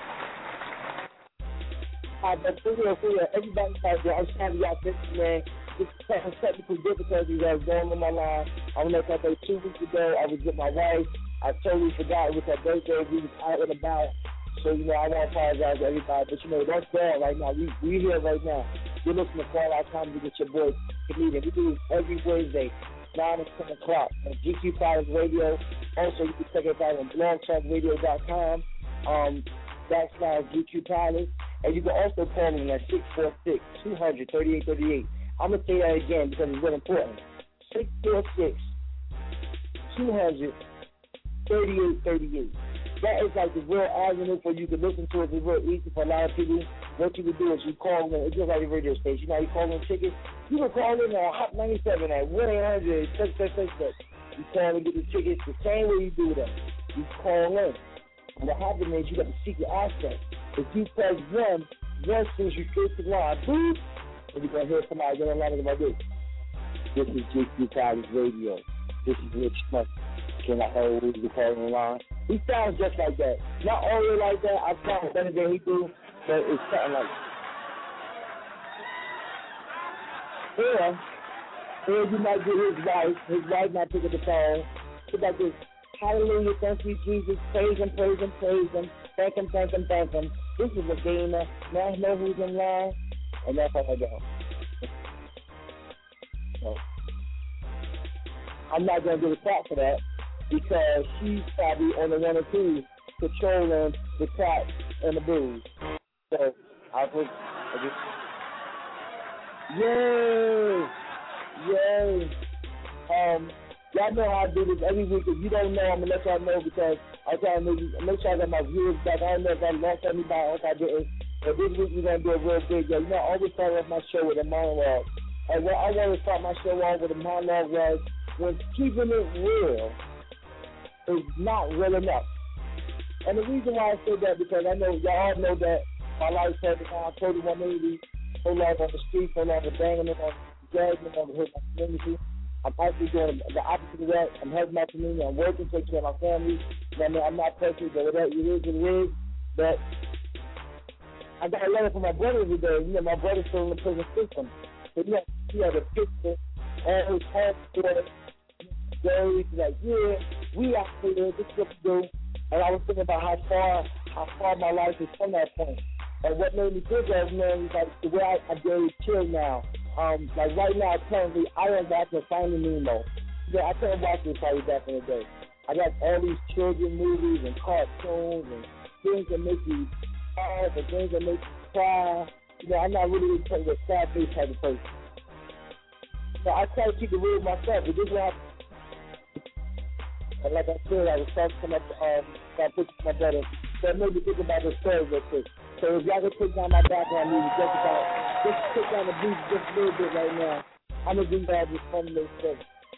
But for real, everybody out there, I'm trying to y'all this, man. just technical difficulties that was going on my line. I was like, 2 weeks ago, I was with my wife. I totally forgot it was her birthday. We was out and about. So, I want to apologize to everybody. But, that's gone right now. We here right now. You're listening to Call Out Time to get your boy comedian. We do this every Wednesday, 9 and 10 o'clock on GQ Pilots Radio. Also, you can check us out on blogtalkradio.com. That's now GQ Pilots. And you can also call me at 646-200-3838. I'm going to say that again because it's really important. 646-200-3838. That is like the real avenue for you to listen to it. It's real easy for a lot of people. What you can do is you call in. It's just like a radio station. You know how you call in tickets? You can call in on Hot 97 at 1-800-666. You call and get the tickets the same way you do that. You call in. And what happens is you got the secret access. If you press 1 sends you straight to the line. Boop! And you're going to hear somebody get a lot of this. This is GQ Pilots Radio. This is Rich Smith. Can I hold the calling line? He sounds just like that. Not always like that. I sound better than he do, but it's something like that. Or you might get his wife. His wife might pick up the phone. It's like this. Hallelujah, thank you, Jesus. Praise him, praise him, praise him. Thank him, thank him, thank him. This is a gamer. Now I know who's in line. And that's how I go. So, I'm not going to give a clap for that because she's probably on the 1 or 2 controlling the crack and the booze. So, Yay! Y'all know how I do this every week. If you don't know, I'm going to let y'all know because I'm trying to make sure I got my viewers back. I don't know if I lost anybody else I didn't. But this week we're going to do a real big deal. I always start off my show with a monologue. And what I want to start my show off with a monologue was when keeping it real is not real enough. And the reason why I say that because I know y'all all know that my life has been on 3180, whole life on the street, whole life of banging it on dragging on the hood my community. I'm actually doing the opposite of that. I'm helping my community. I'm working, taking care of my family. I'm not perfect, but whatever it is, it is. But I got a letter from my brother every day. My brother's still in the prison system. So he had a picture and his passport. He's like, yeah, we out here, this is what we do. And I was thinking about how far my life is from that point. And what made me think of, man, is like the way I daily chill now. Like right now, currently, I am watching Finding Nemo. I couldn't watch this probably back in the day. I got all these children movies and cartoons and things that make you laugh and things that make you cry. I'm not really a sad face type of person. So I try to keep it real with myself. But this is what and like I said, I was talking about that picture of my brother. That made me think about the story real quick. So if y'all can take down my background music, just take down the beat just a little bit right now. I'm going to do that this fun little thing.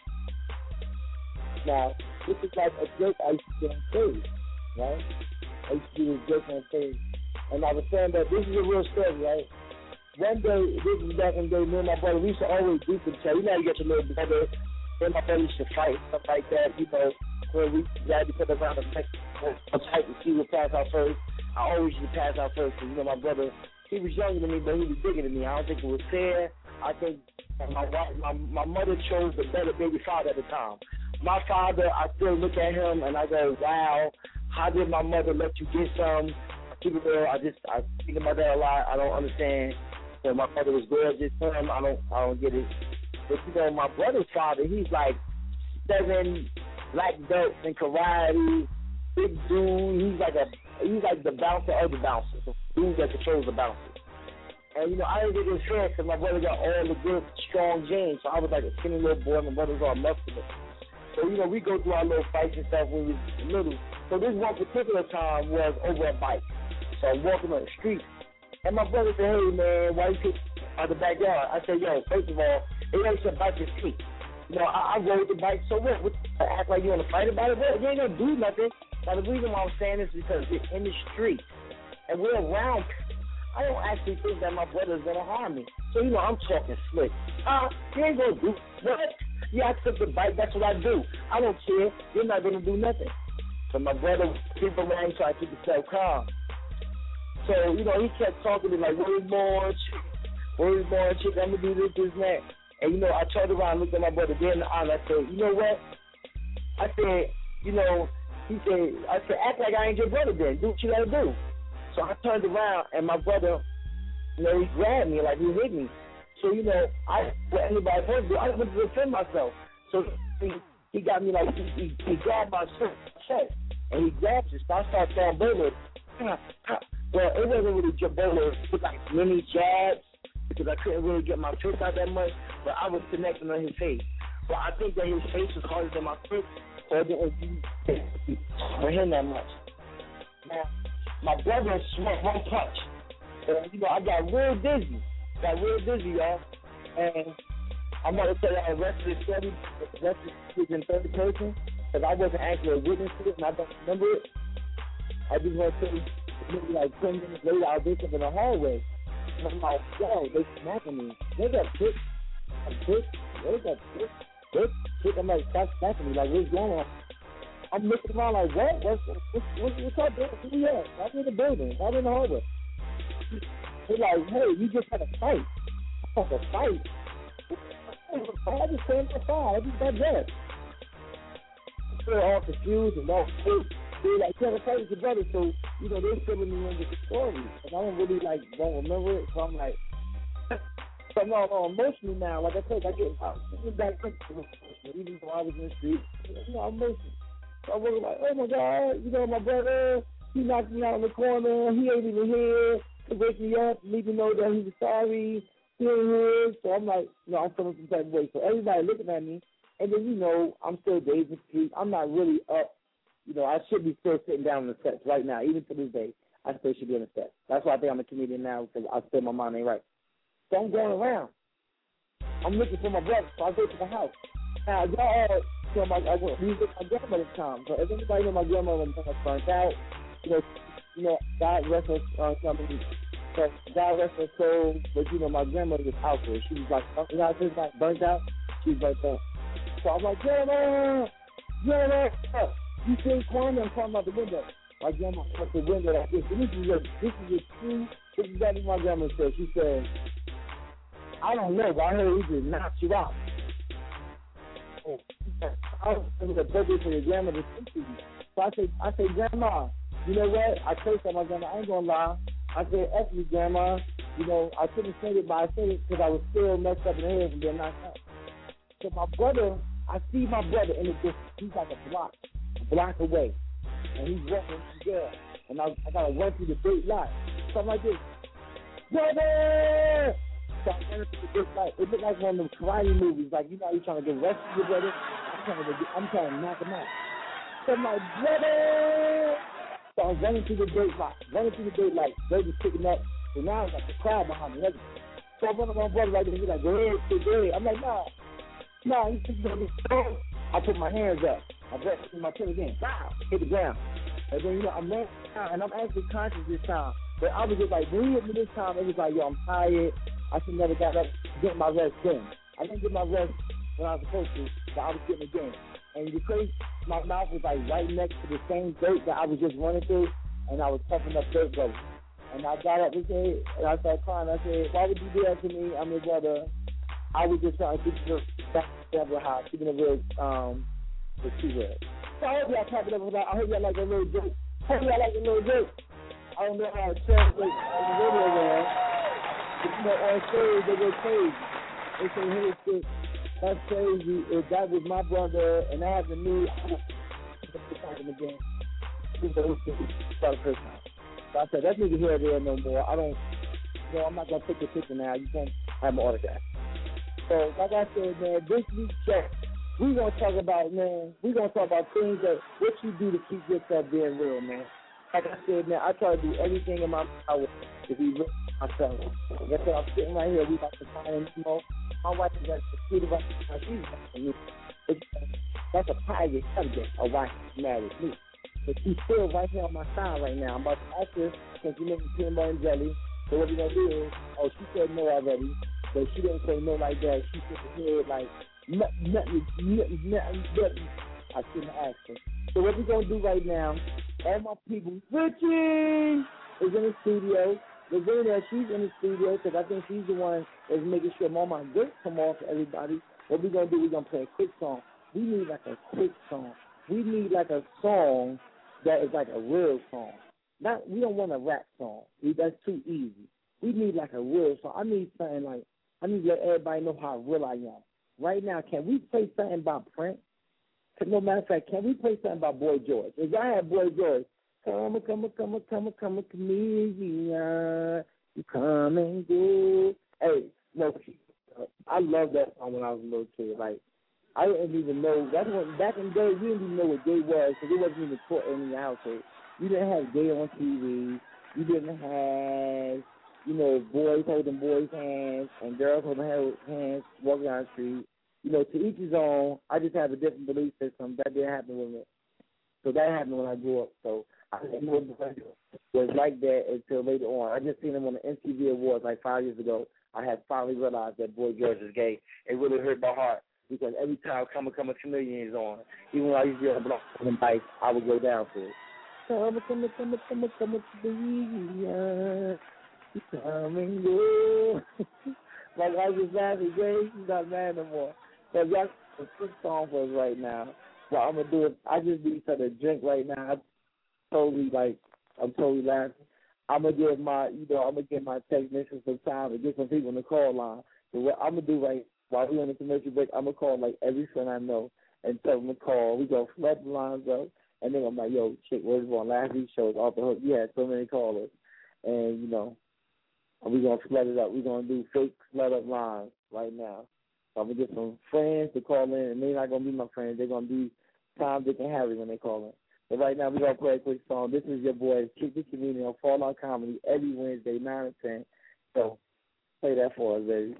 Now, this is like a joke I used to do on stage, right? I used to do this joke on stage. And I was saying that this is a real story, right? One day, this is back in the day, me and my brother, we used to always do some chat. You know, you get your little brother, me and my brother used to fight, stuff like that, where we had to put around the next type to see what pass out first. I always used to pass out first because, my brother, he was younger than me, but he was bigger than me. I don't think it was fair. I think my mother chose the better baby father at the time. My father, I still look at him and I go, wow, how did my mother let you get some? Keep it real, I think about that a lot. I don't understand. So my mother was gorgeous for him. I don't get it. But, my brother's father, he's like 7 black belts in karate, big dude. He's like the bouncer of the bouncers, the dude that controls the bouncers. And I didn't get this fair because my brother got all the good, strong genes. So I was like a skinny little boy. My brother's all muscular. So we go through our little fights and stuff when we were little. So this one particular time was over a bike. So I'm walking on the street, and my brother said, "Hey man, why you pick out the backyard?" I said, "Yo, first of all, it ain't your bike to sleep. I rode the bike, so what? Act like you want to fight about it? Well, you ain't gonna do nothing." Now the reason why I'm saying this is because we're in the street and we're around. I don't actually think that my brother's gonna harm me. So I'm talking slick. You ain't gonna do what? Yeah, I took the bike. That's what I do. I don't care. You're not gonna do nothing. So my brother keep around, trying to keep himself calm. So he kept talking to me like, "Where's more chick? I'm gonna do this, and that." And, I turned around and looked at my brother dead in the eye, and I said, you know what? I said, he said, act like I ain't your brother then. Do what you gotta do. So I turned around, and my brother, he grabbed me like he hit me. So, what anybody supposed to do, I was to defend myself. So he got me like, he grabbed my chest, and he grabbed it. So I started throwing bullets. Well, it wasn't really just bullets. It was like mini jabs, because I couldn't really get my fist out that much, but I was connecting on his face. But I think that his face was harder than my fist, so it didn't for him that much. Now, my brother swung one punch. And, I got real dizzy. Y'all. And I'm going to tell you the rest of the story, the rest of it in third person, because I wasn't actually a witness to it, and I don't remember it. I just want to tell you, maybe like 10 minutes later, I was up in the hallway. And I'm like, yo, they smacking me. They got pick. I'm like, stop smacking me. Like, what's going on? I'm looking around like, what? What's up, bro? Who you at? I'm in the building. I'm in the hallway. They're like, hey, you just had a fight. I had a fight? I just came to fight. I just got dressed. They're all confused and all confused. They're like, trying to fight with your brother. So, they're filling me in with the story. And I don't really, don't remember it. So I'm like, but no, emotionally now. Like I said, I get back even though I was in the street. I'm emotional. So I was like, oh my God, my brother, he knocked me out in the corner. He ain't even here to wake me up, let me know that he was sorry. He ain't here. So I'm like, I'm feeling some type of way. So everybody looking at me, and then, I'm still dazed and sleep. I'm not really up. I should be still sitting down on the steps right now. Even to this day, I still should be on the steps. That's why I think I'm a comedian now, because I still, my mind ain't right. So I'm going around. I'm looking for my brother, so I go to the house. Now, y'all, we was at my grandmother's time. So if anybody know my grandmother was burnt out, God rest her, so God rest her soul, but my grandmother was out there. She was like, she's like burnt out. She was burnt out. So I'm like, Grandma, you see Kwame? I'm talking about the window. My grandma put the window like this. This is true. This is exactly what my grandma said. She said, I don't know, but I heard he just knocked you out. Oh, I was thinking the birthday for your grandma to speak to you. So I say, Grandma, you know what? I cursed at my grandma. I ain't gonna lie. I said, F you, Grandma. I couldn't say it, but I said it because I was still messed up in the head from being knocked out. So my brother, I see my brother in the distance. He's like a block away. And he's walking there. And I gotta run through the big lot. So I'm like this, brother! So I ran through the big lot. It looked like one of those karate movies. Like, how you're trying to get rescued, your brother? I'm trying to knock him out. So I'm like, brother! So I was running through the gate lot. They just picking up. So now it's like a crowd behind me. So I run to my brother like this. He's like, go ahead. I'm like, nah. He's just going to be strong. I put my hands up. I pressed my chin again. Wow. Hit the ground. And then, I'm laying down, and I'm actually conscious this time. But I was just like, when he hit me this time, it was like, yo, I'm tired. I should never got up, get my rest then. I didn't get my rest when I was supposed to, but I was getting it again. And the crazy, my mouth was like right next to the same dirt that I was just running through, and I was puffing up dirt road. And I got up and I started crying. I said, why would you do that to me? I'm your brother. I was just trying to keep the house, keeping it real, the two-word. So I hope y'all talk it up about. I hope y'all like a little joke. I don't know how to translate the radio there. But, on stage, they go crazy. They say, hey, shit, that's crazy. If that was my brother and I have the news, I'm talking again. So I said, that's neither here or there no more. I'm not going to take the picture now. You can't have my autograph. So, like I said, man, this week's show, we're going to talk about things that, what you do to keep yourself being real, man. Like I said, man, I try to do everything in my power to be real myself. Like I said, I'm sitting right here. We about to find, my wife is at the street of us. That's a private subject of why she's married me. But she's still right here on my side right now. I'm about to ask her, since you mentioned peanut butter and jelly, so what we're going to do is, she said no already, but she didn't say no like that. She said her head like, nothing. I shouldn't have asked her. So what we're going to do right now, all my people, Richie is in the studio.
Lavina, she's in the studio because I think she's the one that's making sure all my good come off to everybody. What we're going to do, we're going to play a quick song. We need like a quick song. We need like a song that is like a real song. We don't want a rap song. That's too easy. We need like a real song. I need something like, I need to let everybody know how real I am. Right now, can we play something about Prince? No matter of fact, can we play something about Boy George? If I had Boy George, come, comedian, you come and go. Hey, no, I love that song when I was a little kid. Like, I didn't even know. That's when, back in the day, we didn't even know what gay was because it wasn't even taught in the household. You didn't have gay on TV. You didn't have, you know, boys holding boys' hands and girls holding hands walking down the street. You know, to each his own. I just have a different belief system. That didn't happen with me. So that happened when I grew up. So I didn't know it was like that until later on. I just seen him on the MTV Awards like 5 years ago. I had finally realized that Boy George is gay. It really hurt my heart because every time Come a Chameleon is on, even when I used to be on the block and bike, I would go down to it. Come a chameleon, you come and go. Like I was laughing, Jay, he's not mad no more. So that's a good song for us right now. What I'm gonna do is I just need to drink right now. I'm totally laughing. I'm gonna give my technician some time to get some people in the call line. So what I'm gonna do right while we're on the commercial break, I'm gonna call like every friend I know and tell them to call. We gonna flood the lines up, and then I'm like, yo, chick, where's one? Last week's show was off the hook. You had so many callers, and you know. And we're going to flood it up. We're going to do fake flood up lines right now. So I'm going to get some friends to call in, and they're not going to be my friends. They're going to be Tom, Dick, and Harry when they call in. But right now, we're going to play a quick song. This is your boy, Kick the Comedian on Fallout Comedy every Wednesday, 9 and 10. So play that for us, baby.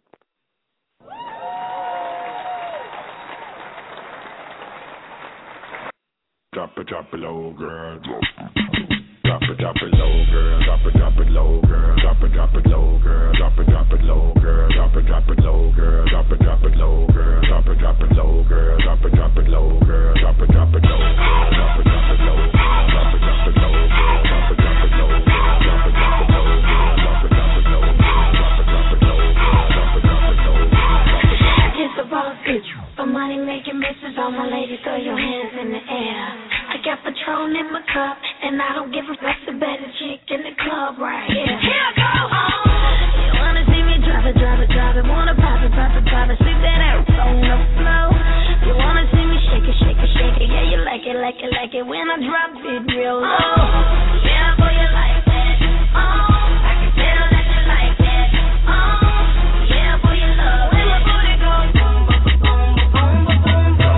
Drop it low, girl. Drop it low, girl. Drop it low, girl. Drop it low, girl. Drop it low, girl. Drop it low, girl. Drop it low, girl. Drop it low, girl. Drop it low, girl. Drop it low, girl. Drop it low, girl. Drop it low, girl. Drop it low, girl. Drop it low, girl. Drop it low, girl. Drop it low, girl.
It's a boss bitch. For money making bitches, all my ladies, throw your hands in the air. I got Patron in my cup, and I don't give a fuck. The better chick in the club right here. Here I go. You wanna see me drop it, wanna pop it, sweep that ass on the floor. You wanna see me shake it, yeah, you like it when I drop it real low. Yeah, boy, you like that. I can tell that you like that. Yeah, boy, you love when my booty goes boom, boom, boom, boom, boom, boom, boom.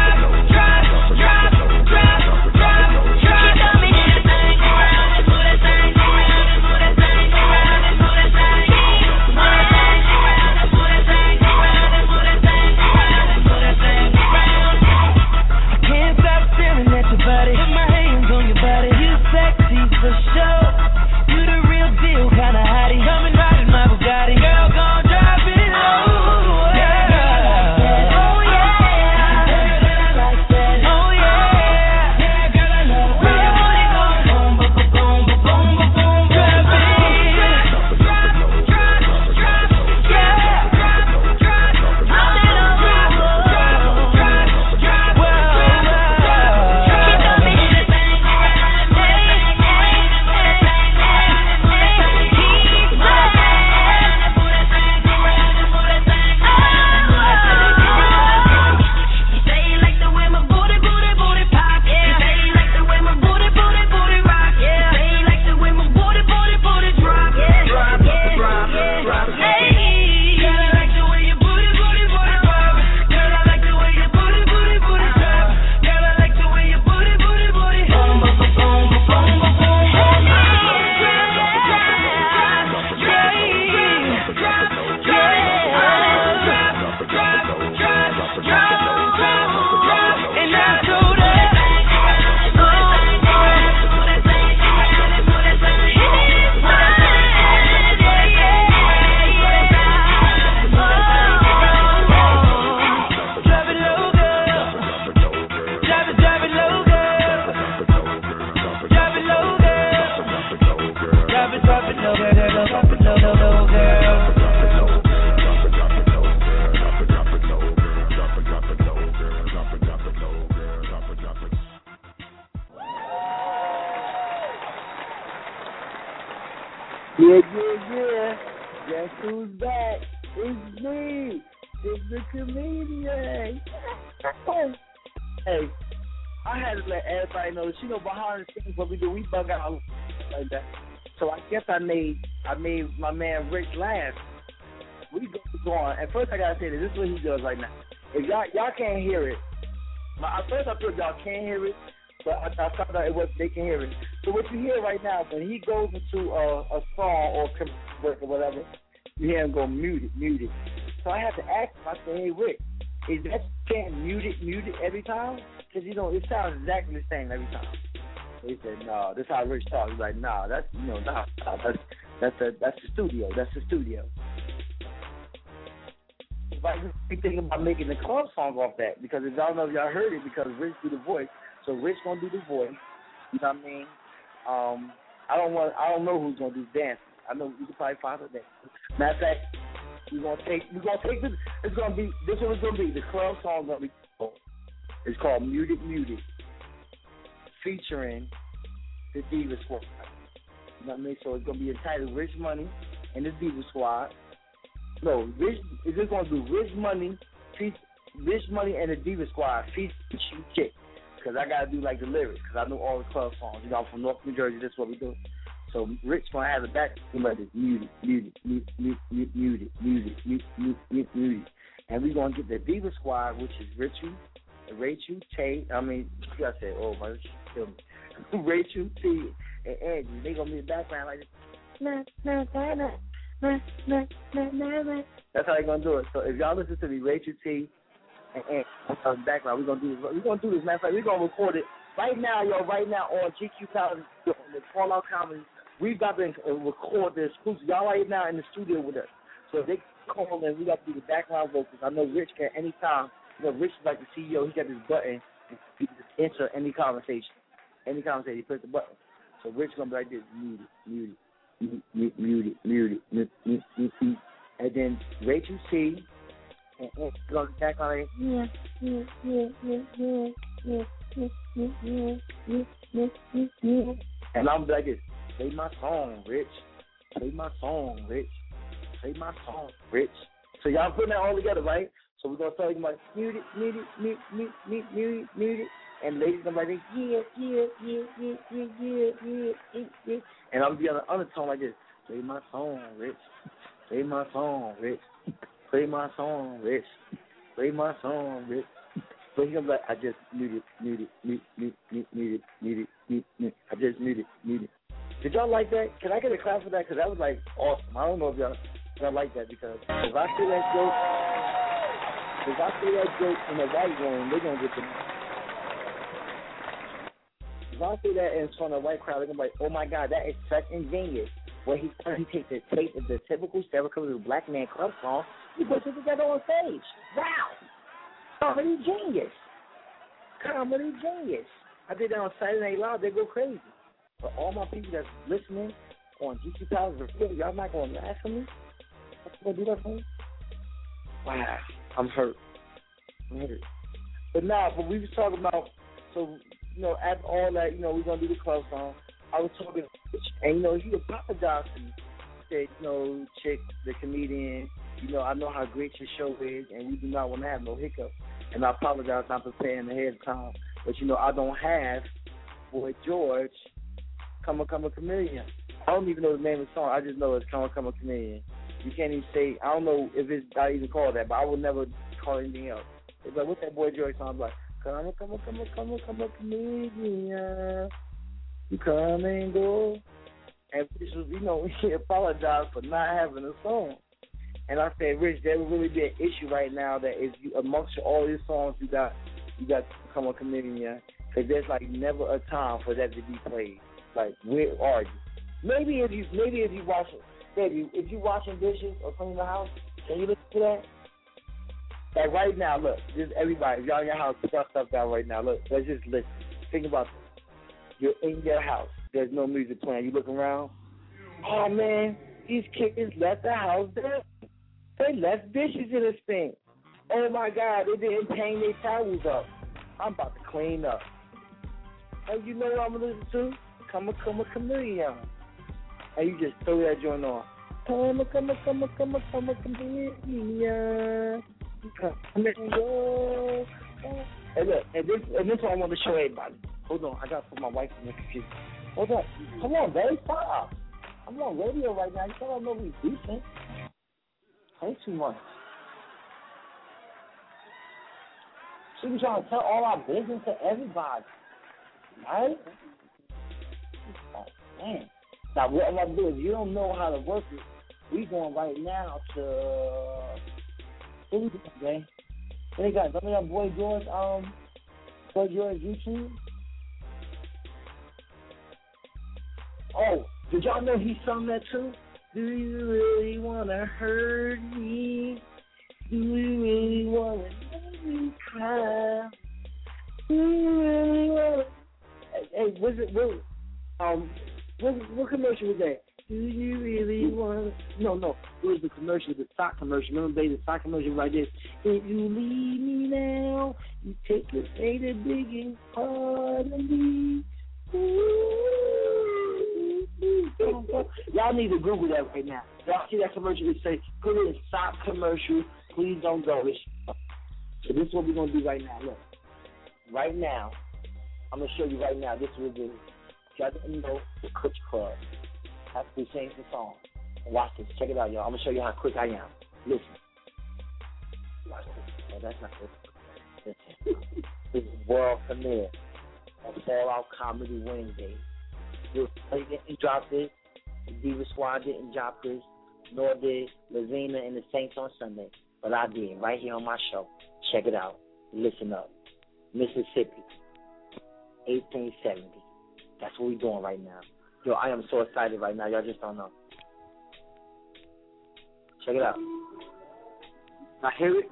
Drop.
drop it low, girl, drop it low, low, low, girl.
Yeah. Guess who's back? It's me. It's the comedian. Hey, I had to let everybody know. You know, behind the scenes, what we do, we bug out like that. So I guess I made my man Rich laugh. We go on. And first I gotta say this is what he does right now. If y'all can't hear it, at first I thought y'all can't hear it, but I found out they can hear it. So what you hear right now, when he goes into a song or or whatever, you hear him go mute it. So I had to ask him. I said, hey Rick, is that can't mute it every time? Because it sounds exactly the same every time. So he said, no, this is how Rich talks. He's like, nah, that's the studio. That's the studio. I just be thinking about making the club song off that, because I don't know if y'all heard it, because Rich do the voice. So Rich gonna do the voice. You know what I mean? I don't know who's gonna do dancing. I know we can probably find out that. Matter of fact, we're gonna take this. This is what it's gonna be. The club song gonna be called. It's called Muted, featuring the Diva Squad. You know what I mean? So it's gonna be entitled Rich Money and the Diva Squad. No, is this gonna do Rich Money and the Diva Squad featuring Chick? Because I gotta do like the lyrics, because I know all the club songs. You know, I'm from North New Jersey. That's what we do. So Rich gonna have the back like this, muted, and we gonna get the Diva Squad, which is Rachel, Tay. I mean, I said, oh my, kill me. Rachel, T, and Angie. They gonna be in the background like this. That's how they gonna do it. So if y'all listen to me, Rachel, T, and Angie, in the background, we're gonna do this. Matter of fact, we're gonna record it right now, right now on GQ Talent, on the Fallout Comedy. We've got to record this exclusive. Y'all right now in the studio with us. So if they call in, we got to do the background vocals. I know Rich can anytime. You know, Rich is like the CEO. He got this button. He can just enter any conversation. He press the button. So Rich going to be like this, muted. And then Rachel C. And on the background like, and I'm like this. Play my song, Rich. Play my song, Rich. So y'all putting that all together, right? So we're gonna start like muted. And ladies gonna be like, yeah. And I'm gonna be on the undertone like this. Play my song, Rich. Play my song, Rich. Play my song, Rich. Play my song, Rich. So he's gonna be like, I just muted. I just muted. Did y'all like that? Can I get a clap for that? Because that was like awesome. I don't know if y'all like that, because if I say that joke in the white room, they're gonna get the. If I say that in front of a white crowd, they're gonna be like, oh my God, that is such ingenious. Where he takes the tape of the typical stereotypical black man club song, he puts it together on stage. Wow, comedy genius. I did that on Saturday Night Live. They go crazy. But all my people that's listening on GQ Talent Radio, y'all not going to laugh at me? Y'all going to do that for me? Wow, I'm hurt. But we was talking about, so, you know, after all that, you know, we're going to do the club song. I was talking, and, you know, he apologized to me. He said, you know, Chick, the comedian, you know, I know how great your show is, and we do not want to have no hiccups. And I apologize not preparing ahead of time. But, you know, I don't have Boy George, Come a Chameleon. I don't even know the name of the song. I just know it's Come a Chameleon. You can't even say, I don't know if it's not even called that, but I would never call anything else. It's like, what's that Boy George song? I'm like, come a chameleon. You come and go. And Rich was, you know, he apologized for not having a song. And I said, Rich, there would really be an issue right now that if you, amongst all these songs you got Come a Chameleon, because there's like never a time for that to be played. Like, where are you? Maybe if you washing dishes or cleaning the house, can you listen to that? Like right now, look, just everybody, if y'all in your house, put that stuff down right now. Look, let's just listen. Think about this. You're in your house. There's no music playing. You look around. Oh, man, these kids left the house dirty. They left dishes in the sink. Oh, my God, they didn't hang their towels up. I'm about to clean up. And you know what I'm going to listen to? Come a Chameleon. And you just throw that joint on. Come a Chameleon. And look, and this one I want to show everybody. Hold on, I got to put my wife in the computer. Hold on. Come on, babe, stop. I'm on radio right now. You don't know we decent. Ain't too much. She be trying to tell all our business to everybody. Right? Oh, man. Now, what I'm going to do, if you don't know how to work it, we going right now to... What we doing, man? What they got? Remember that Boy George YouTube? Oh, did y'all know he sung that too? Do you really want to hurt me? Do you really want to make me cry? Do you really want to... Hey, what commercial was that? Do you really want to... No, it was the commercial, the sock commercial. Remember, baby, the sock commercial like this. If you leave me now, you take the biggest part of me. Y'all need to Google that right now. Y'all see that commercial, it say, put it in sock commercial, please don't go. So this is what we're going to do right now. Look, right now, I'm going to show you right now, this is what we're doing. Got to know the Coach Club. Have to sing the song. Watch this. Check it out, y'all. I'm going to show you how quick I am. Listen. Watch this. No, that's not good. Listen. This is world premiere on Fall Out Comedy Wednesday. They didn't drop this. The Diva Squad didn't drop this. Nor did Lavina and the Saints on Sunday. But I did, right here on my show. Check it out. Listen up. Mississippi, 1870. That's what we're doing right now. Yo, I am so excited right now. Y'all just don't know. Check it out. I hear it.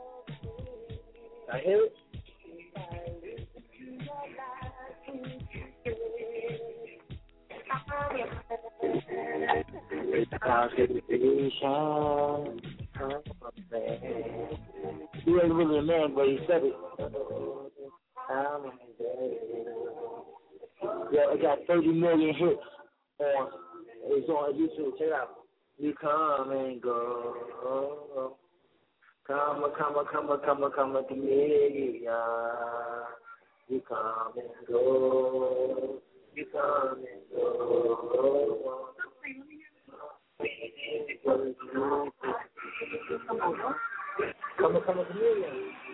I hear it. He ain't really a man, but he said it. Yeah, it got 30 million hits on. It's on YouTube. Check it out. You come and go. Come a chameleon. You come and go. You come and go. Come a chameleon.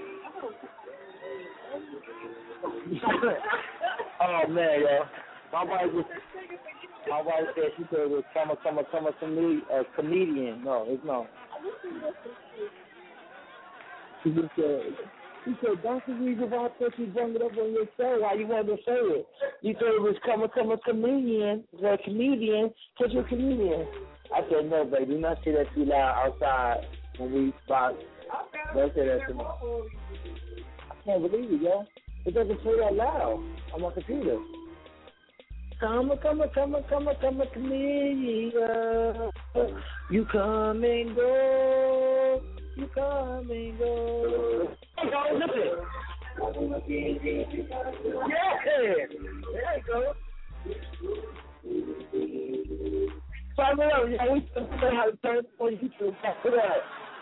Oh man, yo. My wife said she said it was come a comedian. No, it's no. She said that's the reason why I thought you brought it up on your show. Why you wanted to say it? You said it was come a comedian. The comedian, because you're a comedian. I said no, baby. Do not say that too loud outside when we box. Don't say that to me. I can't believe it, yo. It doesn't play that loud on my computer. Come a chameleon. You come and go. You come and go. Hey, go, listen. Yeah. There you go. Find it out. Yeah, we can learn how to turn it on YouTube. Check it out.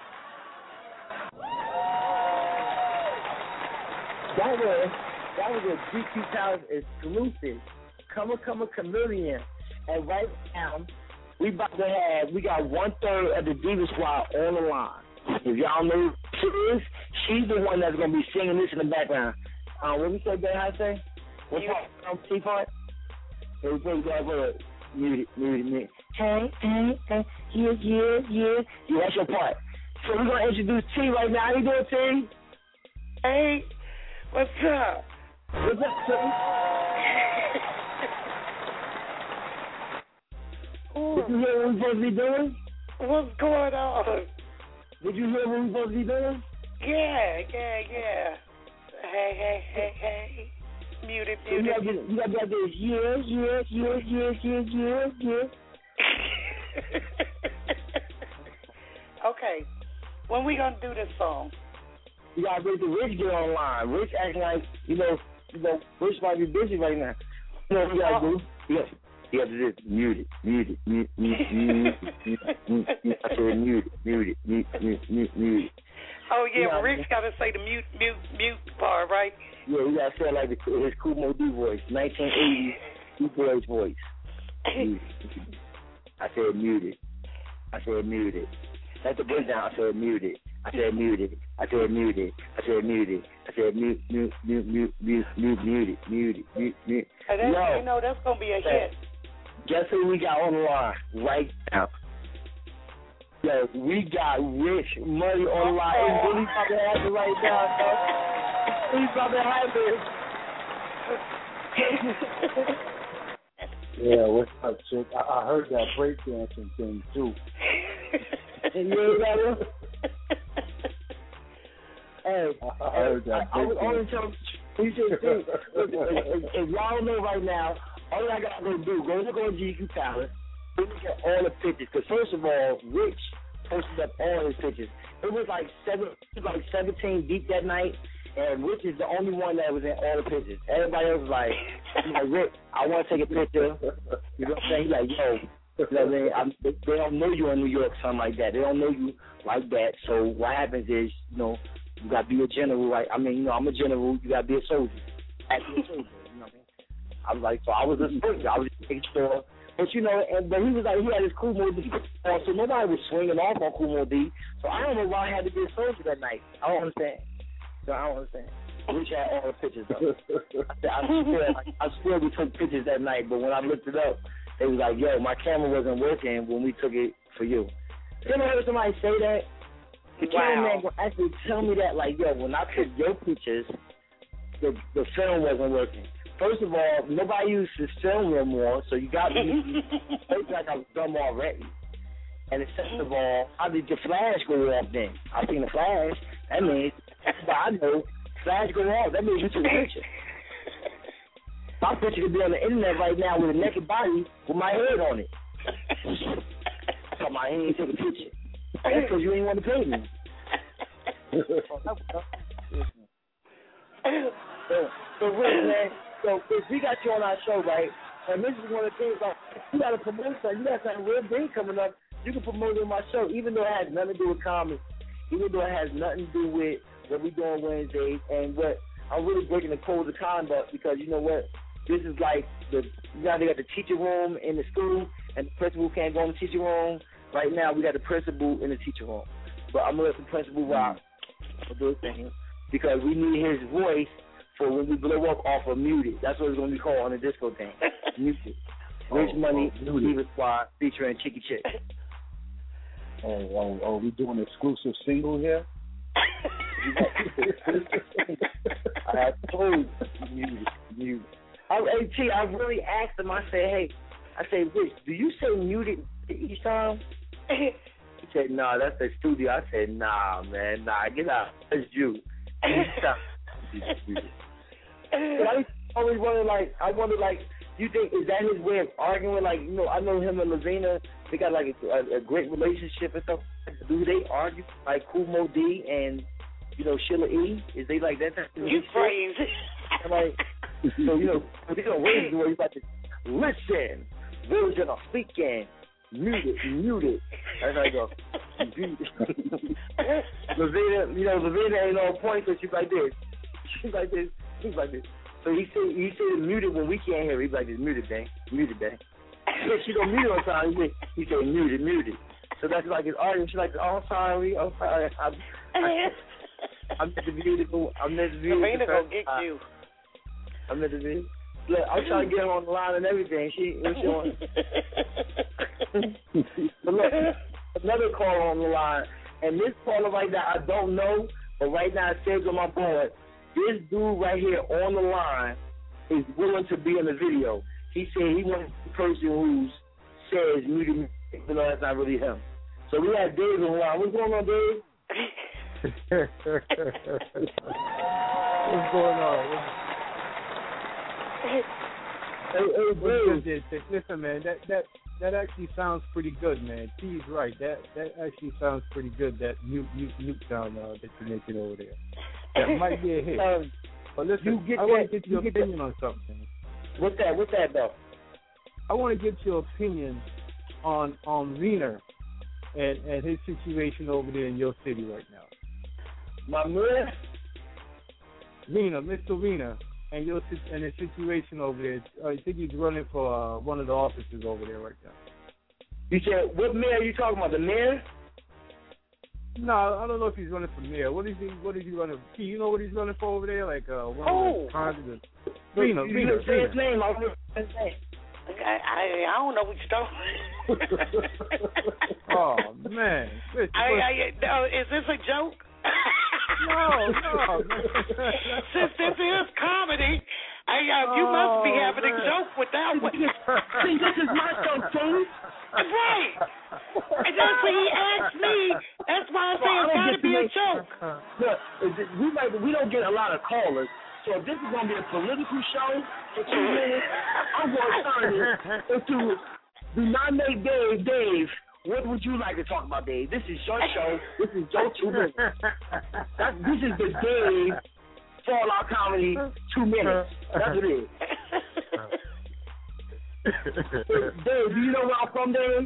That was a GQ Towers exclusive. Come a chameleon. And right now, we got 1/3 of the Diva Squad on the line. If y'all know who she is, she's the one that's going to be singing this in the background. What we say, Ben? How I say? What part? C part? Here we go. Mute it. Hey. Yeah. Yeah, that's your part. So we're going to introduce T right now. How you doing, T?
Hey. What's up?
What's up, T? Did you hear what we're supposed to be doing?
What's going on?
Did you hear what we're supposed to be doing?
Yeah. Hey. Mute it.
You got to do this. Yeah.
Okay. When we gonna do this song?
You gotta wait till Rich get online. Rich acting like, Rich might be busy right now. You know what you gotta do? You have to just mute it. I said mute it.
Oh, yeah, but Rick's got to say the mute part, right?
Yeah, you got to say it like his Kool Moe Dee voice, 1980s D-Boy's voice. I said mute it. Let the breakdown. I said mute it. I said mute it. I said mute it. I said mute.
That's going to be a hit.
Guess who we got on the line right now? Yo, we got Rich Money on the line. Hey, Billy's about to have it right now, man. He's about to have it.
Yeah, what's up, chick? I heard that breakdancing thing, too.
You heard that one? Hey,
I heard that.
I was only telling you, if y'all don't know right now, all I got to do, go look on GQ Palace, look at all the pictures. Because first of all, Rich posted up all his pictures. It was like 17 deep that night, and Rich is the only one that was in all the pictures. Everybody else was like, Rick, I want to take a picture. You know what I'm saying? He's like, yo, you know what I mean? They don't know you in New York, something like that. They don't know you like that. So what happens is, you got to be a general, right? I mean, I'm a general. You got to be a soldier. Actually a soldier. I was like, so I was a soldier. I was just making sure. But, but he was like, he had his Kool Moe Dee on, so nobody was swinging off on Kool Moe Dee. So I don't know why I had to be a soldier that night. I don't understand. Rich had all the pictures up. I swear we took pictures that night, but when I looked it up, they was like, yo, my camera wasn't working when we took it for you. You ever heard somebody say that? The cameraman will actually tell me that, like, yo, when I took your pictures, the film wasn't working. First of all, nobody uses film no more, so you got me. It's like I was dumb already. And second of all, how did your flash go off then? I seen the flash. That means, but I know, flash go off. That means you took a picture. My picture could be on the internet right now with a naked body with my head on it. So my head ain't took a picture. That's because you ain't want to pay me. So Rick, man, Chris, we got you on our show, right? And this is one of the things, like, you got to promote something. You got something real big coming up. You can promote it on my show, even though it has nothing to do with comedy, even though it has nothing to do with what we do on Wednesdays, and what I'm really breaking the code of conduct, because you know what? This is like they got the teacher room in the school, and the principal can't go in the teacher room. Right now, we got the principal in the teacher room. But I'm going to let the principal rock for this thing, because we need his voice for when we blow up off of Muted. That's what it's going to be called on the disco thing. Muted. Rich Money, Diva Squad, featuring Chicky Chick.
Oh, we doing an exclusive single here?
I told you. Hey, I really asked him. I said, Rich, do you say Muted each time? He said, nah, that's the studio. I said, nah, man, get out. That's you. I always wonder, you think, is that his way of arguing? Like, I know him and Lavina, they got like a great relationship and stuff. Do they argue like Kool Moe Dee and, Sheila E? Is they like that?
You crazy.
Like, so, they don't raise the way you got to listen. Version of speaking. Muted. That's how I go. Lavina ain't on point, so she's like this. She's like this. So he said muted when we can't hear. He's like this, muted, bang. She don't mute on time. He said muted. So that's like his audience. She's like, oh, sorry. I'm meant to be beautiful.
Lavina gonna get you.
I'm meant to be. Look, I'm trying to get her on the line and everything. She on. But look, another caller on the line, and this caller right now I don't know, but right now it says on my board, this dude right here on the line is willing to be in the video. He said he wants the person who says muted, even though that's not really him. So we have Dave on the line. What's going on, Dave?
What's going on?
Hey,
Listen, man, that actually sounds pretty good, man. T's right. That actually sounds pretty good. That new sound that you're making over there. That might be a hit. But listen, I want to get your opinion on something.
What's that though?
I want to get your opinion on Vina and his situation over there in your city right now.
My man?
Vina, Mr. Vina, and his situation over there. I think he's running for one of the offices over there right now.
You said, what mayor are you talking about? The mayor?
No, I don't know if he's running for mayor. What is he running for? You know what he's running for over there? Like one of the presidents. Vina.
Say his name. I
don't know what you're talking.
Oh man!
Is this a joke?
No.
Since this is comedy, you must be having a joke with that one.
See, this is my show, too.
Right. And that's what he asked me. That's why I say it's got to be a joke.
Look, we don't get a lot of callers. So if this is going to be a political show for 2 minutes, I'm going to turn it into Do Not Make Dave. Dave, what would you like to talk about, Dave? This is your show. This is your 2 minutes. This is the Dave Fallout Comedy 2 minutes. That's what it is. Dave, do you know where I'm from, Dave?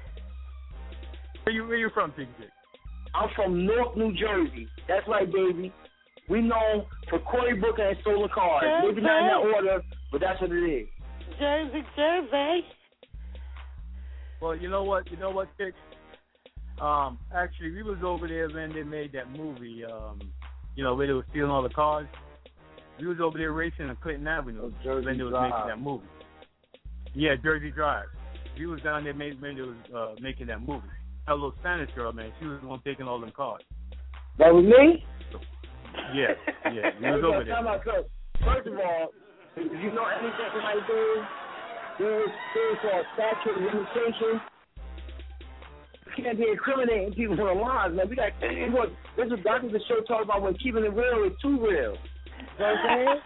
Where you from, Big Dick?
I'm from North New Jersey. That's right, baby. We known for Cory Booker and stolen cars. Maybe not in that order, but that's what it is.
Jersey.
Well, you know what, Dick? Actually, we was over there when they made that movie, where they were stealing all the cars. We was over there racing on Clinton Avenue when they was making that movie. Yeah, Jersey Drive. We was down there when they was making that movie. That little Spanish girl, man, she was the one taking all them cars.
That was me?
Yeah, we was over there.
First of all, if you know anything like this, there's called statute of limitations. You can't be incriminating people for their lives, man. This is the show talk about when keeping it real is too real. You know what I'm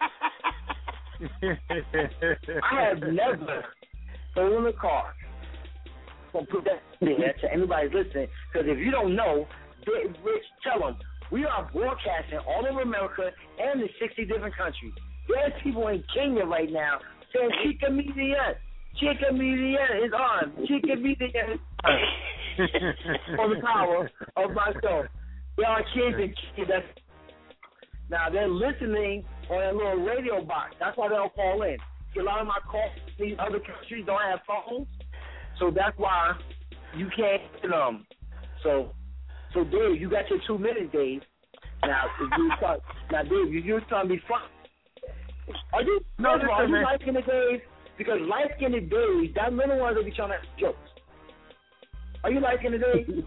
saying? I have never stolen a car. I'm going to put that in there to anybody listening, because if you don't know, Rich, tell them, we are broadcasting all over America and in 60 different countries. There's people in Kenya right now saying, Chica Media is on. Chica Media is on. For the power of my show. There are kids in Kenya now they're listening on a little radio box. That's why they don't call in. A lot of my calls in these other countries don't have phones, so that's why you can't get them. So Dave, you got your 2 minutes, Dave. Now, Dave, you're trying to be fun. Are you liking it, Dave? Because liking it, Dave, that little ones will be trying to have jokes. Are you liking it, Dave?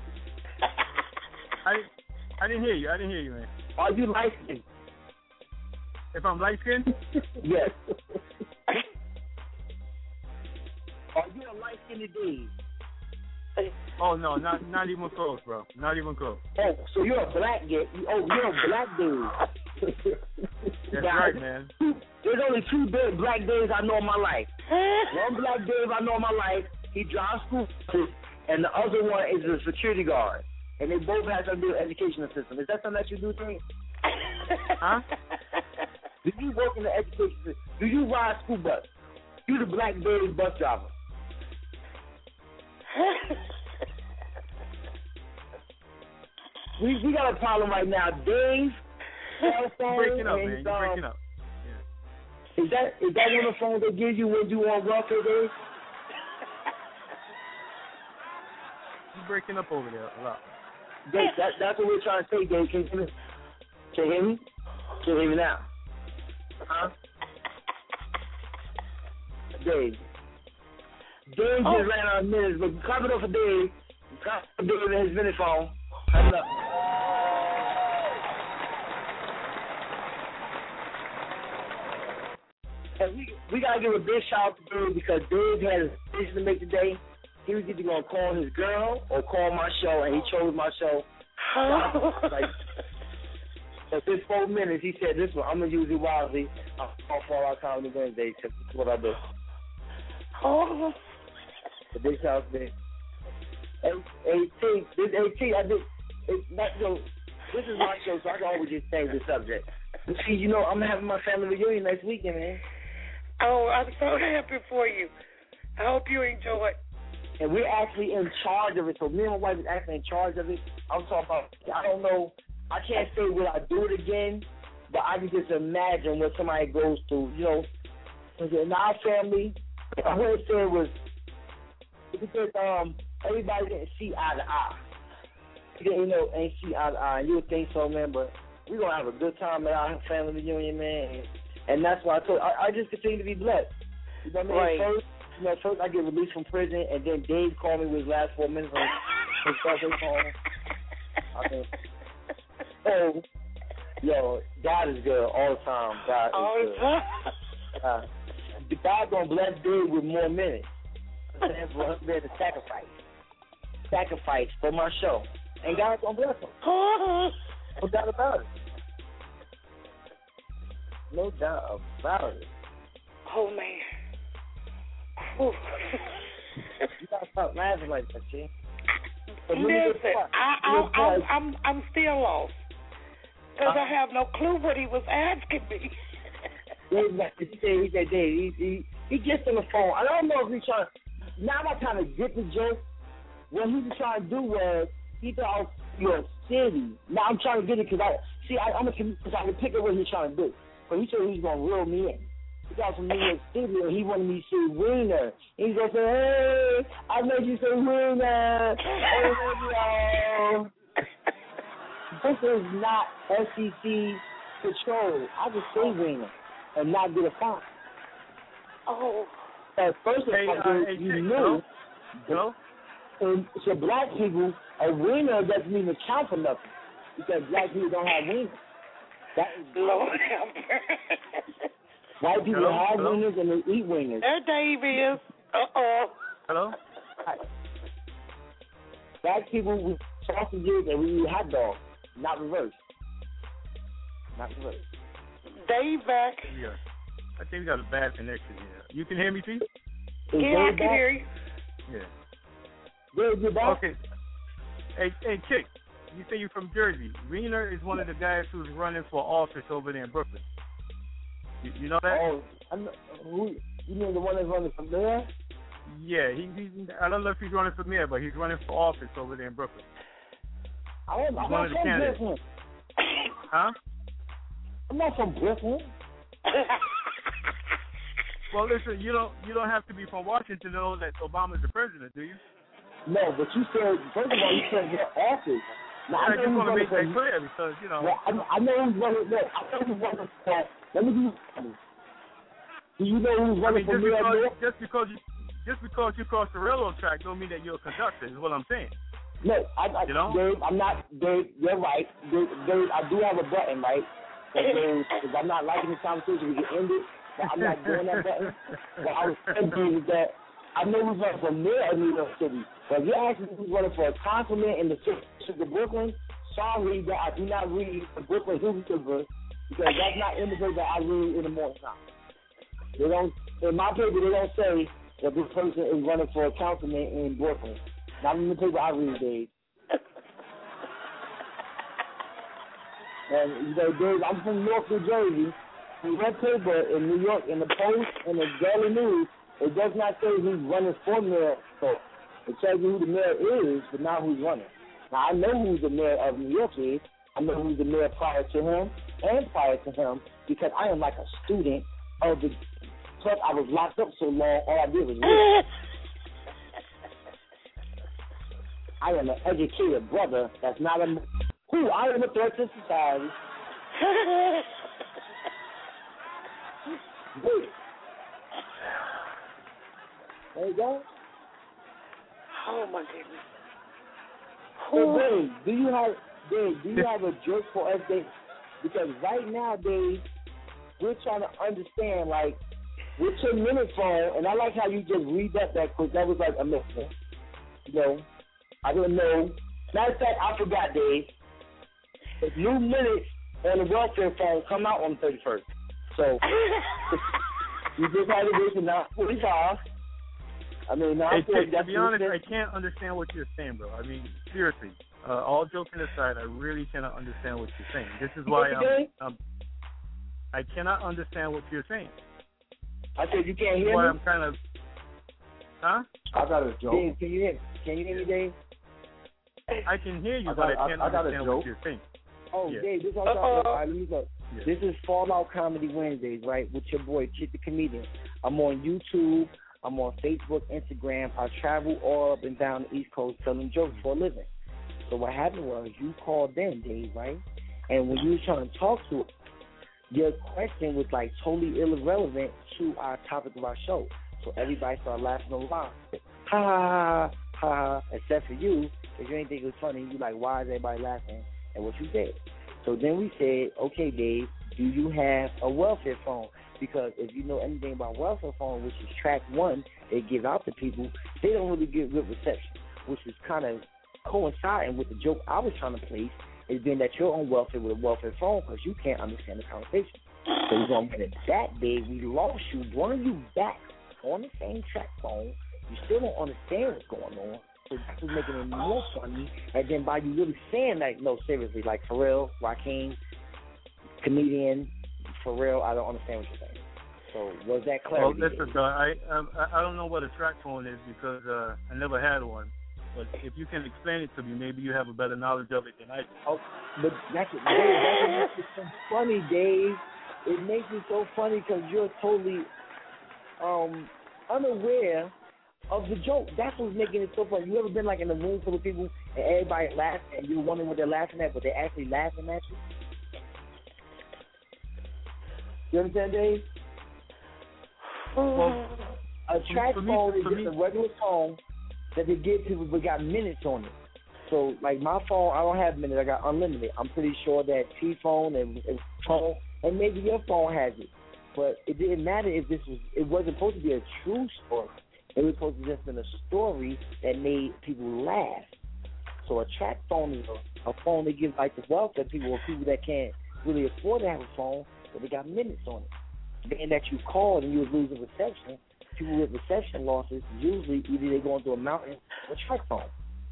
I didn't hear you, man.
Are you liking?
If I'm light skinned?
Yes. Are you a light skinned Dave?
Oh no, not even close, bro. Not even close.
Oh, so you're a black dude. Oh, you're a black dude.
That's right, man.
There's only 2 black Daves I know in my life. One black Dave I know in my life, he drives school buses, and the other one is a security guard. And they both have something to do with the educational system. Is that something that you do, Dave?
Huh?
Do you work in the education system? Do you ride school bus? You the black Dave bus driver. we got a problem right now. Dave, cell phone,
breaking up, man. You're breaking up.
Yeah. Is that one of the phones they give you when you on welfare, Dave?
You're breaking up over there a lot.
Dave, that's what we're trying to say, Dave. Can you hear me? Can you hear me now? Huh? Dave. Dave just ran out of minutes, but clap it up for Dave. Clap for Dave and his minute phone. Clap it up. And we got to give a big shout out to Dave because Dave had a decision to make today. He was either going to call his girl or call my show, and he chose my show. At this 4 minutes, he said, this one, I'm going to use it wisely. I'll Fallout Comedy Wednesday. That's what I do.
Oh.
The big house thing. This is my show, so I can always just change the subject. But see, you know, I'm having my family reunion next weekend, man.
Oh, I'm so happy for you. I hope you enjoy it.
And we're actually in charge of it. So me and my wife is actually in charge of it. I'm talking about, I don't know, I can't say will I do it again, but I can just imagine what somebody goes through. You know, in our family, I heard it say was because everybody didn't see eye to eye. You know, ain't see eye to eye. And you would think so, man, but we're going to have a good time at our family reunion, man. And that's why I just continue to be blessed. You know what I mean? Right. First I get released from prison, and then Dave called me with his last 4 minutes on his birthday call. I mean, so, yo, God is good all the time. God is good. God gonna bless Dave with more minutes. For us to be able to sacrifice for my show, and God's gonna bless him. No doubt about it. No doubt about it.
Oh man.
You gotta stop laughing like that, G.
Listen, I'm still lost because I have no clue what he was asking me. He said, Dave, he gets on the phone. I don't know if he's trying. Now I'm not trying to get the joke. What he was trying to do was he thought you're silly. Now I'm trying to get it because I'm a comedian, so I can pick up what he's trying to do. But he said he was gonna reel me in. He got from New York City and he wanted me to say Wiener. He's gonna say, hey, I made you say Wiener. Hey, this is not SEC control. I just say Wiener and not get a fine. Oh.
At first of all, you knew.
No.
And so black people, a Wiener doesn't even count for nothing because black people don't have wieners. That is
Lord have
white people have wieners and they eat wieners.
There Dave is.
Hello?
Black people, we eat sausages and we eat hot dogs. Not reverse.
Dave back.
Yeah. I think we got a bad connection here. You can hear me, T?
Yeah, I can hear you.
Yeah.
Dave, you back?
Okay. Hey, Chick, you say you're from Jersey. Wiener is one of the guys who's running for office over there in Brooklyn. You know that?
Oh, you mean the one that's running for mayor?
Yeah, I don't know if he's running for mayor, but he's running for office over there in Brooklyn.
I'm not
one of the
from
candidates.
Brooklyn.
Huh?
I'm not from Brooklyn.
Well, listen, you don't have to be from Washington to know that Obama's the president, do you?
No, but you said, first of all, you said their office. Now,
I just want to make that clear because,
Well, I know who's running. Look, I know who's running for. Let me do you know who's running for mayor?
Just because you cross the railroad track don't mean that you're a conductor, is what I'm saying.
No, Dave, I'm not. Dave, you're right. Dave, I do have a button, right? Dave, if I'm not liking the conversation, we can end it. But I'm not doing that button. What I was saying is that I know who's running for mayor of New York City. But if you're asking who's running for a councilman in the city of Brooklyn, sorry that I do not read the Brooklyn newspaper because that's not in the paper I read in the morning time. They don't. In my paper, they don't say that this person is running for a councilman in Brooklyn. Not in the paper I read, Dave. And Dave, I'm from North New Jersey. In that paper in New York, in the Post, in the Daily News, it does not say who's running for mayor. So it tells you who the mayor is, but not who's running. Now, I know who the mayor of New York is. I know who's the mayor prior to him and prior to him because I am like a student of the. Plus, I was locked up so long, all I did was read. I am an educated brother that's not a. Who? I am a threat to society. There you go.
Oh my goodness.
So Dave, do you have a joke for us, Dave? Because right now, Dave, we're trying to understand, like, with your minute phone, and I like how you just read that quick. That was like amazing. I didn't know. Matter of fact, I forgot, Dave. The new minutes on the welfare phone come out on the 31st. So you just had to wait till 9:45.
I mean, now
to be honest, I can't understand what you're saying, bro. I mean, seriously. All joking aside, I really cannot understand what you're saying. This is why I cannot understand what you're saying.
I said you can't hear
why
me.
I'm kind of. Huh?
I got a joke.
Dave, can you hear me, Dave?
I can hear you, but I can't understand what you're saying.
Oh, yeah. Dave, this is all right, let me go. Yeah. This is Fallout Comedy Wednesdays, right? With your boy Chit the Comedian. I'm on YouTube. I'm on Facebook, Instagram. I travel all up and down the East Coast telling jokes for a living. So what happened was you called in, Dave, right? And when you was trying to talk to it, your question was like totally irrelevant to our topic of our show. So everybody started laughing a lot. Ha ha ha, except for you, because you ain't think it was funny. You like, why is everybody laughing at what you said? So then we said, okay, Dave, do you have a welfare phone? Because if you know anything about welfare phone, which is track one they give out to people, they don't really get good reception, which is kind of coinciding with the joke I was trying to place, is being that you're on welfare with a welfare phone because you can't understand the conversation. So we're going to get that big. We lost you, brought you back on the same track phone. You still don't understand what's going on. So that's what's making it more funny. And then by you really saying that, no, seriously, like Pharrell, Rakim, comedian, Pharrell, I don't understand what you're saying. So was that clarity?
Well, listen, I don't know what a track phone is because I never had one. But if you can explain it to me, maybe you have a better knowledge of it than I do.
Oh, but that's what makes it so funny, Dave. It makes it so funny because you're totally unaware of the joke. That's what's making it so funny. You ever been like in a room full of people and everybody laughing and you're wondering what they're laughing at, but they're actually laughing at you? You understand, Dave?
Well,
a track phone is just a regular phone that they give people but got minutes on it. So, like my phone, I don't have minutes. I got unlimited. I'm pretty sure that T-phone and phone, and maybe your phone has it. But it didn't matter if it wasn't supposed to be a true story. It was supposed to just been a story that made people laugh. So a track phone is a phone that gives like the welfare people or people that can't really afford to have a phone, but they got minutes on it. Being that you called and you was losing reception, people with reception losses, usually either they're going through a mountain or track phone.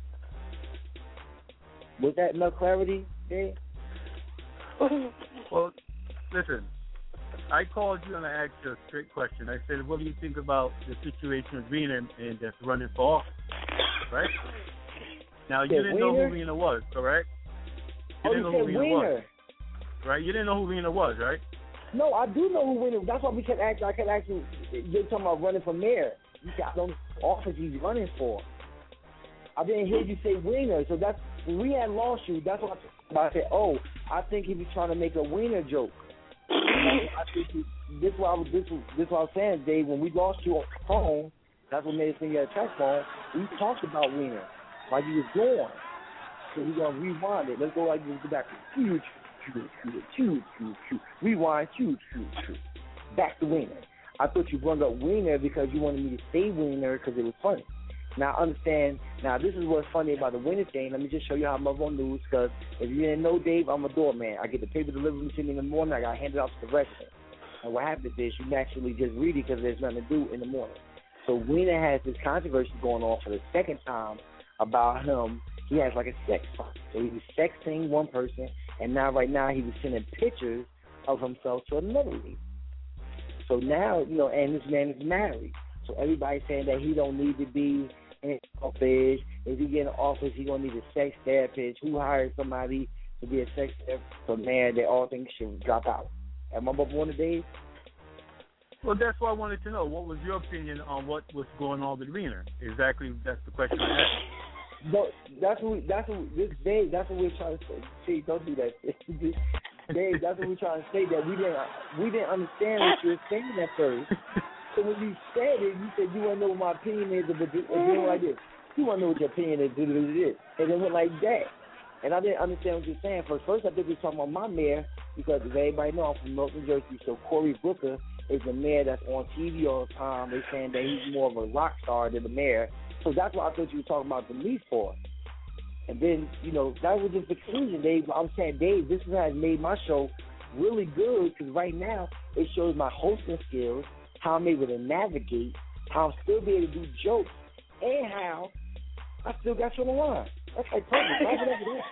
Was that enough clarity, Dave?
Well, listen, I called you and I asked you a straight question. I said, what do you think about the situation with Rena and that's running for office, right? Now, you didn't know who Rena was, correct? You didn't know who Rena was, right? You didn't know who Rena was, right?
No, I do know who Rena. That's why we kept asking. I kept asking. You're talking about running for mayor. You got no office he's running for. I didn't hear you say Wiener, so that's when we had lost you. That's what I said. Oh, I think he was trying to make a Wiener joke. I think this is what I was saying, Dave. When we lost you on the phone, that's what made us think you had a track phone. We talked about Wiener while you was gone. So we're gonna rewind it. Let's go like this. Go back. Huge. Rewind. Back to Wiener. I thought you brought up Wiener because you wanted me to say Wiener because it was funny. Now, I understand. Now, this is what's funny about the Wiener thing. Let me just show you how I'm up on news because if you didn't know, Dave, I'm a doorman. I get the paper delivered to me in the morning. I got to hand it out to the resident. And what happens is you naturally just read it because there's nothing to do in the morning. So Wiener has this controversy going on for the second time about him. He has like a sex phone. So he was sexting one person, and now right now he was sending pictures of himself to another lady. So now, you know, and this man is married. So everybody's saying that he don't need to be in office. If he get in office, he gonna need a sex therapist. Who hired somebody to be a sex therapist? So man, they all think should drop out. Am I up on the day?
Well, that's what I wanted to know. What was your opinion on what was going on with Rena? Exactly, that's the question I had.
No, that's what we're trying to say. See, don't do that. Dave, that's what we're trying to say. That we didn't understand what you were saying at first. So when you said it, you said you want to know what my opinion is, but it went like this. You want to know what your opinion is, and it went like that. And I didn't understand what you're saying. First, I think we were talking about my mayor, because as everybody know, I'm from North New Jersey, so Cory Booker is the mayor that's on TV all the time. They're saying that he's more of a rock star than the mayor. So that's what I thought you were talking about the me for. And then, you know, that was just the conclusion, Dave. I'm saying, Dave, this has made my show really good because right now it shows my hosting skills, how I'm able to navigate,
I'll still be able to do jokes and how I still got you on the line. That's like perfect. Why would I do that?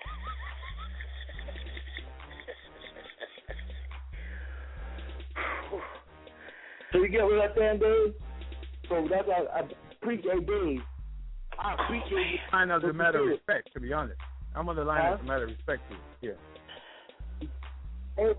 So you get what I'm saying, Dave? So that's why I appreciate Dave. I appreciate you.
Line as a matter of respect, to be honest. I'm on the line as a matter of respect to you. Yeah.
Hey,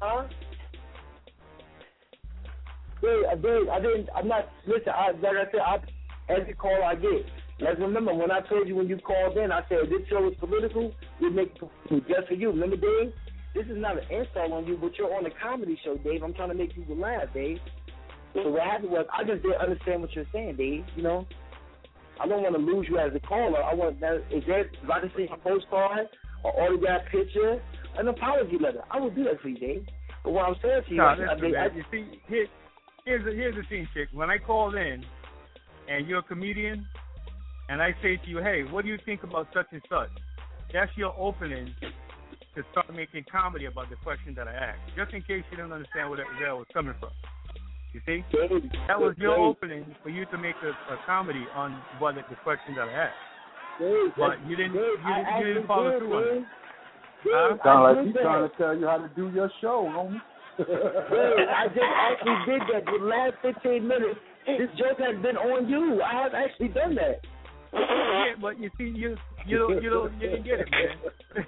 Dave, I'm not, listen, like I said, every call I get. Like, remember, when I told you when you called in, I said, this show is political, we make it political just for you. Remember, Dave? This is not an insult on you, but you're on a comedy show, Dave. I'm trying to make people laugh, Dave. So what happened was, I just didn't understand what you're saying, Dave, you know? I don't want to lose you as a caller. If I can see a postcard, an autograph picture, an apology letter, I will do that for you, Dave. But what I'm saying to you,
you see, here's the thing, Chick. When I call in, and you're a comedian, and I say to you, hey, what do you think about such and such? That's your opening to start making comedy about the question that I asked, just in case you didn't understand where that was coming from. You see? That was your opening for you to make a comedy on the question that I asked. But you didn't follow through on it.
Sound like he's trying to tell you how to do your show, homie.
I just actually did that for the last 15 minutes. This joke has been on you. I have actually done that.
Yeah, but you see, you didn't get it, man.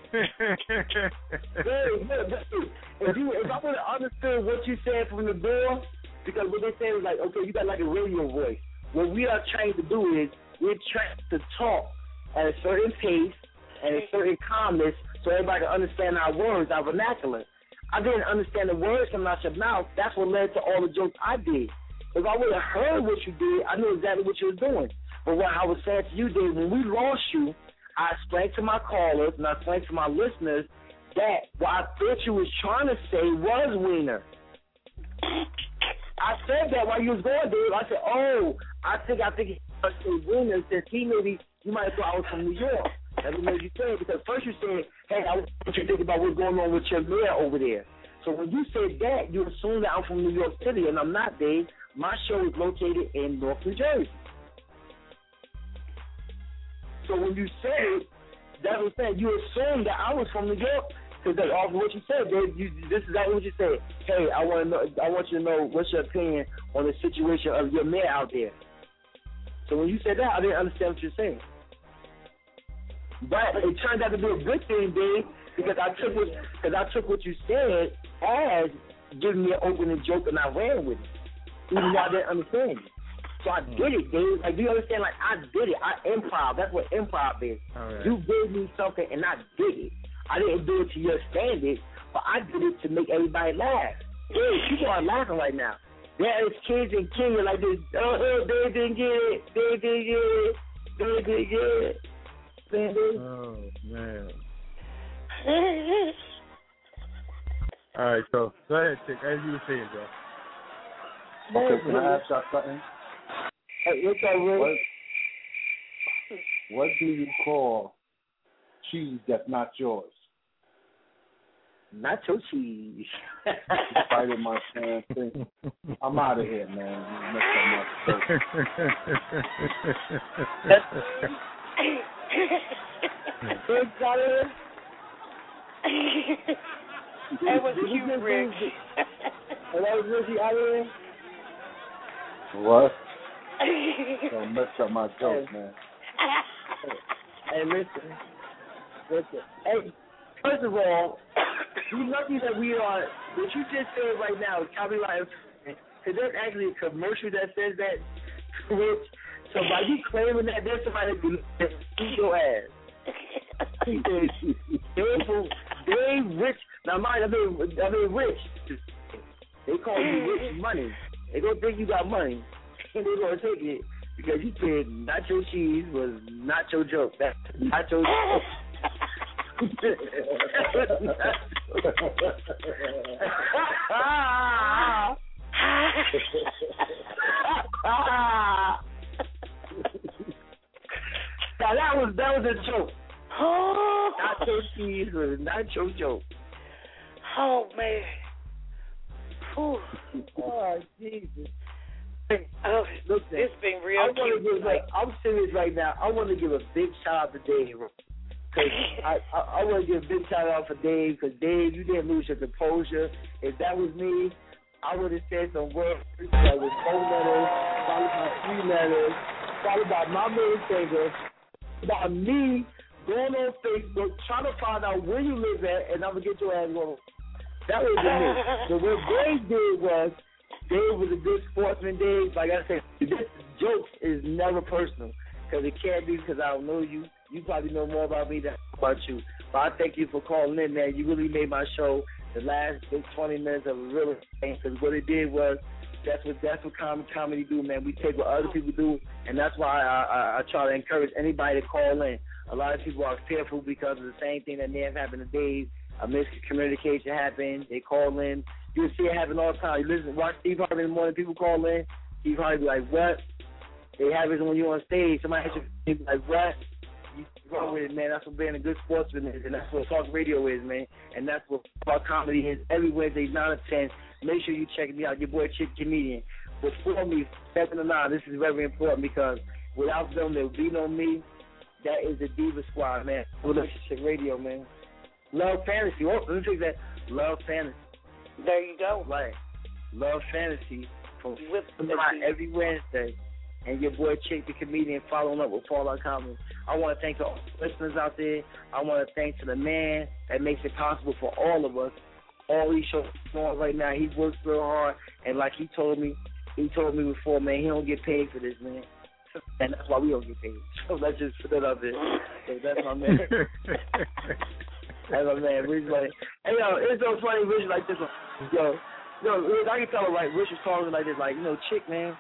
If I would have understood what you said from the door, because what they said was like, okay, you got like a radio voice. What we are trained to do is we're trained to talk at a certain pace and a certain calmness so everybody can understand our words, our vernacular. I didn't understand the words coming out your mouth. That's what led to all the jokes I did. If I would have heard what you did, I knew exactly what you were doing. But what I was saying to you, Dave, when we lost you, I explained to my callers and I explained to my listeners that what I thought you was trying to say was Wiener. I said that while you was going, Dave. I said, I think he was saying Wiener since you might have thought I was from New York. That's what you said, because first you said, hey, I want you to think about what's going on with your mayor over there. So when you said that, you assumed that I'm from New York City, and I'm not, Dave. My show is located in North New Jersey. So when you said it, that's what I'm saying. You assumed that I was from New York, because off of what you said, Dave, this is exactly what you said. Hey, I want you to know what's your opinion on the situation of your mayor out there. So when you said that, I didn't understand what you're saying. But it turned out to be a good thing, Dave, because I took what you said as giving me an opening joke and I ran with it, even though I didn't understand it. So I did it, Dave. Like, do you understand? Like, I did it. I improv. That's what improv is. Right. You gave me something and I did it. I didn't do it to your standard, but I did it to make everybody laugh. Hey, people are laughing right now. There is kids in Kenya like this. Oh, they didn't get it. They didn't get it. They didn't get it.
Oh, man. All right, so go ahead, Chick, as you were saying, bro.
Okay, can I ask y'all something?
Hey, what's up, Rick?
What do you call cheese that's not yours?
Nacho cheese.
Spider my damn thing. I'm out of here, man. You messed up
That was cute, Rick.
That was Ricky out here.
What? Don't mess up my joke, man.
Hey, listen. Hey, first of all, you lucky that we are. What you just said right now is copyright. Because there's actually a commercial that says that. Which, so by you claiming that, there's somebody who beat your ass. They rich. Now, mind, I mean rich. They call you rich money. They don't think you got money, and they're gonna take it because you said nacho cheese was not your joke. That's not your joke. Now that was a joke. Nacho cheese was not your joke.
Oh man.
Oh Jesus.
Oh,
look,
it's been real cute.
I'm serious right now. I want to give a big shout out to Dave. Cause I want to give a big shout out for Dave, because Dave, you didn't lose your composure. If that was me, I would have said some words that was 4 letters, followed by 3 letters, followed by my middle finger, by me going on Facebook, trying to find out where you live at, and I'm going to get your ass on. That was me. So what Dave did was, Dave was a good sportsman, Dave. Like I said, this joke is never personal, because it can't be, because I don't know you. You probably know more about me than about you. But I thank you for calling in, man. You really made my show the last big 20 minutes of a real thing, because what it did was, that's what comedy do, man. We take what other people do, and that's why I try to encourage anybody to call in. A lot of people are fearful because of the same thing that may have happened to Dave. A miscommunication happened. They call in. You see it happen all the time. You listen, watch Steve Harvey in the morning. People call in. Steve Harvey be like, "What?" It happens when you're on stage. Somebody hits you, be like, "What?" You wrong with it, man. That's what being a good sportsman is, and that's what talk radio is, man. And that's what talk comedy is. Every Wednesday, 9 to 10. Make sure you check me out. Your boy Chick Comedian. Before me, 7 to 9. This is very important, because without them, there would be no me. That is the Diva Squad, man. Relationship radio, man. Love Fantasy. Oh, let me take that. Love Fantasy.
There you go.
Right. Love Fantasy from
with
every Wednesday. And your boy Chick the Comedian following up with Fallout Comments. I want to thank all the listeners out there. I want to thank to the man that makes it possible for all of us. All these shows going right now. He works real hard, and like he told me before, man, he don't get paid for this, man. And that's why we don't get paid. So let's just put it up there. So that's my man. That's my man, Rich. Like, hey, yo, it's so funny, Rich, like this one. Yo, I can tell, like, Rich was calling like this, like, Chick, man,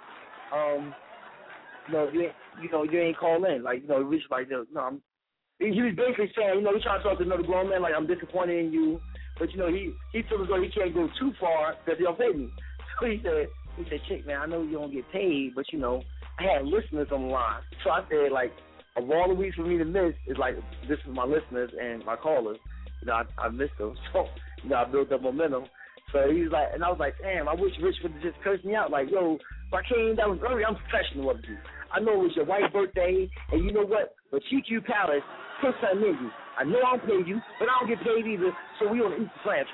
you ain't call in. Like, Rich, like, he was basically saying, he trying to talk to another grown man, like, I'm disappointed in you. But, he feels as though he can't go too far because he don't pay me. So he said, Chick, man, I know you don't get paid, but, I had listeners on the line. So I said, like, of all the weeks for me to miss, is like, this is my listeners and my callers. I missed them. So, I built up momentum. So he was like, and I was like, damn, I wish Rich would have just cursed me out. Like, yo, if I came, that was early. I'm professional of you. I know it was your wife's birthday, and you know what? But GQ Palace put something in you. I know I don't pay you, but I don't get paid either, so we on the East Plant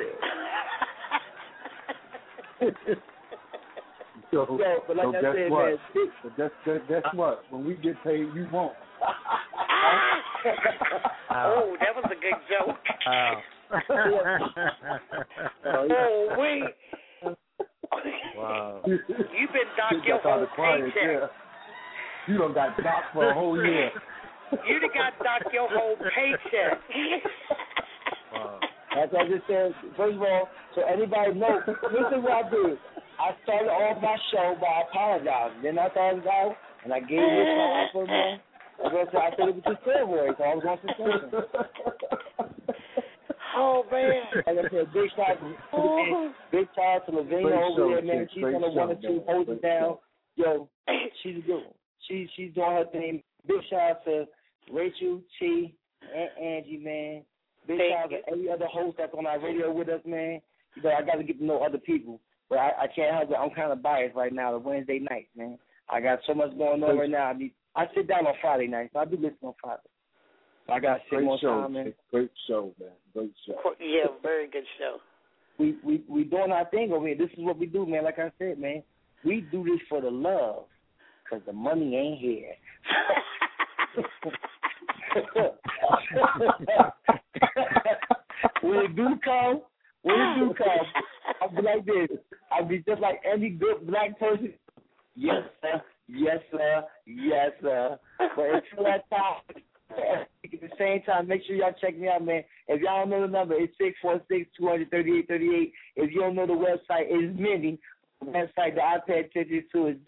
So
but like I
guess
said,
what?
Man,
guess what? When we get paid, you won't.
Oh, that was a good joke. Oh, wait.
Wow.
You've been docked your whole paycheck.
Yeah. You done got docked for a whole year.
You done got docked your whole paycheck.
Wow.
As I just said, first of all, so anybody knows, listen what I did. I started off my show by apologizing. Then I started out, and I gave this my offer, man. I said it was just steroids, so I was on suspension.
Oh, man.
Like I said, big shout to Lavina over there, man. She's on the 1 or 2, hold it down. Yo, she's a good one. She's doing her thing. Big shout out to Rachel, T, and Angie, man. Big shout out to every other host that's on our radio with us, man. I got to get to know other people. But I can't help it. I'm kind of biased right now, the Wednesday nights, man. I got so much going on right now. I sit down on Friday nights. So I do listen on Friday. So I got to sit more time, man.
Great show, man. Great show.
Yeah, very good show.
We doing our thing over here. This is what we do, man. Like I said, man, we do this for the love, because the money ain't here. When it do come, I'll be like this. I'll be just like any good black person. Yes, sir. Yes, sir. Yes, sir. But until that time, at the same time, make sure y'all check me out, man. If y'all don't know the number, it's 646-200-3838. If you don't know the website, it's many. The website that I pay attention to is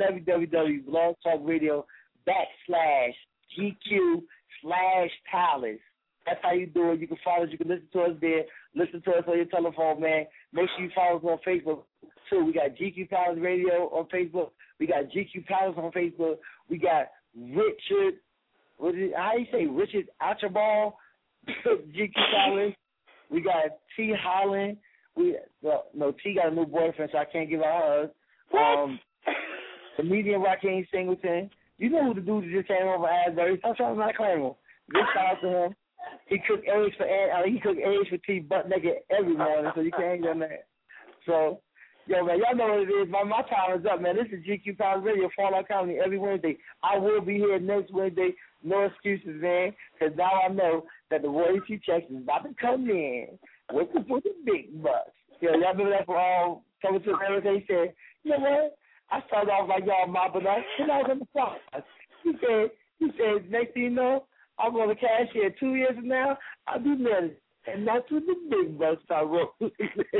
www.blogtalkradio.gq/Palace. That's how you do it. You can follow us. You can listen to us there. Listen to us on your telephone, man. Make sure you follow us on Facebook, too. We got GQ Palace Radio on Facebook. We got GQ Palace on Facebook. We got Richard, how do you say, Richard Archibald, GQ Palace. We got T. Holland. T got a new boyfriend, so I can't give out hers.
Comedian Raheem Singleton. You know who the dude that just came over Asbury. Stop trying to not claim him. Just shout out to him. He cooked eggs for T butt naked every morning, so you can't get on that. So, yo, man, y'all know what it is. My time is up, man. This is GQ Palace Radio, Fallout County, every Wednesday. I will be here next Wednesday. No excuses, man, because now I know that the royalty checks is about to come in with the big bucks. Yo, y'all remember that for coming to America? He said, you know what? I started off like y'all mobbing us, and I was in the process. He said, next thing you know, I'm going to cash here 2 years from now. I'll be married. And that's when the big bucks start rolling.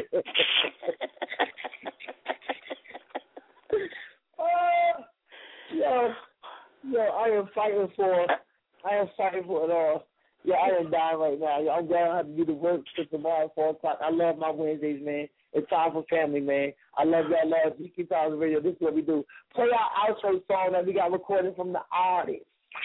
Yo, I am fighting for it all. Yeah, I am dying right now. I'm glad I don't have to do the work till tomorrow at 4 o'clock. I love my Wednesdays, man. It's time for family, man. I love y'all. Love GQ Palace Radio. This is what we do. Play our outro song that we got recorded from the artist.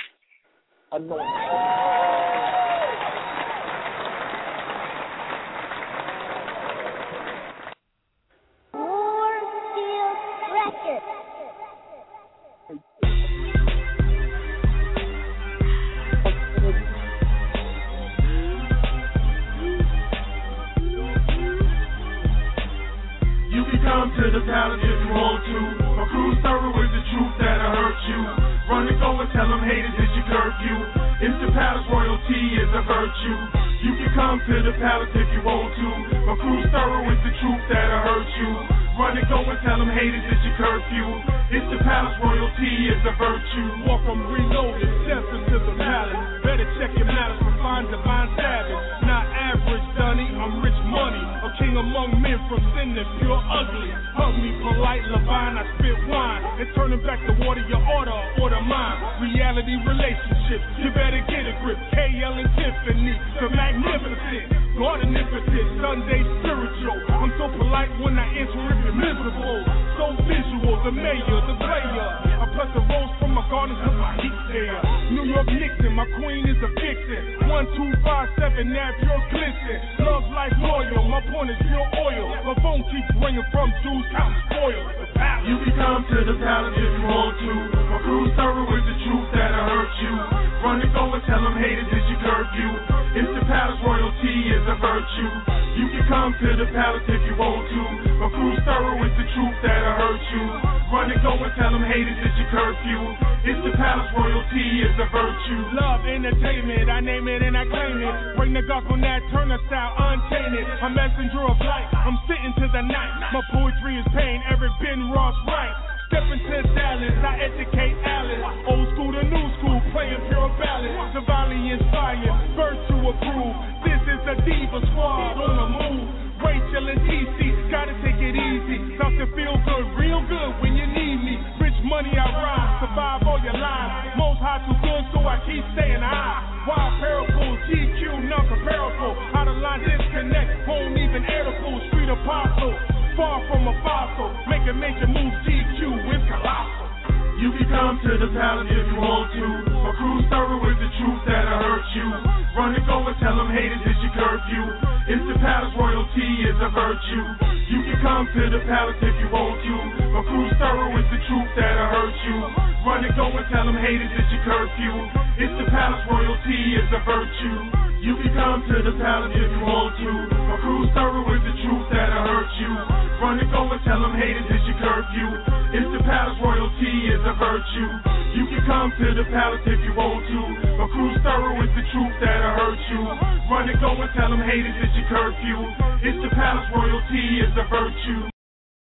Come to the palace if you want to. My crew's thorough with the truth that'll hurt you. Run and go and tell them haters it's your curfew. It's the palace, royalty is a virtue. You can come to the palace if you want to. My crew's thorough with the truth that'll hurt you. Run and go and tell them haters it's your curfew. It's the palace, royalty is a virtue.
Welcome reloaded, steps into the palace. Better check your malice for fine divine savage. Not average, Dunny, I'm rich money. A king among men from sin that's pure ugly. Hug me polite, Levine, I spit wine. And turning back the water, your order mine. Reality relationships, you better get a grip. KL and Tiffany, the magnificent. God omnipotent, Sunday spiritual. I'm so polite when I enter it, miserable. So visual, the mayor, the player. I press the rose from my garden cause my heat's there. New York Nixon, my queen is a vixen. 1257, now pure glisten. Love life loyal, my point is pure oil. My phone keeps ringing from Jews, counting spoiled.
You can come to the palace if you want to. My crew's thorough with the truth that'll hurt you. Run and go and tell them haters it's your curfew. It's the palace, royalty is a virtue. You can come to the palace if you want to. My crew's thorough with the truth that'll hurt you. Run and go and tell them haters it's your curfew. It's the palace, royalty is a virtue.
Love, entertainment, I name it and I claim it. Bring the gospel, that Turner style, untainted. A messenger of light, I'm sitting to the night. My poetry is pain, Eric Ben Ross right. Step into Dallas, I educate Alice. Old school to new school, playing pure ballad. Divinely inspired, birth to approve. This is the Diva Squad on the move. Rachel and TC, gotta take it easy. Start to feel good, real good when you need me. Rich money I rhyme, survive all your lives. Most high too good, so I keep staying high. Wild parables, GQ, non-comparable. How the line disconnect, won't even air the full street apostle. Far from a fossil, making major moves, GQ is colossal.
You can come to the palace if you want to. My crew's thorough with the truth that'll hurt you. Run and go and tell them haters it's your curfew. It's the palace, royalty is a virtue. You can come to the palace if you want to. My crew's thorough with the truth that'll hurt you. Run and go and tell them haters it's your curfew. It's the palace, royalty is a virtue. You can come to the palace if you want to. My crew's thorough with the truth that'll hurt you. Run and go and tell them haters it's your curfew. It's the palace, royalty is a virtue. You can come to the palace if you want to. My crew's thorough with the truth that'll hurt you. Run and go and tell them haters it's your curfew. It's the palace, royalty is a virtue.